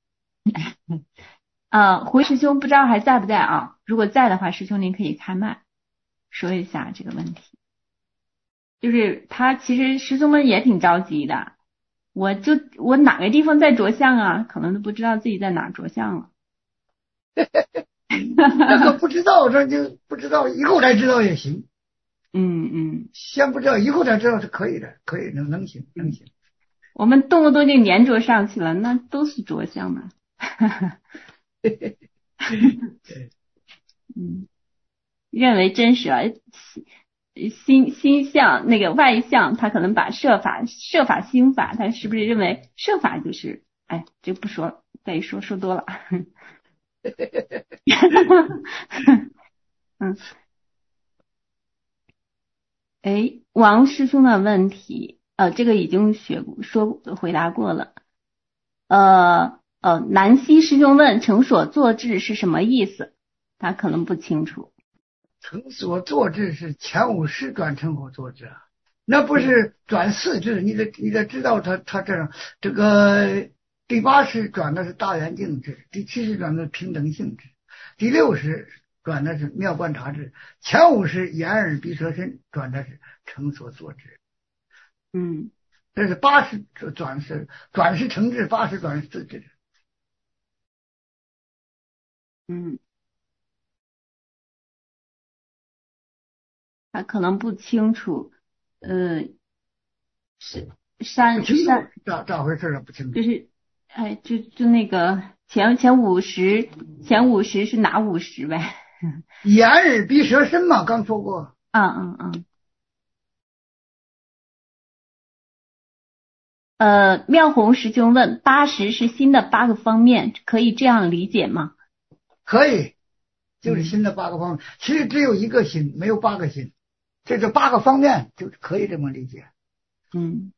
啊，胡师兄不知道还在不在啊？如果在的话，师兄您可以开麦说一下这个问题。就是他其实师兄们也挺着急的，我就我哪个地方在着相啊？可能都不知道自己在哪着相了。 那个不知道，这就不知道，以后才知道也行。 嗯嗯， 先不知道，以后才知道是可以的，可以能能行能行。 我们动不动就粘着上去了，那都是着相嘛。嗯，认为真实啊，心心相那个外相，他可能把设法设法心法，他是不是认为设法就是？哎，这不说了，再一说说多了。嗯，哎，王师兄的问题，呃，这个已经学说回答过了。呃呃，南希师兄问成所作智是什么意思？他可能不清楚。 成所作智是前五识转成所作智啊，那不是转四智，你得你得知道他他这样这个第八识转的是大圆镜智，第七识转的是平等性智。第六识转的是妙观察智，前五识眼耳鼻舌身转的是成所作智。 嗯， 这是八识转是转是成智，八识转是四智。 嗯，他可能不清楚，呃，是山山咋咋回事啊？不清楚。 就是，哎，就就那个。前前五十，前五十是哪五十呗？ 眼耳鼻舌身嘛，刚说过。 嗯嗯嗯。呃，妙红师兄问：八十是心的八个方面，可以这样理解吗？ 可以，就是心的八个方面。嗯、其实只有一个心，没有八个心，这是八个方面，就可以这么理解。 嗯。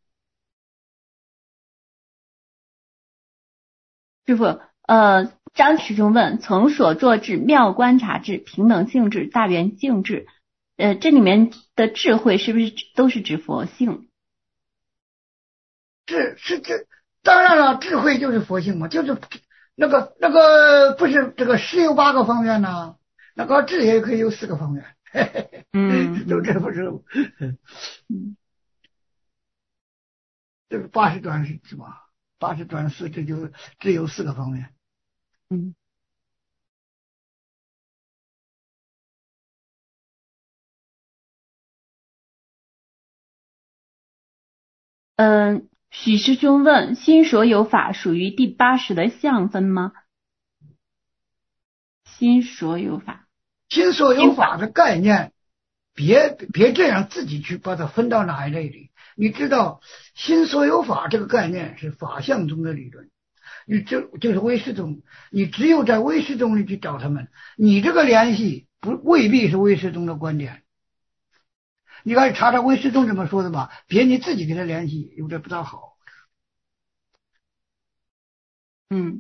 师傅，呃，张师兄问：从所作智、妙观察智、平等性智、大圆镜智，呃，这里面的智慧是不是都是指佛性？ 智是智，当然了，智慧就是佛性嘛，就是那个那个不是这个十有八个方面呢、啊。 那个智也可以有四个方面。 嗯， 就这不是， 嗯， 这个八十转是什么？八十转四，这就只有四个方面。 嗯。嗯，许师兄问：心所有法属于第八识的相分吗？心所有法， 心所有法的概念，别别这样自己去把它分到哪一类里。你知道，心所有法这个概念是法相中的理论，你这就是唯识宗，你只有在唯识宗里去找他们，你这个联系不未必是唯识宗的观点。你看查查唯识宗怎么说的吧，别你自己给他联系，有点不大好。 嗯，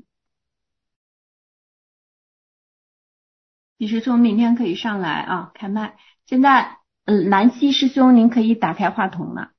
许师兄明天可以上来啊，开麦。现在，嗯，南希师兄您可以打开话筒了。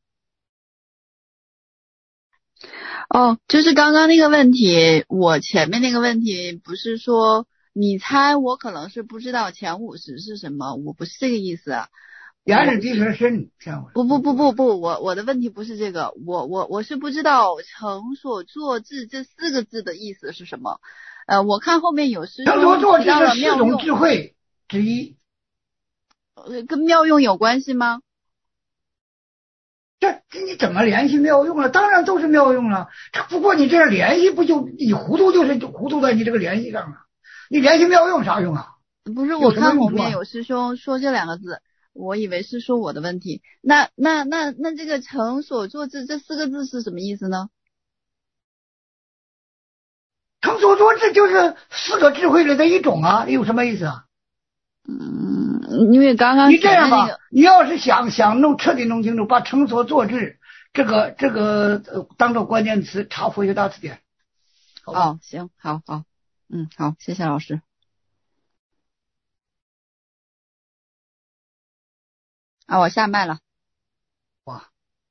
哦，就是刚刚那个问题，我前面那个问题不是说你猜我可能是不知道前五十是什么，我不是这个意思。 眼耳鼻舌身， 不不不不不，我我的问题不是这个，我我我是不知道成所作智这四个字的意思是什么。呃，我看后面有师兄提到了妙用， 四种智慧之一， 呃，跟妙用有关系吗？ 这这你怎么联系妙用了？当然都是妙用了，不过你这样联系不就你糊涂就是糊涂在你这个联系上了，你联系妙用啥用啊？ 不是，我看后面有师兄说这两个字。我以为是说我的问题，那那那那这个成所作智这四个字是什么意思呢？ 成所作智就是四个智慧里的一种啊，有什么意思啊？ 嗯，因为刚刚你这样吧，你要是想想弄彻底弄清楚，把成所作智这个这个、呃、当做关键词查佛学大词典。 哦，行，好好，嗯，好，谢谢老师。啊，我下麦了。 哇，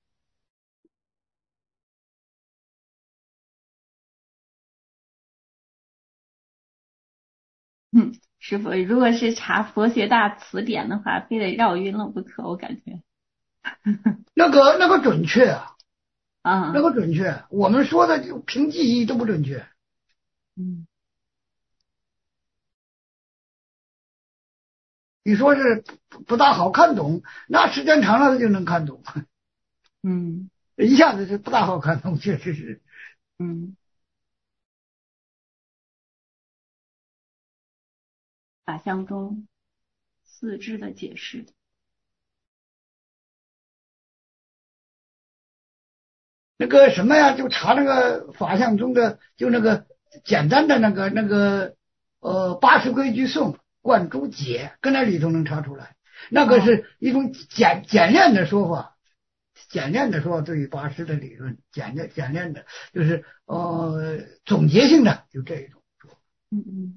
嗯，师傅，如果是查佛学大词典的话，非得绕晕了不可，我感觉。 那个那个准确啊， 啊， 那个准确，我们说的就凭记忆都不准确。 嗯。 你说是不大好看懂，那时间长了他就能看懂。 嗯， 一下子就不大好看懂，确实是。 嗯。法相中四智的解释。 那个什么呀，就查那个法相中的，就那个简单的那个那个呃八识规矩颂。贯诸解，跟那里头能查出来，那个是一种简简练的说法，简练的说法对于八识的理论，简练简练的，就是呃总结性的，就这一种说法。 嗯嗯。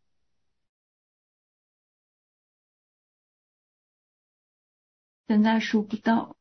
现在收不到。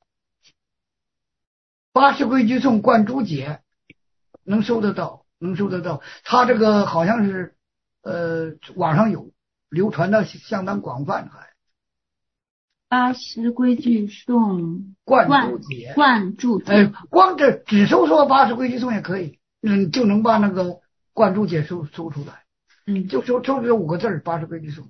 八识规矩颂贯诸解，能收得到，能收得到。他这个好像是呃网上有。流传的相当广泛，还八识规矩颂贯注解， 贯注解， 哎，光这只搜索八识规矩颂也可以，嗯，就能把那个贯注解搜搜出来， 嗯， 就搜搜这五个字八识规矩颂，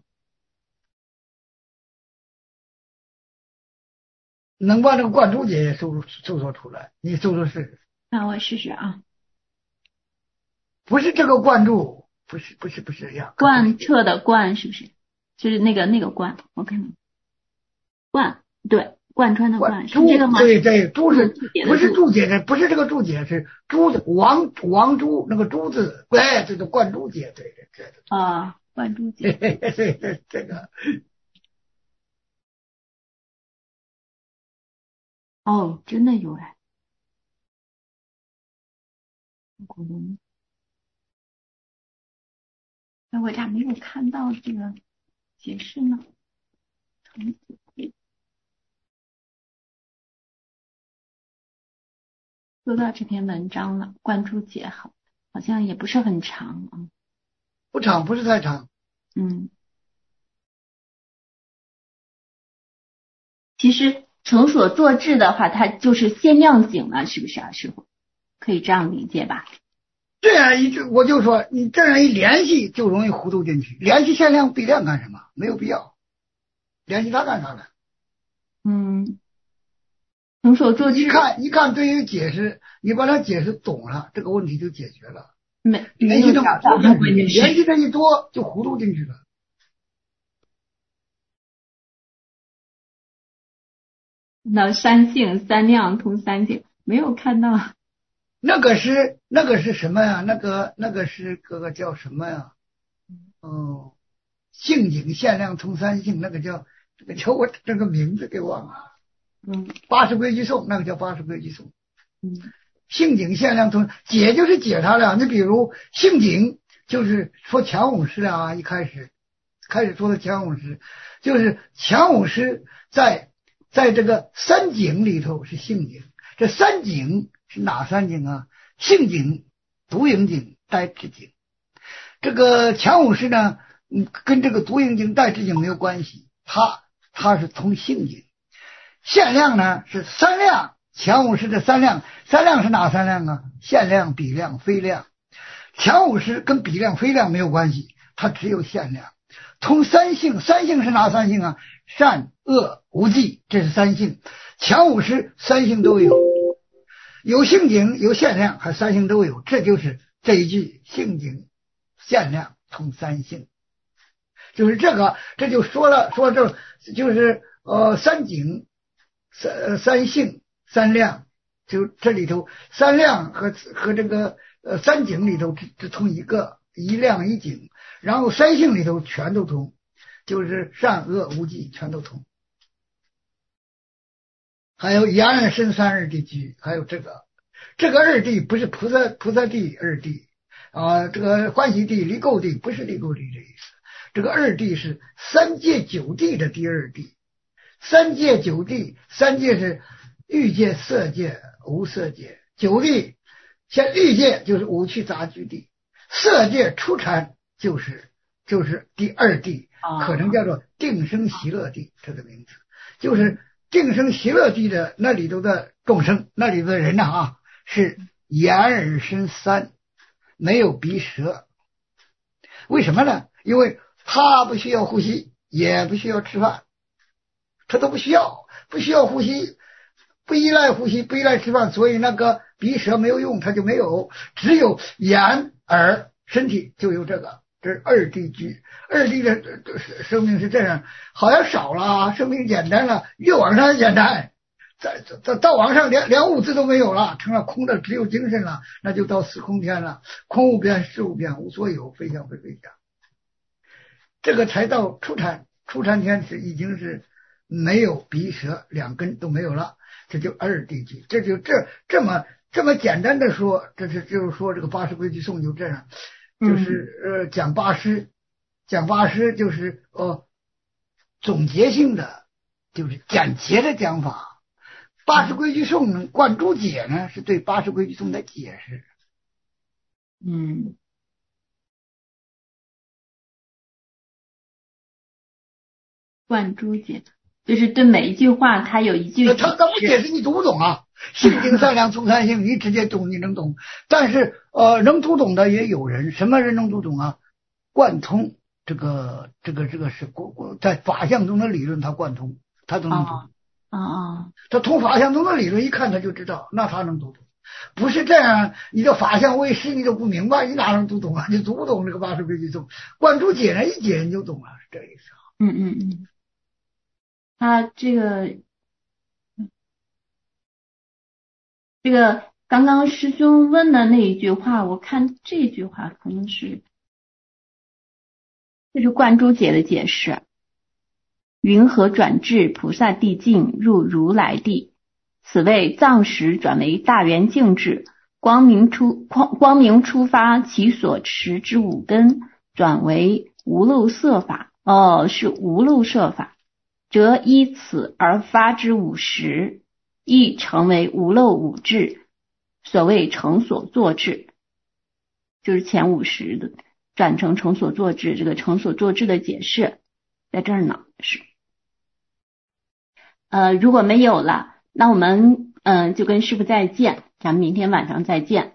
能把那个贯注解也搜搜索出来，你搜搜试试。 那我试试啊， 不是这个贯注。不是不是不是呀， 贯彻的贯是不是？就是那个那个贯，我看看，贯对贯穿的贯是这个吗？ 对对，注是不是注解的？不是这个注解，是珠字王王珠那个珠字，哎，这个贯注解，对对对对啊，贯注解， 对对这个哦，真的有哎，古龙。那我咋没有看到这个解释呢？说到这篇文章了，贯注解好，好像也不是很长啊。 不长，不是太长。 嗯。 其实成所作智的话，它就是限量景了，是不是啊，师傅？可以这样理解吧？ 这样一我就说你这样一联系就容易糊涂进去，联系限量比量干什么？没有必要，联系它干啥呢？ 嗯，成所作智。 一看一看对于解释，你把它解释懂了，这个问题就解决了。 没联系的找到， 联系的一多就糊涂进去了。 那三性三量通三性没有看到。 那个是那个是什么呀？那个那个是个个叫什么呀？哦，性景限量通三性，那个叫这个叫我这个名字给忘了。 嗯， 八十规矩颂，那个叫八十规矩颂。 嗯， 性景限量通解就是解它了。你比如性景就是说强武师啊，一开始开始说的强武师，就是强武师在在这个三景里头是性景，这三景是哪三景啊？性景、独影景、待之景。这个强武师呢，嗯，跟这个独影景、待之景没有关系，它它是通性景。限量呢是三量，强武师的三量，三量是哪三量啊？限量、比量、非量。强武师跟比量、非量没有关系，它只有限量。通三性，三性是哪三性啊？善、恶、无忌，这是三性。强武师三性都有，有性景，有限量，还三性都有，这就是这一句性景限量通三性，就是这个，这就说了说这就是呃三景三三性三量，就这里头三量和和这个呃三景里头只只通一个，一量一景，然后三性里头全都通，就是善恶无忌全都通。还有言二身三二地居，还有这个这个二地不是菩萨菩萨地二地啊，这个欢喜地离垢地不是离垢地这意思，这个二地是三界九地的第二地。三界九地，三界是欲界、色界、无色界，九地像欲界就是五趣杂居地，色界初禅就是就是第二地，可能叫做定生喜乐地，这个名字就是定生喜乐地的那里头的众生，那里头的人呐啊，是眼耳身三，没有鼻舌。为什么呢？因为他不需要呼吸，也不需要吃饭，他都不需要，不需要呼吸，不依赖呼吸，不依赖吃饭，所以那个鼻舌没有用，他就没有，只有眼耳身体就有这个，这是二地居。二地的生命是这样，好像少了，生命简单了，越往上简单，在在到往上连连物质都没有了，成了空的，只有精神了，那就到司空天了，空无边，实无边，无所有，非想非非想，这个才到初禅。初禅天是已经是没有鼻舌，两根都没有了，这就二地居。这就这这么这么简单的说，这是就是说这个八十规矩颂就这样，就是呃讲八师，讲八师就是呃总结性的，就是简洁的讲法。八十规矩颂呢，贯注解呢是对八十规矩颂的解释。 嗯。贯注解就是对每一句话它有一句解释， 他他不解释你读不懂啊。性情善良从三性，你直接懂你能懂，但是呃能读懂的也有人，什么人能读懂啊？贯通这个这个这个是在法相中的理论，他贯通，他都能读。 啊啊！ 他通法相中的理论，一看他就知道，那他能读懂。不是这样，你的法相为师，你都不明白，你哪能读懂啊？你读不懂这个八十规矩颂，贯注解呢，一解你就懂了，是这个意思。 嗯嗯嗯。他这个这个刚刚师兄问的那一句话，我看这句话可能是这是贯注解的解释。云何转至菩萨地境，入如来地？此谓藏识转为大圆净智，光明出光光明出发，其所持之五根转为无漏色法。哦，是无漏色法，则依此而发之五识，亦成为无漏五智。所谓成所作智，就是前五识的转成成所作智，这个成所作智的解释在这儿呢。是呃，如果没有了，那我们嗯、呃、就跟师父再见，咱们明天晚上再见。